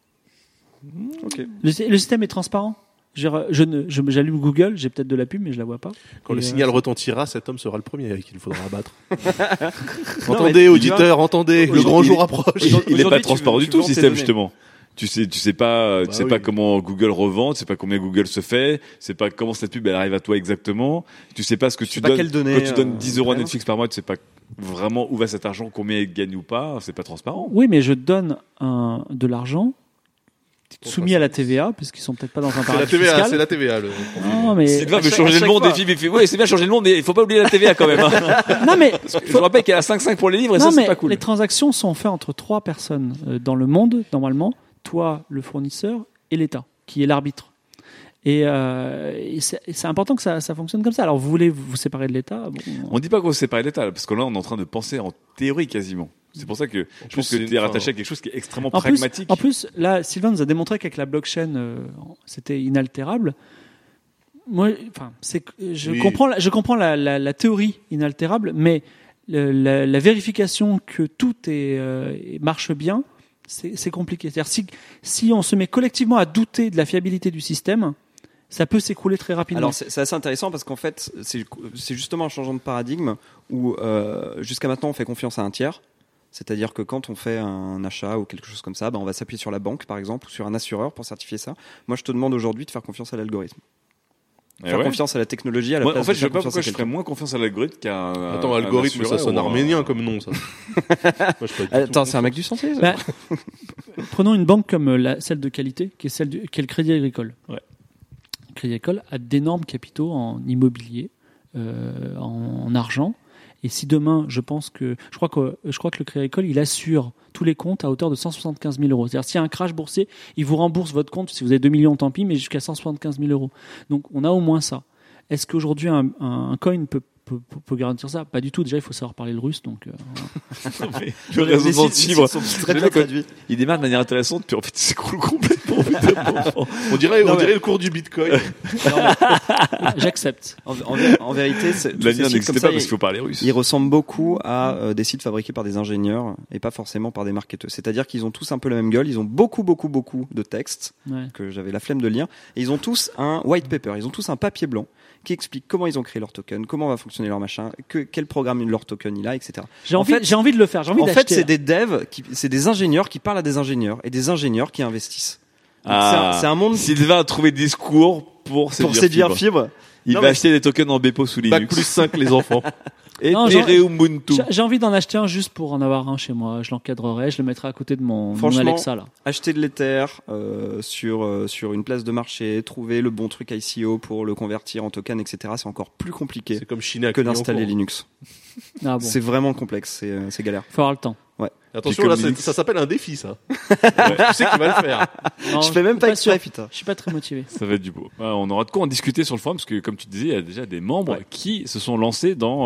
Ok. Le système est transparent. J'allume Google, j'ai peut-être de la pub, mais je la vois pas. Quand Et, le signal retentira, cet homme sera le premier qu'il faudra abattre. Non, Entendez, mais tu auditeurs, entendez, le grand jour approche. Il est Aujourd'hui, pas tu transparent veux- du tu tout, le vends tes système, données. justement. Tu sais pas, Bah oui. comment Google revend, tu sais pas combien Google se fait, tu sais pas comment cette pub elle arrive à toi exactement, tu sais pas ce que tu sais pas donnes. quelles données, Quand tu donnes 10 euros à vraiment. Netflix par mois, tu sais pas vraiment où va cet argent, combien il gagne ou pas, c'est pas transparent. Oui, mais je donne de l'argent soumis ça, à la TVA, parce qu'ils sont peut-être pas dans un C'est la paradis TVA, fiscal. c'est la TVA. Non, mais Sylvain veut chaque- changer à le chaque monde fois. et Philippe il fait ouais c'est bien changer le monde mais il faut pas oublier la TVA quand même. Hein. non, mais Je rappelle qu'il y a 5,5 pour les livres et non, ça c'est mais pas cool. les transactions sont faites entre 3 personnes dans le monde, normalement. Toi, le fournisseur, et l'État, qui est l'arbitre. Et c'est important que ça fonctionne comme ça. Alors, vous voulez vous séparer de l'État bon, On dit pas qu'on se sépare de l'État, parce que là on est en train de penser en théorie quasiment. C'est pour ça que je pense que tu es rattaché à quelque chose qui est extrêmement pragmatique. En plus, là, Sylvain nous a démontré qu'avec la blockchain, c'était inaltérable. Moi, enfin, je Oui. comprends la théorie inaltérable, mais la vérification que tout marche bien, c'est compliqué. C'est-à-dire si on se met collectivement à douter de la fiabilité du système, ça peut s'écrouler très rapidement. Alors c'est assez intéressant parce qu'en fait c'est justement un changement de paradigme où jusqu'à maintenant on fait confiance à un tiers, c'est-à-dire que quand on fait un achat ou quelque chose comme ça, on va s'appuyer sur la banque par exemple ou sur un assureur pour certifier ça. Moi je te demande aujourd'hui de faire confiance à l'algorithme, Eh faire ouais. confiance à la technologie à la Moi, place en fait de je faire sais pas confiance pourquoi à je ferais quelqu'un. moins confiance à l'algorithme qu'à un. Attends, algorithme, ça sonne arménien comme nom, ça. Moi, je peux pas du tout Attends, c'est un mec du santé ça. Bah, prenons une banque comme celle de qualité, qui est qui est le Crédit Agricole. Ouais. Le Crédit Agricole a d'énormes capitaux en immobilier, en argent. Et si demain, je crois que le Crédit Agricole, il assure tous les comptes à hauteur de 175 000 euros. C'est-à-dire, s'il y a un crash boursier, il vous rembourse votre compte. Si vous avez 2 millions, tant pis, mais jusqu'à 175 000 euros. Donc, on a au moins ça. Est-ce qu'aujourd'hui, un coin peut garantir ça? Pas du tout. Déjà, il faut savoir parler le russe. Donc, Le raisonnement de fibre. Très bien traduit. Il démarre de manière intéressante, puis en fait, il s'écroule complètement. On dirait le cours du Bitcoin. j'accepte. En vérité, tous La ces lien sites n'existait comme pas ça, parce qu'il faut parler russe. ils ressemblent beaucoup à des sites fabriqués par des ingénieurs et pas forcément par des marketeurs. C'est-à-dire qu'ils ont tous un peu la même gueule, ils ont beaucoup de textes Ouais. que j'avais la flemme de lire, et ils ont tous un white paper, ils ont tous un papier blanc qui explique comment ils ont créé leur token, comment va fonctionner leur machin, quel programme leur token il a, etc. J'ai En envie, fait- j'ai envie de le faire. J'ai envie En fait, d'acheter. c'est des devs, c'est des ingénieurs qui parlent à des ingénieurs et des ingénieurs qui investissent. Donc, Ah, c'est un monde Sylvain a trouvé des discours pour séduire Fibre. Il Non, va mais- acheter des tokens en Bepo sous Bac Linux. plus 5, les enfants. Et Non, Ubuntu. J'ai envie d'en acheter un juste pour en avoir un chez moi. Je l'encadrerai, je le mettrai à côté de mon Franchement, Alexa là. acheter de l'Ether sur une place de marché, trouver le bon truc ICO pour le convertir en token, etc. C'est encore plus compliqué C'est comme Chine à que d'installer Linux. Ah bon. C'est vraiment complexe, c'est galère. Faut avoir le temps. Attention, Puis là, comme Linux. ça s'appelle un défi, ça. Tu sais qu'il va le faire. Non, Je fais même pas sûr. exprès, putain. Je suis pas très motivé. Ça va être du beau. Ouais, on aura de quoi en discuter sur le forum parce que, comme tu disais, il y a déjà des membres qui se sont lancés dans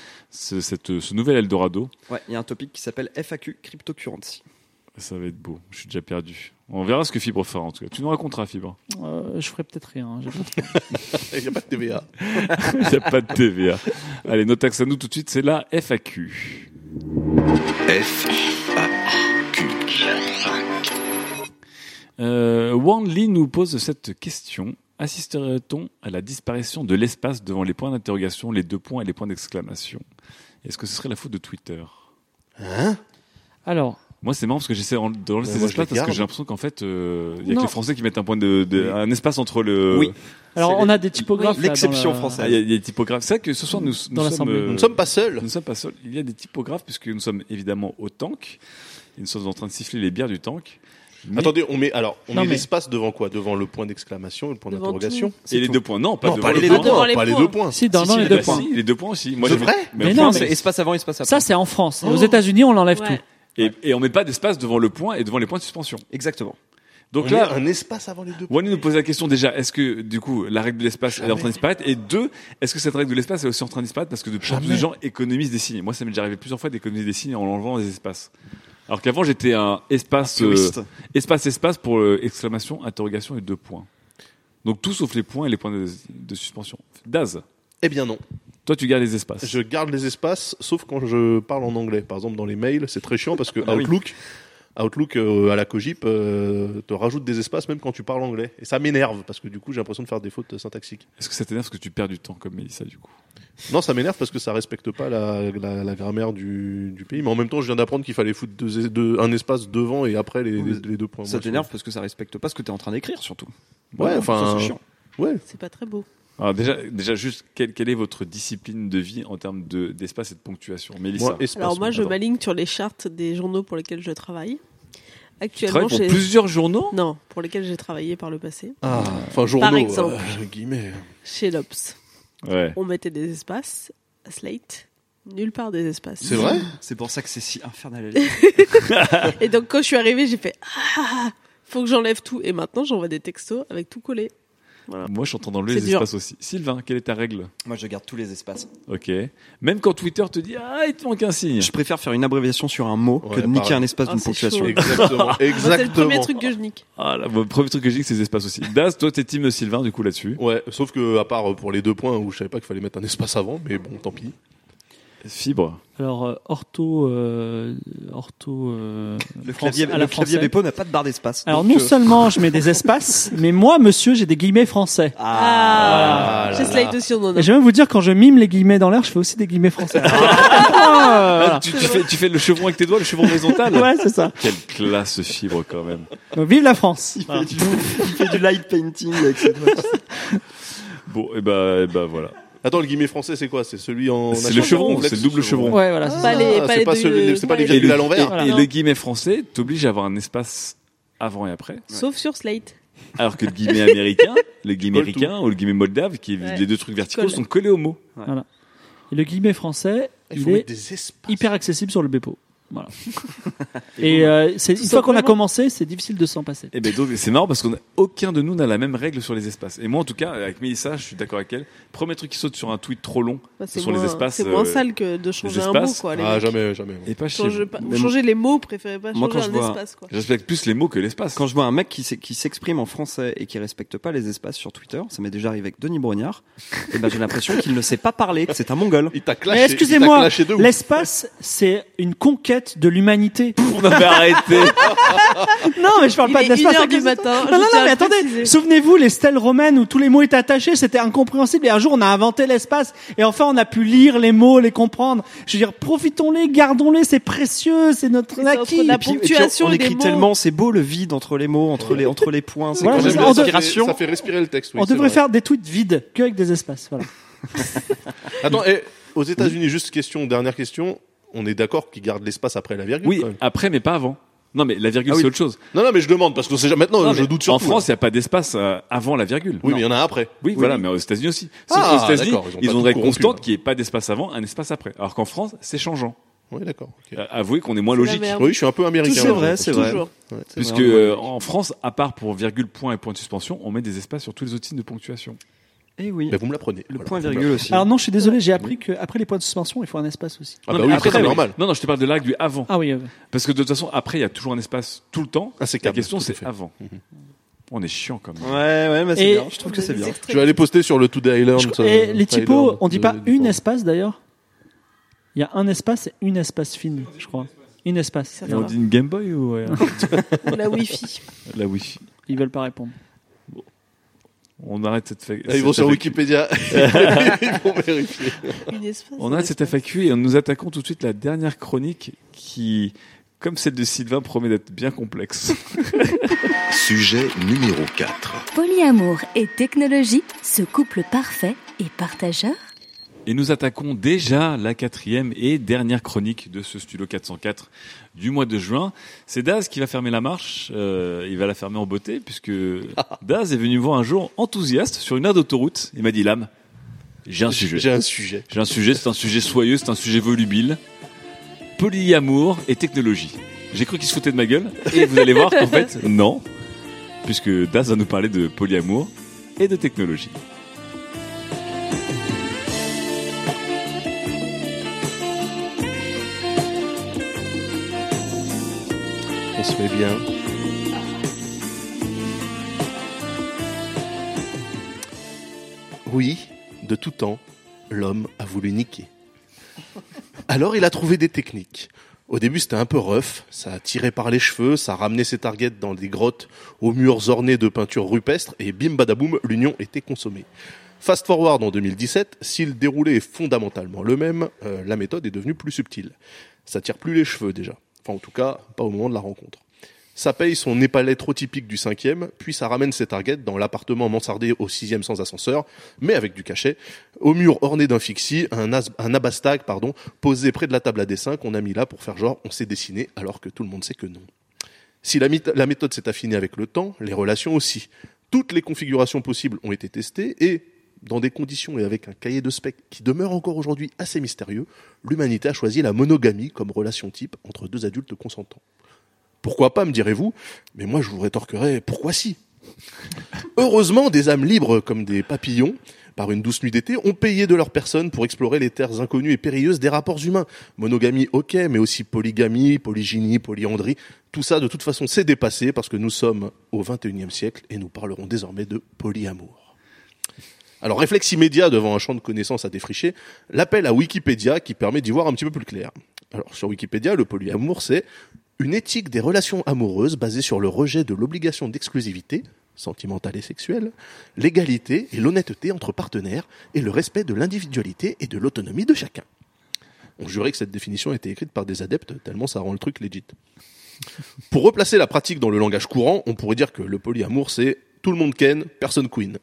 ce nouvel Eldorado. Ouais, il y a un topic qui s'appelle FAQ Cryptocurrency. Ça va être beau. Je suis déjà perdu. On verra ce que Fibre fera en tout cas. Tu nous raconteras, Fibre. Je ferai peut-être rien. J'ai pas trop- Il n'y a pas de TVA. Il n'y a pas de TVA. Allez, nos taxes à nous tout de suite, c'est la FAQ. Wang Li nous pose cette question. Assisterait-on à la disparition de l'espace devant les points d'interrogation, les 2 points et les points d'exclamation? Est-ce que ce serait la faute de Twitter? Alors, Moi, c'est marrant parce que j'essaie d'enlever ces moi, je espaces les parce que garde. j'ai l'impression qu'en fait, il y a que Non. les Français qui mettent un point un espace entre le. Oui. alors C'est on a des typographes. là, l'exception dans la- française. Ah, il y a des typographes. C'est vrai que ce soir, nous Dans sommes. l'Assemblée. Nous ne sommes pas seuls. Nous ne sommes pas seuls. Il y a des typographes puisque nous sommes évidemment au tank. Et nous sommes en train de siffler les bières du tank. Attendez, on met Non, mais- l'espace devant quoi? Devant le point d'exclamation et le point Devant d'interrogation? Et les 2 points. Non, pas Non, devant pas les le deux point. devant points. les Pas les points. 2 points. Si, dans Si, les si, deux bah points. si, les 2 points aussi. Moi, C'est j'avais- vrai Mais Non, non, c'est mais espace avant, espace après. ça, c'est en France. Et aux États-Unis, on l'enlève Ouais. tout. Et on met pas d'espace devant le point et devant les points de suspension. Exactement. Donc Donc là, un espace avant les 2 points. Wally nous pose la question déjà, est-ce que du coup la règle de l'espace elle est en train de disparaître? Et 2, est-ce que cette règle de l'espace est aussi en train de disparaître parce que de plus en plus de gens économisent des signes? Moi ça m'est déjà arrivé plusieurs fois d'économiser des signes en enlevant des espaces. Alors qu'avant j'étais un espace espace pour exclamation, interrogation et 2 points. Donc tout sauf les points et les points de suspension. Daz, Eh bien non. toi tu gardes les espaces. Je garde les espaces, sauf quand je parle en anglais. Par exemple, dans les mails, c'est très chiant parce que Ah oui. Outlook à la Cogip te rajoute des espaces même quand tu parles anglais. Et ça m'énerve parce que du coup j'ai l'impression de faire des fautes syntaxiques. Est-ce que ça t'énerve parce que tu perds du temps comme Mélissa du coup? Non, ça m'énerve parce que ça respecte pas la grammaire du pays. Mais en même temps, je viens d'apprendre qu'il fallait foutre un espace devant et après les 2 points. Ça Moi, t'énerve parce que ça respecte pas ce que t'es en train d'écrire, surtout. Ouais, enfin, ça, c'est chiant. Ouais. C'est pas très beau. Alors déjà juste quelle est votre discipline de vie en termes d'espace et de ponctuation? Mélissa, Moi, espace. Alors moi, je Attends. m'aligne sur les chartes des journaux pour lesquels je travaille. tu Actuellement, travailles pour plusieurs journaux? non, pour lesquels j'ai travaillé par le passé. Ah, enfin, journaux, exemple. guillemets. Chez l'Obs, Ouais. on mettait des espaces. À Slate, nulle part des espaces. C'est vrai? C'est pour ça que c'est si infernal à lire. Et donc quand je suis arrivée, j'ai fait faut que j'enlève tout. Et maintenant, j'envoie des textos avec tout collé. Voilà. Moi, je suis en train d'enlever C'est les dur. espaces aussi. Sylvain, quelle est ta règle? Moi, je garde tous les espaces. Ok. Même quand Twitter te dit ah il te manque un signe. Je préfère faire une abréviation sur un mot que Ouais, de niquer pareil. un espace Ah, d'une c'est ponctuation. chaud. Exactement. Moi, c'est le Exactement. premier truc que je nique. Ah là, le premier truc que je dis, c'est les espaces aussi. Daz, toi t'es team de Sylvain du coup là-dessus. Ouais, sauf que à part pour les 2 points où je savais pas qu'il fallait mettre un espace avant, mais bon, tant pis. Fibre. Alors, ortho, Le France- clavier, à la le clavier française. Bepo n'a pas de barre d'espace. Alors, Donc, non seulement je mets des espaces, mais moi, monsieur, j'ai des guillemets français. Ah, là chez là. Slate aussi, on en a. Et je vais même vous dire, quand je mime les guillemets dans l'air, je fais aussi des guillemets français. Ah, tu fais le chevron avec tes doigts, le chevron horizontal. Ouais, c'est ça. Quelle classe Fibre quand même. Donc, vive la France. il fait du light painting avec ses doigts. Bon, et bah voilà. Attends, le guillemet français, c'est quoi? C'est celui en. C'est le chevron, c'est le double chevron. Ouais, voilà. c'est Pas ça. les, Ah, pas c'est les pas deux- celui- c'est pas les ouais. virgules à l'envers. Et le guillemet français t'oblige à avoir un espace avant et après. Sauf sur Slate. Alors que le guillemet américain, le guillemet Colle américain ou le guillemet moldave, qui est Ouais. les 2 trucs verticaux, Colle. sont collés au mot. Et le guillemet français, Il faut il est mettre des espaces. hyper accessible sur le Bepo. Voilà. Et c'est une Tout fois qu'on a simplement. commencé, c'est difficile de s'en passer. Et ben donc c'est marrant parce qu'aucun de nous n'a la même règle sur les espaces. Et moi en tout cas avec Mélissa, je suis d'accord avec elle. Premier truc qui saute sur un tweet trop long, Bah, ce sont les espaces. C'est moins sale que de changer un espaces. mot, quoi. Les Ah, mecs. jamais. Et pas chez Changer, vous. vous changez les mots, préférez pas Moi, changer quand je un vois- espace, quoi. Je respecte plus les mots que l'espace. Quand je vois un mec qui s'exprime en français et qui respecte pas les espaces sur Twitter, ça m'est déjà arrivé avec Denis Brognard, et ben j'ai l'impression qu'il ne sait pas parler, que c'est un mongol. Il t'a Mais clashé. excusez-moi, il t'a clashé de ouf. l'espace, c'est une conquête de l'humanité. On avait arrêté. Non, mais je parle Il pas est de l'espace. 1h du avec les- matin. Non, non, je tiens non, mais à le attendez, préciser. souvenez-vous, les stèles romaines où tous les mots étaient attachés, c'était incompréhensible. Et un jour, on a inventé l'espace. Et enfin, on a pu lire les mots, les comprendre. Je veux dire, profitons-les, gardons-les, c'est précieux, c'est notre C'est entre acquis. la Et puis, ponctuation on et des écrit mots. tellement, c'est beau le vide entre les mots, entre les points. C'est Voilà, quand c'est même ça. une On devrait- inspiration. Ça fait respirer le texte. Oui, On c'est devrait vrai. faire des tweets vides, que avec des espaces. Voilà. Attends, aux États-Unis, juste dernière question. On est d'accord qu'ils gardent l'espace après la virgule. Oui, quand même. après mais pas avant. Non mais la virgule Ah oui. c'est autre chose. Non, mais je demande parce que c'est maintenant, Non, je mais doute surtout. En France, il n'y a pas d'espace avant la virgule. Oui, mais il y en a un après. Oui, voilà, mais aux États-Unis aussi. Ah, Sauf qu'aux États-Unis, d'accord, ils ont ils pas ont une tout règle corrompu, constante là. qui est pas d'espace avant, un espace après. Alors qu'en France, c'est changeant. Oui, d'accord. ok. Avouez qu'on est moins C'est la logique. merde. Oui, je suis un peu américain. C'est vrai, moi, c'est pour vrai. Toujours. Ouais. C'est Puisque vrai, en France, à part pour virgule, point et point de suspension, on met des espaces sur tous les autres signes de ponctuation. Eh oui. Mais vous me l'apprenez. Le Voilà. point virgule aussi. Alors non, je suis désolé, j'ai appris qu'après les points de suspension, il faut un espace aussi. Ah Non, bah mais oui, après, ça, c'est non, normal. Non, je te parle de la règle du avant. Ah oui. Parce que de toute façon, après, il y a toujours un espace tout le temps. Ah, c'est La câble, question, tout à c'est fait. avant. On est chiant quand même. Ouais, mais c'est Et- bien. Je trouve que c'est bien. Je vais aller poster sur le Today Island. Et les typos, Tyler, on dit pas de- une du- espace d'ailleurs. Il y a un espace et une espace fine, je crois. Une espace. Ça Et on va. dit une Game Boy ou La Wi-Fi. la Wi-Fi? Ils veulent pas répondre. On arrête cette FAQ. Ah, ils vont sur Wikipédia. Ils vont vérifier. Une espace. On arrête cette FAQ et nous attaquons tout de suite la dernière chronique qui, comme celle de Sylvain, promet d'être bien complexe. Sujet numéro 4. Polyamour et technologie, ce couple parfait et partageur. Et nous attaquons déjà la 4e et dernière chronique de ce Studio 404 du mois de juin. C'est Daz qui va fermer la marche. Il va la fermer en beauté puisque Daz est venu me voir un jour enthousiaste sur une aire d'autoroute. Il m'a dit, Lame, j'ai un sujet. C'est un sujet soyeux, c'est un sujet volubile. Polyamour et technologie. J'ai cru qu'il se foutait de ma gueule. Et vous allez voir qu'en fait, non. Puisque Daz va nous parler de polyamour et de technologie. On se met bien. Oui, de tout temps, l'homme a voulu niquer. Alors il a trouvé des techniques. Au début c'était un peu rough, ça tirait par les cheveux, ça ramenait ses targets dans des grottes aux murs ornés de peintures rupestres et bim badaboum, l'union était consommée. Fast forward en 2017, si le déroulé est fondamentalement le même, la méthode est devenue plus subtile. Ça tire plus les cheveux déjà. Enfin, en tout cas, pas au moment de la rencontre. Ça paye son épalet trop typique du 5e, puis ça ramène ses targets dans l'appartement mansardé au 6e sans ascenseur, mais avec du cachet, au mur orné d'un fixie, un abastag, posé près de la table à dessin qu'on a mis là pour faire genre on s'est dessiné alors que tout le monde sait que non. Si la méthode s'est affinée avec le temps, les relations aussi. Toutes les configurations possibles ont été testées et, dans des conditions et avec un cahier de spec qui demeure encore aujourd'hui assez mystérieux, l'humanité a choisi la monogamie comme relation type entre deux adultes consentants. Pourquoi pas, me direz-vous, mais moi je vous rétorquerai, pourquoi si ? Heureusement, des âmes libres comme des papillons, par une douce nuit d'été, ont payé de leur personne pour explorer les terres inconnues et périlleuses des rapports humains. Monogamie, ok, mais aussi polygamie, polygynie, polyandrie, tout ça de toute façon c'est dépassé parce que nous sommes au XXIe siècle et nous parlerons désormais de polyamour. Alors, réflexe immédiat devant un champ de connaissances à défricher, l'appel à Wikipédia qui permet d'y voir un petit peu plus clair. Alors, sur Wikipédia, le polyamour, c'est une éthique des relations amoureuses basée sur le rejet de l'obligation d'exclusivité, sentimentale et sexuelle, l'égalité et l'honnêteté entre partenaires et le respect de l'individualité et de l'autonomie de chacun. On jurait que cette définition a été écrite par des adeptes, tellement ça rend le truc legit. Pour replacer la pratique dans le langage courant, on pourrait dire que le polyamour, c'est tout le monde ken, personne queen.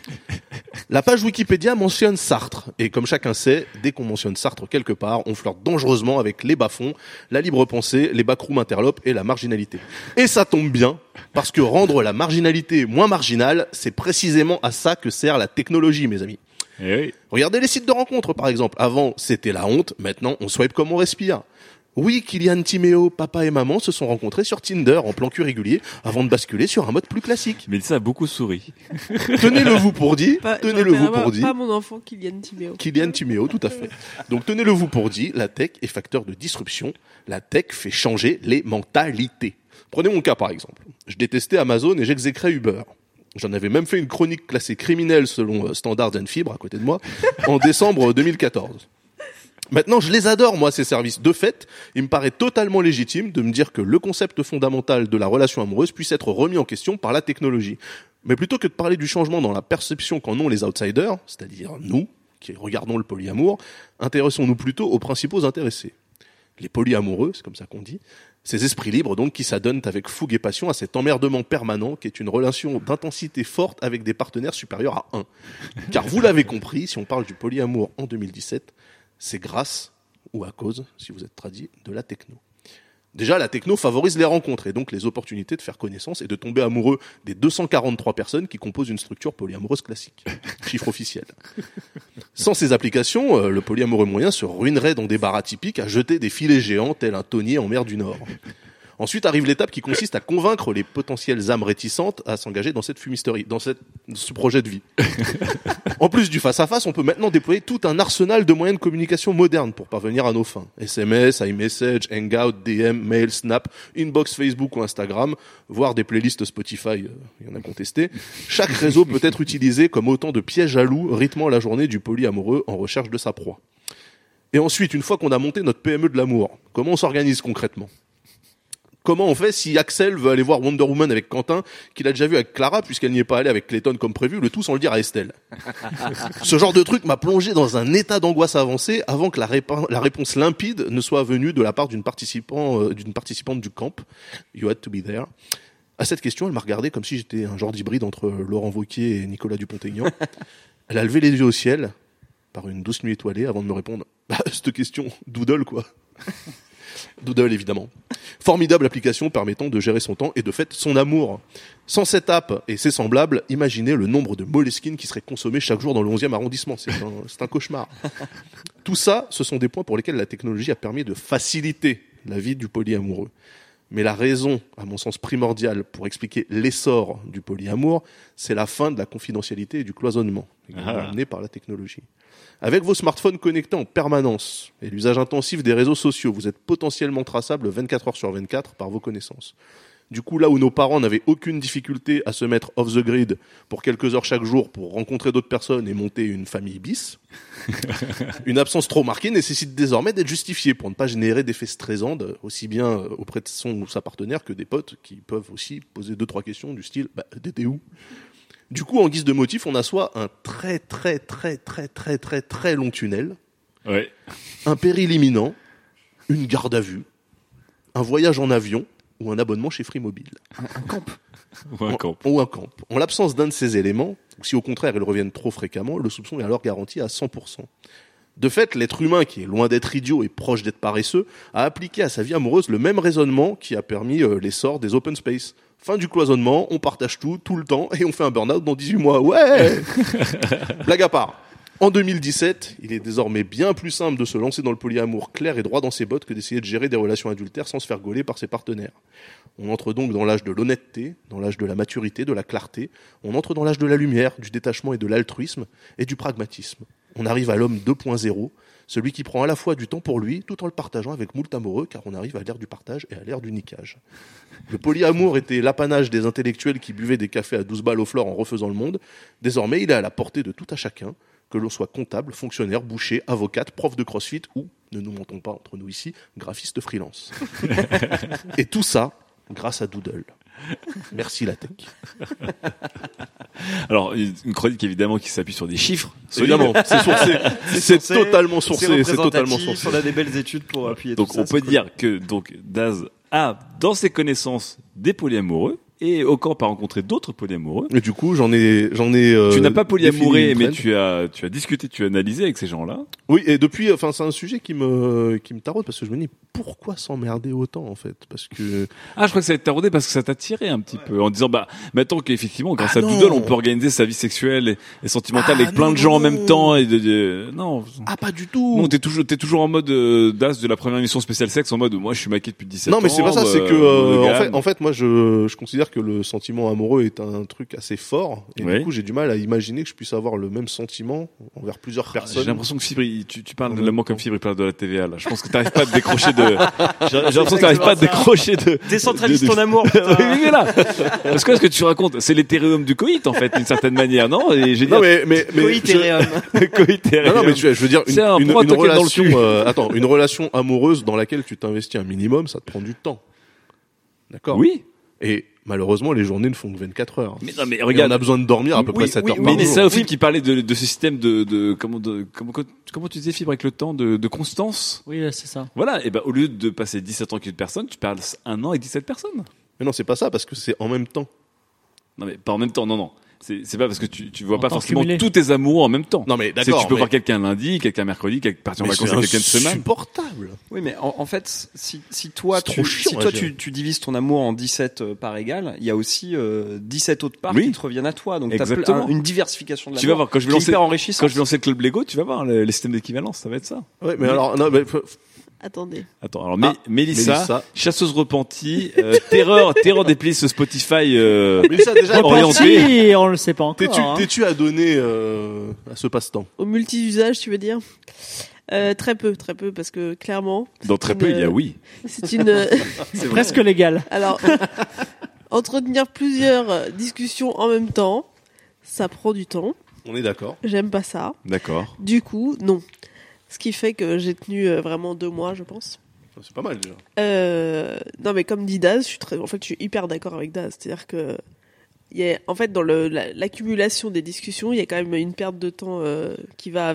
La page Wikipédia mentionne Sartre, et comme chacun sait, dès qu'on mentionne Sartre quelque part, on flirte dangereusement avec les bas-fonds, la libre pensée, les backrooms interlopes et la marginalité. Et ça tombe bien, parce que rendre la marginalité moins marginale, c'est précisément à ça que sert la technologie, mes amis. Et oui. Regardez les sites de rencontres, par exemple. Avant, c'était la honte, maintenant, on swipe comme on respire. Oui, Kylian, Timéo, papa et maman se sont rencontrés sur Tinder en plan cul régulier avant de basculer sur un mode plus classique. Mais ça a beaucoup souri. Tenez-le vous pour dit. Pas mon enfant Kylian Timéo. Kylian Timéo, tout à fait. Donc tenez-le vous pour dit, la tech est facteur de disruption. La tech fait changer les mentalités. Prenez mon cas par exemple. Je détestais Amazon et j'exécrais Uber. J'en avais même fait une chronique classée criminelle selon Standards & Fibre à côté de moi en décembre 2014. Maintenant, je les adore, moi, ces services. De fait, il me paraît totalement légitime de me dire que le concept fondamental de la relation amoureuse puisse être remis en question par la technologie. Mais plutôt que de parler du changement dans la perception qu'en ont les outsiders, c'est-à-dire nous, qui regardons le polyamour, intéressons-nous plutôt aux principaux intéressés. Les polyamoureux, c'est comme ça qu'on dit, ces esprits libres donc qui s'adonnent avec fougue et passion à cet emmerdement permanent qui est une relation d'intensité forte avec des partenaires supérieurs à 1. Car vous l'avez compris, si on parle du polyamour en 2017, c'est grâce, ou à cause, si vous êtes tradit, de la techno. Déjà, la techno favorise les rencontres et donc les opportunités de faire connaissance et de tomber amoureux des 243 personnes qui composent une structure polyamoureuse classique. Chiffre officiel. Sans ces applications, le polyamoureux moyen se ruinerait dans des bars atypiques à jeter des filets géants tels un tonnier en mer du Nord. Ensuite arrive l'étape qui consiste à convaincre les potentielles âmes réticentes à s'engager dans cette fumisterie, dans ce projet de vie. En plus du face-à-face, on peut maintenant déployer tout un arsenal de moyens de communication modernes pour parvenir à nos fins. SMS, iMessage, Hangout, DM, Mail, Snap, Inbox Facebook ou Instagram, voire des playlists Spotify, il y en a contesté. Chaque réseau peut être utilisé comme autant de pièges à loups rythmant la journée du polyamoureux en recherche de sa proie. Et ensuite, une fois qu'on a monté notre PME de l'amour, comment on s'organise concrètement ? Comment on fait si Axel veut aller voir Wonder Woman avec Quentin, qu'il a déjà vu avec Clara, puisqu'elle n'y est pas allée avec Clayton comme prévu, le tout sans le dire à Estelle. Ce genre de truc m'a plongé dans un état d'angoisse avancé avant que la réponse limpide ne soit venue de la part d'une participante du camp. You had to be there. À cette question, elle m'a regardé comme si j'étais un genre d'hybride entre Laurent Wauquiez et Nicolas Dupont-Aignan. Elle a levé les yeux au ciel par une douce nuit étoilée avant de me répondre « Cette question, Doodle quoi ?» Doodle évidemment. Formidable application permettant de gérer son temps et de fait son amour. Sans cette app et ses semblables, imaginez le nombre de Moleskine qui seraient consommés chaque jour dans le 11e arrondissement. C'est un cauchemar. Tout ça, ce sont des points pour lesquels la technologie a permis de faciliter la vie du polyamoureux. Mais la raison, à mon sens primordiale, pour expliquer l'essor du polyamour, c'est la fin de la confidentialité et du cloisonnement, amené par la technologie. Avec vos smartphones connectés en permanence et l'usage intensif des réseaux sociaux, vous êtes potentiellement traçable 24 heures sur 24 par vos connaissances. Du coup, là où nos parents n'avaient aucune difficulté à se mettre off the grid pour quelques heures chaque jour pour rencontrer d'autres personnes et monter une famille bis, une absence trop marquée nécessite désormais d'être justifiée pour ne pas générer d'effets stressants aussi bien auprès de son ou sa partenaire que des potes qui peuvent aussi poser 2-3 questions du style « t'étais où ?» Du coup, en guise de motif, on assoit un très long tunnel, un péril imminent, une garde à vue, un voyage en avion ou un abonnement chez Free Mobile. Un camp. Ou un camp. En l'absence d'un de ces éléments, ou si au contraire ils reviennent trop fréquemment, le soupçon est alors garanti à 100%. De fait, l'être humain, qui est loin d'être idiot et proche d'être paresseux, a appliqué à sa vie amoureuse le même raisonnement qui a permis l'essor des open space. Fin du cloisonnement, on partage tout le temps, et on fait un burn-out dans 18 mois. Ouais. Blague à part. En 2017, il est désormais bien plus simple de se lancer dans le polyamour clair et droit dans ses bottes que d'essayer de gérer des relations adultères sans se faire gauler par ses partenaires. On entre donc dans l'âge de l'honnêteté, dans l'âge de la maturité, de la clarté. On entre dans l'âge de la lumière, du détachement et de l'altruisme et du pragmatisme. On arrive à l'homme 2.0, celui qui prend à la fois du temps pour lui, tout en le partageant avec moult amoureux, car on arrive à l'ère du partage et à l'ère du niquage. Le polyamour était l'apanage des intellectuels qui buvaient des cafés à 12 balles au fleur en refaisant le monde. Désormais, il est à la portée de tout à chacun, que l'on soit comptable, fonctionnaire, boucher, avocate, prof de crossfit ou, ne nous mentons pas entre nous ici, graphiste freelance. Et tout ça, grâce à Doodle. Merci la tech. Alors, une chronique évidemment qui s'appuie sur des chiffres. Évidemment, c'est sourcé. C'est totalement sourcé. C'est totalement sourcé. On a des belles études pour appuyer donc tout ça. Donc on peut dire que Daz a dans ses connaissances des polyamoureux. Et au camp a rencontré d'autres polyamoureux. Et du coup, j'en ai. Tu n'as pas polyamouré, mais tu as discuté, tu as analysé avec ces gens-là. Oui, et depuis, enfin, c'est un sujet qui me taraude parce que je me dis pourquoi s'emmerder autant en fait, parce que. Ah, je crois que ça a été taraudé parce que ça t'a tiré un petit peu en disant maintenant qu'effectivement grâce à Doodle on peut organiser sa vie sexuelle et sentimentale avec plein de gens en même temps et non. Ah, pas du tout. Non, t'es toujours en mode Daz de la première émission spéciale sexe en mode moi je suis maqué depuis 17 ans. Non, mais c'est pas ça, c'est que en fait moi je considère que le sentiment amoureux est un truc assez fort et du coup j'ai du mal à imaginer que je puisse avoir le même sentiment envers plusieurs personnes. J'ai l'impression que Fibre tu parles de l'amour comme Fibre il parle de la TVA là. Je pense que t'arrives pas à te décrocher de j'ai l'impression que t'arrives pas à te décrocher de décentralise ton amour. Oui, là. Parce que ce que tu racontes c'est l'éthéréum du coït en fait d'une certaine manière non et j'ai non mais coïtéréum. Non mais je veux dire une relation une relation amoureuse dans laquelle tu t'investis un minimum ça te prend du temps. D'accord. Oui. Et malheureusement, les journées ne font que 24 heures. Mais non, mais regarde. Et on a besoin de dormir à peu près 7 heures par jour. Mais c'est ça aussi qui parlait de ce système comment tu disais Fibre avec le temps de constance. Oui, c'est ça. Voilà. Et ben, au lieu de passer 17 ans avec une personne, tu parles 1 an avec 17 personnes. Mais non, c'est pas ça parce que c'est en même temps. Non, mais pas en même temps. Non. C'est pas parce que tu vois pas forcément tous tes amoureux en même temps. Non mais d'accord. Tu peux voir quelqu'un lundi, quelqu'un mercredi, partir en vacances avec quelqu'un de semaine. C'est insupportable. Oui, mais en fait, si toi tu divises ton amour en 17 parts égales, il y a aussi 17 autres parts qui te reviennent à toi. Donc t'as une diversification de l'amour. Tu vas voir quand je vais lancer le club Lego, tu vas voir les systèmes d'équivalence, ça va être ça. Ouais, mais alors non, mais Attendez. Attends, alors Mélissa, chasseuse repentie, terreur des playlists Spotify Mélissa déjà orientée, on le sait pas encore. T'es-tu à donner à ce passe-temps? Au multi-usage, tu veux dire? Très peu, parce que clairement. Dans très peu, il y a oui. C'est une. C'est presque légal. Alors, entretenir plusieurs discussions en même temps, ça prend du temps. On est d'accord. J'aime pas ça. D'accord. Du coup, non. Ce qui fait que j'ai tenu vraiment 2 mois, je pense. C'est pas mal déjà. Non, mais comme dit Daz, je suis hyper d'accord avec Daz. C'est-à-dire que dans l'accumulation des discussions, il y a quand même une perte de temps qui va avec.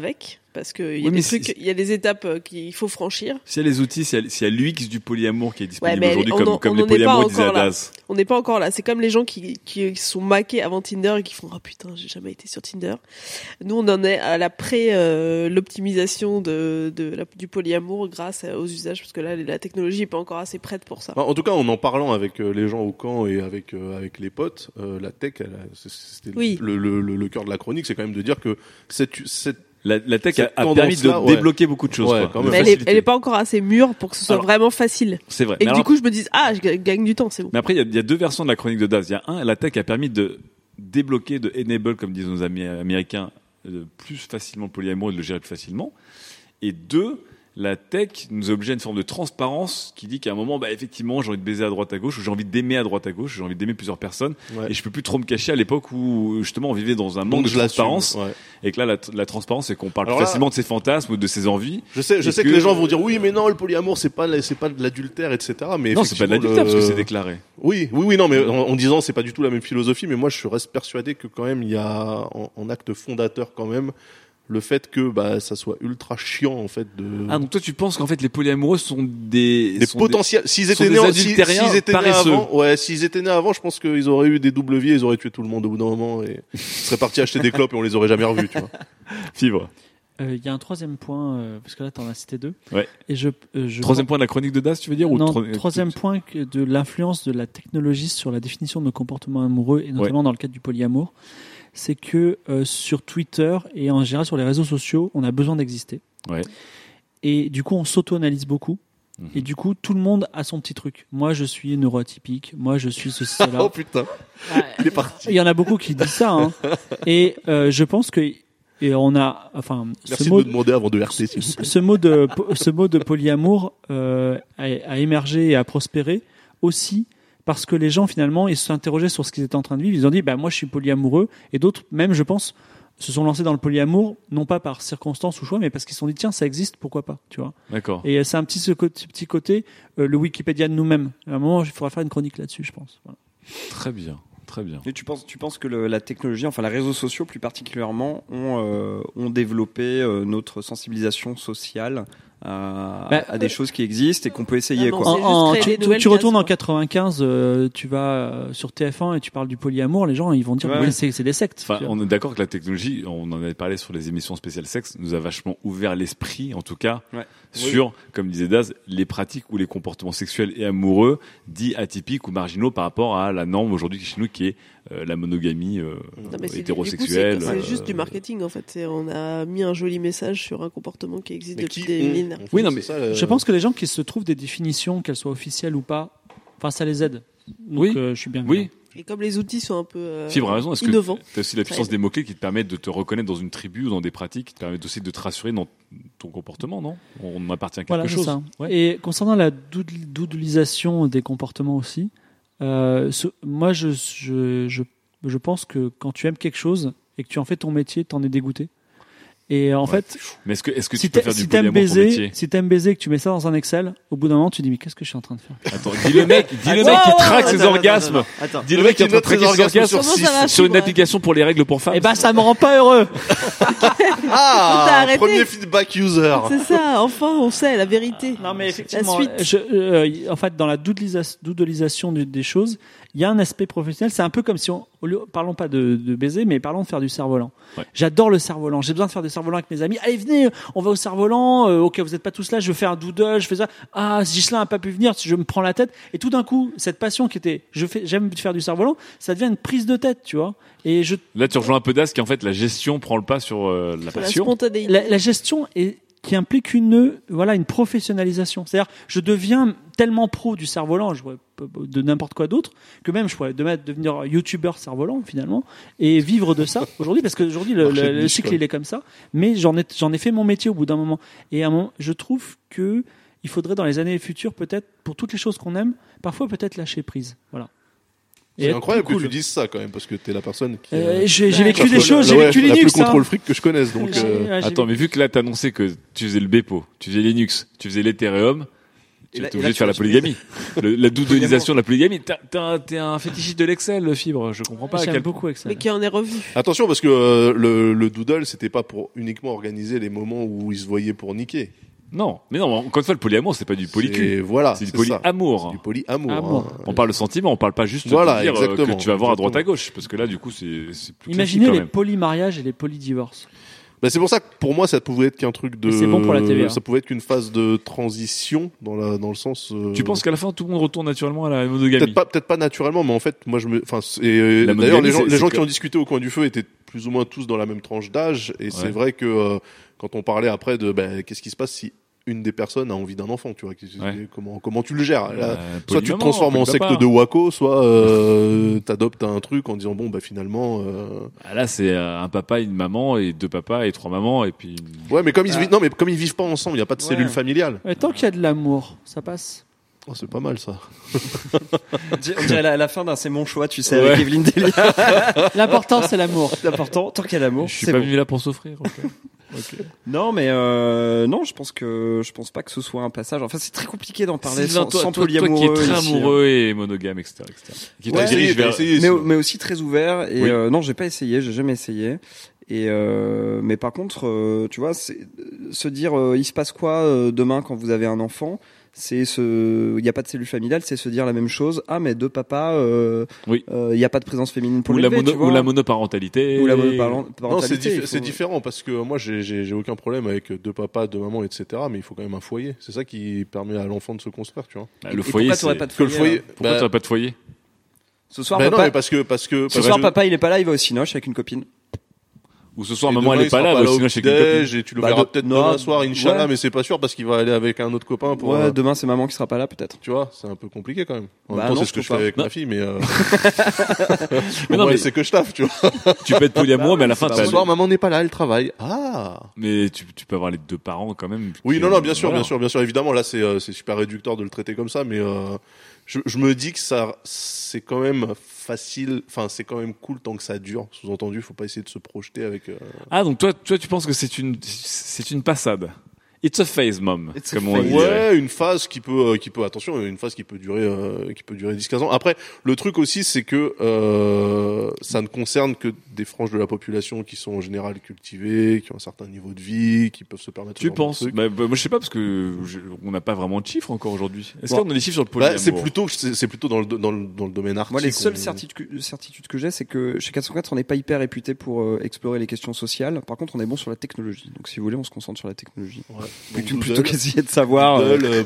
Parce que il y a des trucs, il y a des étapes qu'il faut franchir. S'il y a les outils, s'il y a l'UX du polyamour qui est disponible Ouais, aujourd'hui, on comme les n'en est pas polyamours disaient encore à là. Daz. On n'est pas encore là. C'est comme les gens qui sont maqués avant Tinder et qui font ah putain j'ai jamais été sur Tinder. Nous on en est à l'optimisation du polyamour grâce aux usages parce que là la technologie est pas encore assez prête pour ça. En tout cas, en parlant avec les gens au camp et avec les potes, la tech, c'était le cœur de la chronique, c'est quand même de dire que la tech cette a permis tendance-là, de débloquer beaucoup de choses. Ouais, quoi. quand même. Mais elle est pas encore assez mûre pour que ce soit vraiment facile. C'est vrai. Et que du coup je me dis je gagne du temps, c'est bon. Mais après, il y a deux versions de la chronique de Daz. Il y a la tech a permis de débloquer, de enable, comme disent nos amis américains, plus facilement le polyamour et de le gérer plus facilement. Et deux, la tech nous a obligé à une forme de transparence qui dit qu'à un moment, effectivement, j'ai envie de baiser à droite à gauche, ou j'ai envie d'aimer à droite à gauche, j'ai envie d'aimer plusieurs personnes, et je peux plus trop me cacher à l'époque où justement on vivait dans un manque de transparence, et que là la transparence c'est qu'on parle plus facilement de ses fantasmes ou de ses envies. Je sais que les gens vont dire oui, mais non, le polyamour c'est pas de l'adultère, etc. Mais non, c'est pas de l'adultère parce que c'est déclaré. Oui, non, mais en disant c'est pas du tout la même philosophie, mais moi je reste persuadé que quand même il y a en acte fondateur quand même le fait que ça soit ultra chiant en fait de. Ah donc toi tu penses qu'en fait les polyamoureux sont des potentiels s'ils étaient nés avant, je pense qu'ils auraient eu des doubles vies, ils auraient tué tout le monde au bout d'un moment et ils seraient partis acheter des clopes et on les aurait jamais revus, tu vois. Fibre. Il y a un troisième point parce que là t'en as cité deux. Ouais. Et troisième point de la chronique de Daz, tu veux dire troisième point de l'influence de la technologie sur la définition de nos comportements amoureux et notamment dans le cadre du polyamour. C'est que sur Twitter et en général sur les réseaux sociaux, on a besoin d'exister. Ouais. Et du coup, on s'auto-analyse beaucoup. Et du coup, tout le monde a son petit truc. Moi, je suis neuroatypique. Moi, je suis ceci, cela. Oh putain, il est parti. Il y en a beaucoup qui disent ça. Hein. Et je pense que on a, merci de me demander avant de RT. Ce mot de polyamour a émergé et a prospéré aussi. Parce que les gens, finalement, ils se sont interrogés sur ce qu'ils étaient en train de vivre. Ils ont dit, moi, je suis polyamoureux. Et d'autres, même, je pense, se sont lancés dans le polyamour, non pas par circonstance ou choix, mais parce qu'ils se sont dit, tiens, ça existe, pourquoi pas, tu vois. D'accord. Et c'est un petit côté, le Wikipédia de nous-mêmes. À un moment, il faudra faire une chronique là-dessus, je pense. Voilà. Très bien. Très bien. Et tu penses que la technologie, enfin les réseaux sociaux plus particulièrement, ont développé notre sensibilisation sociale à des choses qui existent et qu'on peut essayer. Tu retournes en 95, tu vas sur TF1 et tu parles du polyamour, les gens ils vont dire c'est des sectes. Enfin, on est d'accord que la technologie, on en avait parlé sur les émissions spéciales sexe, nous a vachement ouvert l'esprit, en tout cas, sur, comme disait Daz, les pratiques ou les comportements sexuels et amoureux dits atypiques ou marginaux par rapport à la norme aujourd'hui chez nous qui est la monogamie hétérosexuelle. C'est juste du marketing en fait. On a mis un joli message sur un comportement qui existe depuis des millénaires. Oui, non, mais je pense que les gens qui se trouvent des définitions, qu'elles soient officielles ou pas, ça les aide. Donc, je suis bien. Oui. Et comme les outils sont un peu Fibre a raison. Est-ce innovants, que t'as aussi la puissance des mots-clés qui te permettent de te reconnaître dans une tribu ou dans des pratiques qui te permettent aussi de te rassurer dans ton comportement, non? On appartient à quelque chose. Ça. Ouais. Et concernant la doodlisation des comportements aussi, moi je pense que quand tu aimes quelque chose et que tu en fais ton métier, t'en es dégoûté. Et en fait, mais est-ce que tu peux faire du polyamour ton métier? Si t'aimes baiser et que tu mets ça dans un Excel, au bout d'un moment, tu dis mais qu'est-ce que je suis en train de faire? Attends, dis le mec qui traque ses orgasmes. Dis le mec qui traque ses orgasmes sur une application pour les règles pour femmes. Eh ça me rend pas heureux. Premier feedback user. C'est ça, enfin, on sait la vérité. Non mais effectivement, en fait, dans la doodlisation des choses, il y a un aspect professionnel. C'est un peu comme si parlons pas de baiser, mais parlons de faire du cerf-volant. Ouais. J'adore le cerf-volant. J'ai besoin de faire du cerf-volant avec mes amis. Allez, venez, on va au cerf-volant. Ok, vous êtes pas tous là. Je fais un doodle, je fais ça. Ah, Ghislain a pas pu venir. Je me prends la tête. Et tout d'un coup, cette passion qui était, j'aime faire du cerf-volant, ça devient une prise de tête, tu vois. Et là, tu rejoins un peu Daz qui en fait la gestion prend le pas sur la passion. La gestion qui implique une professionnalisation. C'est-à-dire, je deviens tellement pro du cerf-volant, je vois de n'importe quoi d'autre, que même je pourrais devenir youtubeur cerf-volant finalement et vivre de ça aujourd'hui, parce que aujourd'hui le cycle il est comme ça. Mais j'en ai fait mon métier au bout d'un moment. Et à un moment, je trouve que il faudrait dans les années futures peut-être pour toutes les choses qu'on aime, parfois peut-être lâcher prise. Voilà. C'est incroyable que tu dises ça quand même, parce que t'es la personne qui. J'ai vécu des choses, j'ai vécu Linux. La plus contrôle fric que je connaisse, donc. Attends, mais vu que là t'annonçais que tu faisais le Bepo, tu faisais Linux, tu faisais l'Ethereum, Tu es obligé de faire la polygamie. La doudonisation de la polygamie. T'es un fétichiste de l'Excel, Fibre. Je comprends pas. J'aime beaucoup Excel. Mais qui en est revenu. Attention, parce que le doodle, c'était pas pour uniquement organiser les moments où ils se voyaient pour niquer. Non, mais non, encore une fois, le polyamour, c'est pas du polycul. Voilà, c'est du polyamour. C'est du polyamour. Hein. On parle de sentiment, on parle pas juste de dire que tu vas voir à droite à gauche, parce que là, du coup, c'est plus Imaginez les polymariages et les polydivorces. Bah c'est pour ça que pour moi ça pouvait être qu'un truc de. C'est bon pour la TVA. Ça pouvait être qu'une phase de transition dans le sens. Tu penses qu'à la fin tout le monde retourne naturellement à la monogamie? Peut-être pas naturellement, mais en fait moi d'ailleurs les gens qui ont discuté au coin du feu étaient plus ou moins tous dans la même tranche d'âge et c'est vrai que quand on parlait après de qu'est-ce qui se passe si une des personnes a envie d'un enfant, tu vois, comment tu le gères là, soit tu te transformes en secte de Waco, soit t'adoptes un truc en disant finalement là c'est un papa, une maman et deux papas et trois mamans et puis ouais mais comme ils vivent pas ensemble, il y a pas de cellule familiale. Mais tant qu'il y a de l'amour, ça passe. Oh, c'est pas mal ça. On dirait la fin d'un C'est mon choix, tu sais, avec Evelyne Delia. L'important c'est l'amour. L'important, tant qu'il y a l'amour, je suis pas venu là pour s'offrir. Okay. Non, mais non, je pense pas que ce soit un passage. Enfin, c'est très compliqué d'en parler sans polyamoureux. Toi qui est très amoureux et monogame, etc. Qui mais aussi très ouvert. Et non, j'ai jamais essayé. Et mais par contre, tu vois, c'est se dire, il se passe quoi demain quand vous avez un enfant? Il y a pas de cellule familiale, c'est se dire la même chose. Ah, mais deux papas, il y a pas de présence féminine pour l'élever, tu vois. Ou la monoparentalité. Ou la monoparentalité. Non, c'est différent parce que moi, j'ai aucun problème avec deux papas, deux mamans, etc. Mais il faut quand même un foyer. C'est ça qui permet à l'enfant de se construire, tu vois. Le foyer, pourquoi t'aurais pas de foyer? Pourquoi t'aurais pas de foyer? Ce soir, papa. Non, mais parce que papa, il est pas là, il va au cinoche avec une copine. Ou ce soir, maman, elle est pas là, sinon chez déj, et tu le verras peut-être demain soir, Inch'Allah, mais c'est pas sûr parce qu'il va aller avec un autre copain pour. Ouais, demain c'est maman qui sera pas là, peut-être. Tu vois, c'est un peu compliqué quand même. En même temps, c'est ce que je fais avec ma fille, mais non, mais c'est que je taffe, tu vois. Tu peux être polyamoureux, mais à la fin, ce soir, maman n'est pas là, elle travaille. Ah. Mais tu peux avoir les deux parents quand même. Oui, non, bien sûr, évidemment, là, c'est super réducteur de le traiter comme ça, mais je me dis que ça, c'est quand même facile, enfin c'est quand même cool tant que ça dure. Sous-entendu, faut pas essayer de se projeter avec. Ah donc toi tu penses que c'est une passade. It's a phase, mom. Ouais, une phase qui peut attention, une phase qui peut durer 10-15 ans. Après, le truc aussi, c'est que ça ne concerne que des franges de la population qui sont en général cultivées, qui ont un certain niveau de vie, qui peuvent se permettre. Tu penses? Moi, je sais pas parce que on n'a pas vraiment de chiffres encore aujourd'hui. Est-ce qu'on a des chiffres sur le polyamour? C'est plutôt dans le domaine artistique. Moi, les seules certitudes que j'ai, c'est que chez 404, on n'est pas hyper réputé pour explorer les questions sociales. Par contre, on est bon sur la technologie. Donc, si vous voulez, on se concentre sur la technologie. Ouais. Plutôt qu'essayer de savoir.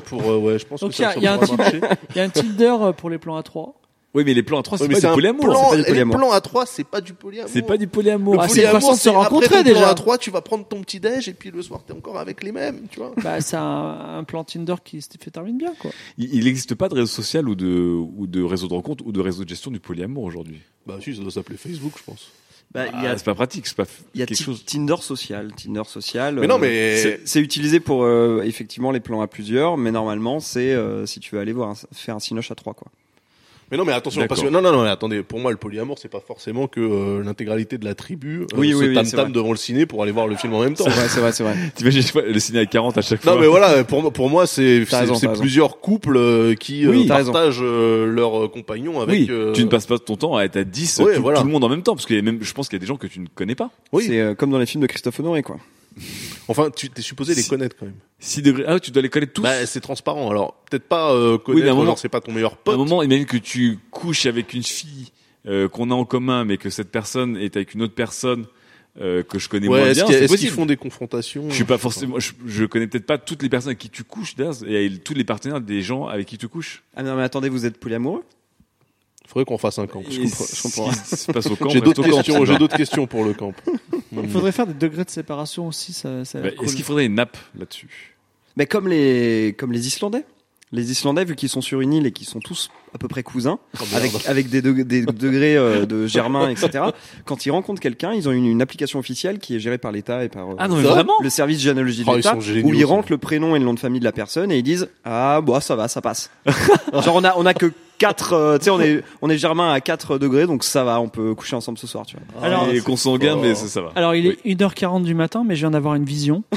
Je pense donc que il y a un Tinder pour les plans A3. Oui, mais les plans A3, c'est pas du polyamour. Les plans A3, c'est pas du polyamour. C'est pas du polyamour. C'est une façon de se rencontrer déjà. Après ton plan A3, tu vas prendre ton petit déj et puis le soir, t'es encore avec les mêmes, tu vois. Bah, c'est un plan Tinder qui se fait terminer bien, quoi. Il n'existe pas de réseau social ou de réseau de rencontre ou de réseau de gestion du polyamour aujourd'hui. Bah, si, ça doit s'appeler Facebook, je pense. C'est pas pratique, c'est pas il y a quelque chose. Tinder social. Mais non, mais c'est utilisé pour effectivement les plans à plusieurs, mais normalement c'est si tu veux aller faire un cinoche à 3 quoi. Mais non, mais attention, parce que non, mais attendez, pour moi le polyamour c'est pas forcément que l'intégralité de la tribu se tam-tam devant le ciné pour aller voir le film en même temps. C'est vrai. T'imagines le ciné à 40 à chaque fois. Non, mais voilà, pour moi c'est plusieurs couples qui partagent leurs compagnons avec. Oui, tu ne passes pas ton temps à être à 10 tout le monde en même temps, parce qu'il y a même, je pense qu'il y a des gens que tu ne connais pas. Oui. C'est comme dans les films de Christophe Honoré, quoi. Enfin, tu t'es supposé les connaître quand même. 6 degrés. Ah, tu dois les connaître tous. Bah, c'est transparent. Alors, peut-être pas connaître, genre c'est pas ton meilleur pote. À un moment, imagine que tu couches avec une fille qu'on a en commun, mais que cette personne est avec une autre personne que je connais moins bien. Est-ce qu'ils font des confrontations? Je suis pas forcément. Je connais peut-être pas toutes les personnes avec qui tu couches, et tous les partenaires des gens avec qui tu couches. Ah non, mais attendez, vous êtes polyamoureux? Faudrait qu'on fasse un camp. Je comprends. Se passe au camp. J'ai d'autres questions pour le camp. Il faudrait faire des degrés de séparation aussi. Ça cool. Est-ce qu'il faudrait une nappe là-dessus? Mais comme les Islandais. Les Islandais, vu qu'ils sont sur une île et qu'ils sont tous à peu près cousins, avec des degrés de germain, etc. Quand ils rencontrent quelqu'un, ils ont une application officielle qui est gérée par l'État et par le service généalogie de l'État, où ils rentrent le prénom et le nom de famille de la personne et ils disent ça va, ça passe. Genre on a que 4, tu sais, on est germain à 4 degrés, donc ça va, on peut coucher ensemble ce soir, tu vois. Alors, et consanguin, mais ça va. Alors il est 1h40 du matin, mais je viens d'avoir une vision.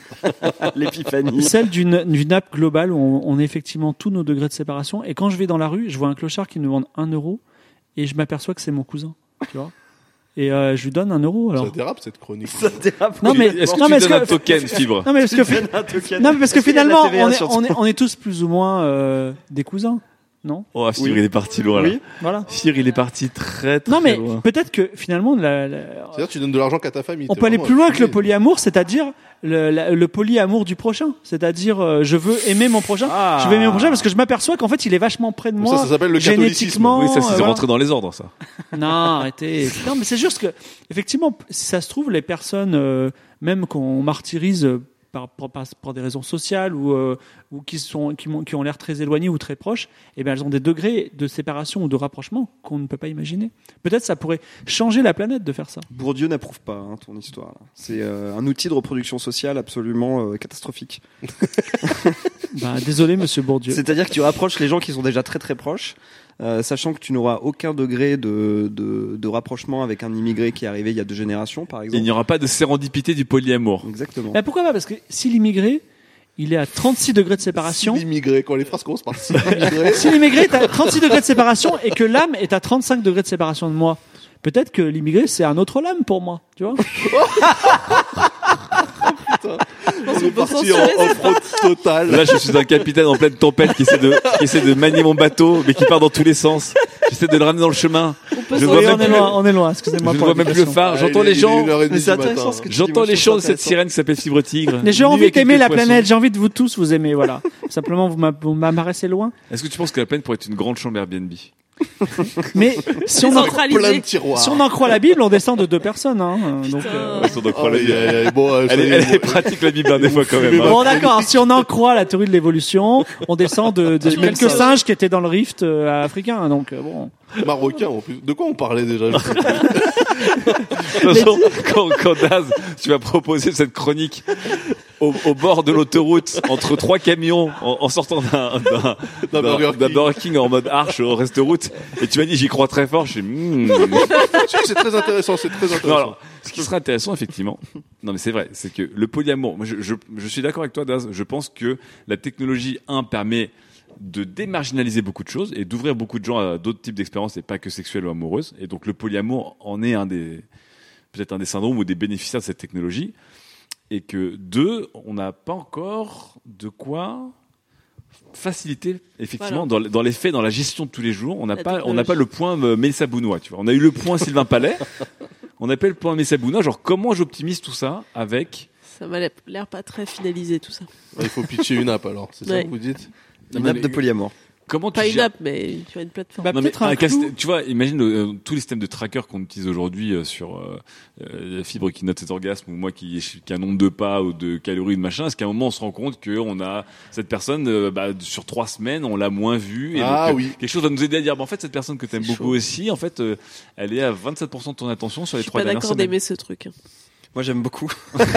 L'épiphanie. Celle d'une nappe globale où on a effectivement tous nos degrés de séparation. Et quand je vais dans la rue, je vois un clochard qui me demande 1 euro et je m'aperçois que c'est mon cousin. Tu vois. Et je lui donne 1 euro. Alors. Ça dérape cette chronique. Ça dérape. Non mais est-ce que tu donnes un token Fibre? Non mais parce que finalement on est tous plus ou moins des cousins. Non. Oh, Fibre, il est parti loin, là. Oui. Voilà. Fibre, il est parti très Non, mais loin. peut-être que finalement, C'est-à-dire, tu donnes de l'argent qu'à ta famille. on peut aller plus loin que le polyamour, c'est-à-dire le polyamour du prochain. C'est-à-dire, je veux aimer mon prochain. Ah. Je veux aimer mon prochain parce que je m'aperçois qu'en fait, il est vachement près de moi. Ça s'appelle le génétiquement. Oui, ça, c'est voilà. rentré dans les ordres, ça. Non, arrêtez. Non, mais c'est juste que, effectivement, si ça se trouve, les personnes, même qu'on martyrise par des raisons sociales ou qui ont l'air très éloignées ou très proches, eh bien, elles ont des degrés de séparation ou de rapprochement qu'on ne peut pas imaginer. Peut-être ça pourrait changer la planète de faire ça. Bourdieu n'approuve pas ton histoire. Là. C'est un outil de reproduction sociale absolument catastrophique. Désolé, monsieur Bourdieu. C'est-à-dire que tu rapproches les gens qui sont déjà très très proches, sachant que tu n'auras aucun degré de rapprochement avec un immigré qui est arrivé il y a 2 générations, par exemple. Il n'y aura pas de sérendipité du polyamour. Exactement. Mais pourquoi pas? Parce que si l'immigré, il est à 36 degrés de séparation. Si l'immigré, quand les phrases commencent par si l'immigré. Si l'immigré est à 36 degrés de séparation et que l'âme est à 35 degrés de séparation de moi, peut-être que l'immigré, c'est un autre l'âme pour moi, tu vois? On est parti en off-road total. Là, je suis un capitaine en pleine tempête qui essaie de manier mon bateau, mais qui part dans tous les sens. J'essaie de le ramener dans le chemin. Je vois même plus on est loin, excusez-moi. je pour vois même plus le phare. J'entends les gens. Mais c'est intéressant ce que tu dis. J'entends Moi, je les trouve chants de ça cette intéressant. sirène qui s'appelle Fibre Tigre. Mais j'ai Nue envie avec d'aimer quelques la poissons. planète, j'ai envie de vous tous vous aimer, voilà. Simplement, vous m'apparaissez loin. Est-ce que tu penses que la planète pourrait être une grande chambre Airbnb? Mais si on en Plein de tiroirs. si on en croit la Bible, on descend de 2 personnes, hein. Donc, Ouais, ça doit croire la Aïe, Bible. aïe, aïe. Bon, Elle est pratique la Bible hein, des fois quand même. hein. Bon, d'accord. Si on en croit la théorie de l'évolution, on descend de quelques singes qui étaient dans le rift africain. Donc, bon. Marocain en plus. De quoi on parlait déjà? De toute façon, quand Daz, tu vas proposer cette chronique au bord de l'autoroute entre 3 camions en sortant d'un Burger King en mode arche au reste-route et tu m'as dit j'y crois très fort, je suis C'est très intéressant, c'est très intéressant. Non, alors, ce qui serait intéressant, effectivement, non mais c'est vrai, c'est que le polyamour, moi je suis d'accord avec toi, Daz, je pense que la technologie, permet de démarginaliser beaucoup de choses et d'ouvrir beaucoup de gens à d'autres types d'expériences et pas que sexuelles ou amoureuses. Et donc le polyamour en est peut-être un des syndromes ou des bénéficiaires de cette technologie. Et que 2, on n'a pas encore de quoi faciliter effectivement dans les faits, dans la gestion de tous les jours. On n'a pas le point Mélissa Bounois, tu vois. On a eu le point Sylvain Palais. On n'a pas le point Mélissa Bounois. Genre comment j'optimise tout ça avec. Ça m'a l'air pas très finalisé tout ça. Il faut pitcher une app alors, c'est ça Ouais. que vous dites? Une app de polyamour. Comment tu Pas une gères... app, mais tu as une plateforme. Bah, Non, mais peut-être un clou. tu vois, imagine tous les systèmes de tracker qu'on utilise aujourd'hui sur Fibre qui note ses orgasmes ou moi qui a un nombre de pas ou de calories de machin. Est-ce qu'à un moment on se rend compte qu'on a cette personne sur 3 semaines on l'a moins vue et donc, oui. quelque chose va nous aider à dire en fait cette personne que t'aimes beaucoup aussi en fait elle est à 27% de ton attention sur les 3 Je suis pas dernières d'accord semaines. d'aimer ce truc. Moi, j'aime beaucoup.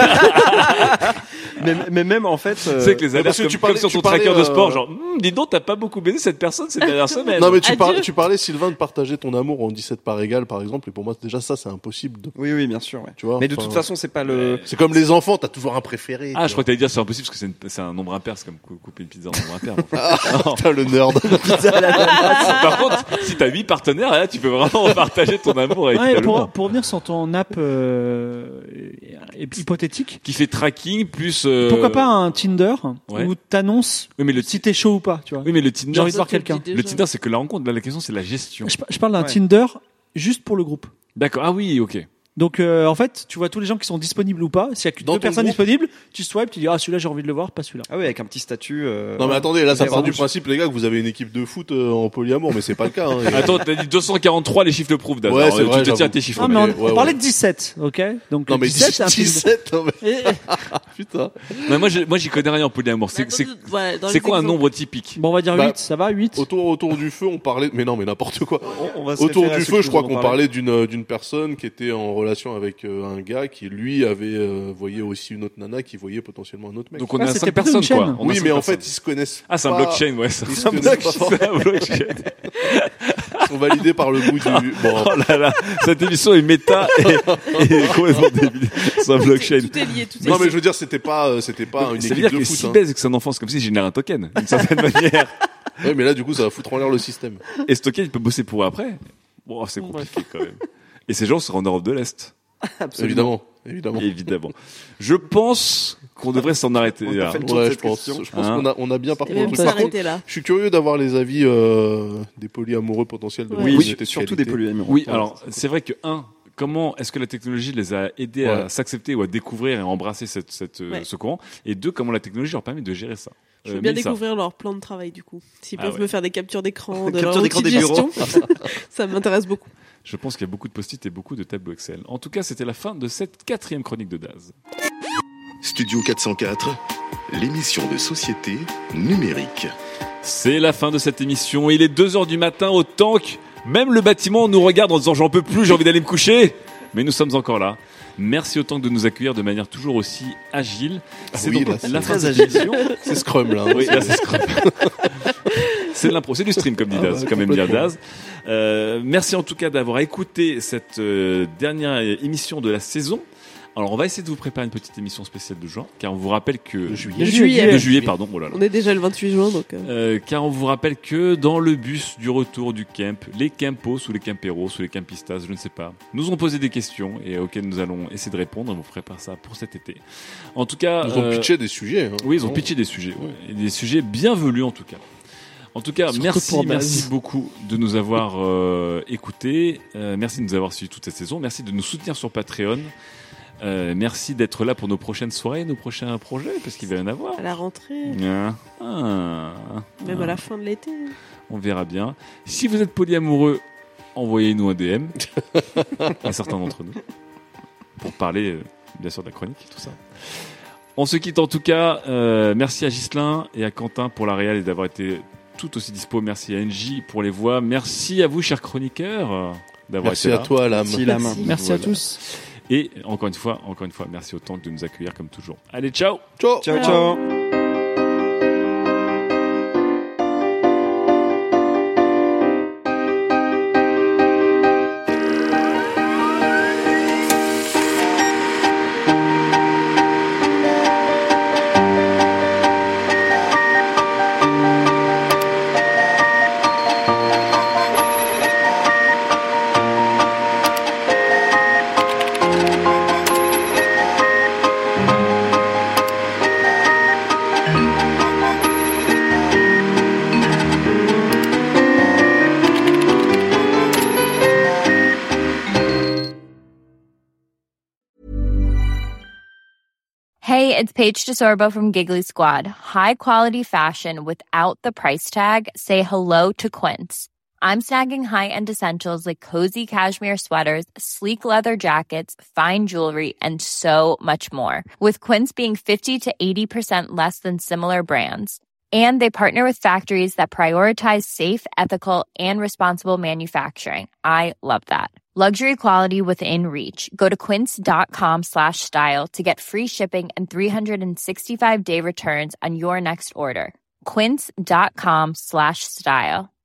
mais même en fait. C'est que les alertes parce que comme sur ton tracker de sport genre dis donc t'as pas beaucoup baisé cette personne ces dernières semaines. Non mais Adieu. tu parlais Sylvain de partager ton amour en 17 parts égales par exemple et pour moi déjà ça c'est impossible Oui, bien sûr. Ouais. tu vois. Mais de Enfin, toute façon, c'est pas le. c'est comme les enfants, t'as toujours un préféré. Ah je crois que t'allais dire c'est impossible parce que c'est un nombre impair, c'est comme couper une pizza en nombre impair. Putain le nerd. Par contre, si t'as 8 partenaires, là, tu peux vraiment partager ton amour avec Ouais, ta loupe. pour revenir sur ton app hypothétique, Qui fait tracking plus. pourquoi pas un Tinder Ouais. où t'annonces Oui, mais le si t'es chaud ou pas, tu vois. oui, mais le Tinder. J'ai envie de voir quelqu'un. Le Tinder, c'est que la rencontre. Là, la question, c'est la gestion. Je parle d'un Ouais. Tinder juste pour le groupe. D'accord. Ah oui, ok. Donc en fait, tu vois tous les gens qui sont disponibles ou pas. S'il y a que Dans 2 ton personnes groupe. disponibles, tu swipes, tu dis ah celui-là j'ai envie de le voir, pas celui-là. Ah oui, avec un petit statut. Non mais attendez, là ça Et part du rouge. principe les gars que vous avez une équipe de foot en polyamour mais c'est pas le cas. Hein. Attends, t'as dit 243, les chiffres le prouvent. Ouais, Alors, c'est vrai, tu te tiens à j'avoue. tes chiffres. Non mais on ouais, parlait ouais. de 17, ok. Donc Non mais 17 c'est un Tinder. 17 non, mais... Et- putain. Mais moi, j'y connais rien en polyamour. C'est C'est quoi un nombre typique? Bon on va dire Bah, 8, ça va 8. Autour du feu on parlait mais non mais n'importe quoi. On va se Autour référer à du ceux feu qui je crois nous en qu'on parlaient. parlait d'une personne qui était en relation avec un gars qui lui avait voyait aussi une autre nana qui voyait potentiellement un autre mec. Donc on Ah, est à c'était 5 plutôt une personnes, quoi. chaîne. On a Oui 5 mais en personnes. fait ils se connaissent Ah, c'est un pas. blockchain, ouais. Ça. Ils se connaissent pas C'est un blockchain. Ils se sont validés par le bout du... Bon. Oh là là, cette émission est méta et complètement débile. C'est un blockchain. Tout est lié, tout est Non, lié. mais je veux dire, c'était pas une équipe Ça veut dire de que foot. si Hein. baise que c'est un enfant, c'est comme si je génère un token, d'une certaine manière. Ouais, mais là, du coup, ça va foutre en l'air le système. Et ce token, il peut bosser pour eux après. Bon, c'est compliqué quand même. Et ces gens seront en Europe de l'Est. Absolument. Évidemment. Je pense qu'on devrait s'en arrêter On a là. fait le tour de cette question. Je pense qu'on a bien Et parcouru même le truc. Par contre, s'arrêter là. je suis curieux d'avoir les avis des polyamoureux potentiels de la Ouais. communauté de surtout qualité. des polyamoureux. Oui, alors c'est vrai que comment est-ce que la technologie les a aidés à s'accepter ou à découvrir et à embrasser ce courant, et deux, comment la technologie leur permet de gérer ça. Je veux bien Mélissa. découvrir leur plan de travail du coup. S'ils peuvent ouais. me faire des captures d'écran de Capture leur d'écran outil de des bureaux. gestion, ça m'intéresse beaucoup. Je pense qu'il y a beaucoup de post-it et beaucoup de tableaux Excel. En tout cas, c'était la fin de cette 4e chronique de Daz. Studio 404, l'émission de société numérique. C'est la fin de cette émission. Il est 2h du matin au tank. Même le bâtiment nous regarde en disant j'en peux plus, j'ai envie d'aller me coucher. Mais nous sommes encore là. Merci au tank de nous accueillir de manière toujours aussi agile. C'est oui, donc là, la c'est fin de très cette émission. C'est Scrum, là. Oui, là c'est Scrum. C'est de l'impro, c'est du stream comme dit Daz, ouais, quand même dire complètement. Daz. Merci en tout cas d'avoir écouté cette dernière émission de la saison. Alors on va essayer de vous préparer une petite émission spéciale de juin, car on vous rappelle que De juillet. Juillet. de juillet, pardon. Oh là là. On est déjà le 28 juin donc. Car on vous rappelle que dans le bus du retour du camp, les campos ou les camperos ou les campistas, je ne sais pas, nous ont posé des questions et auxquelles nous allons essayer de répondre. On vous prépare ça pour cet été. En tout cas, Ils ont pitché des sujets. Hein. oui, ils ont pitché des sujets, ouais. Et des sujets bienvenus en tout cas. En tout cas, Surtout merci pour Daz. beaucoup de nous avoir écoutés. Merci de nous avoir suivis toute cette saison. Merci de nous soutenir sur Patreon. Merci d'être là pour nos prochaines soirées, nos prochains projets, parce qu'il va y en avoir. À la rentrée, Ah, même à la fin de l'été. on verra bien. Si vous êtes polyamoureux, envoyez-nous un DM à certains d'entre nous pour parler, bien sûr, de la chronique et tout ça. On se quitte en tout cas. Merci à Ghislain et à Quentin pour la réal et d'avoir été tout aussi dispo. Merci à NJ pour les voix. Merci à vous, chers chroniqueurs, d'avoir Merci été à là. toi, Lame. Si la main. Merci à Voilà. tous. Et encore une fois, merci au tank de nous accueillir comme toujours. Allez, ciao! Ciao. Ciao, ciao. Hey, it's Paige DeSorbo from Giggly Squad. High quality fashion without the price tag. Say hello to Quince. I'm snagging high-end essentials like cozy cashmere sweaters, sleek leather jackets, fine jewelry, and so much more. With Quince being 50 to 80% less than similar brands. And they partner with factories that prioritize safe, ethical, and responsible manufacturing. I love that. Luxury quality within reach. Go to quince.com/style to get free shipping and 365-day returns on your next order. Quince.com/style.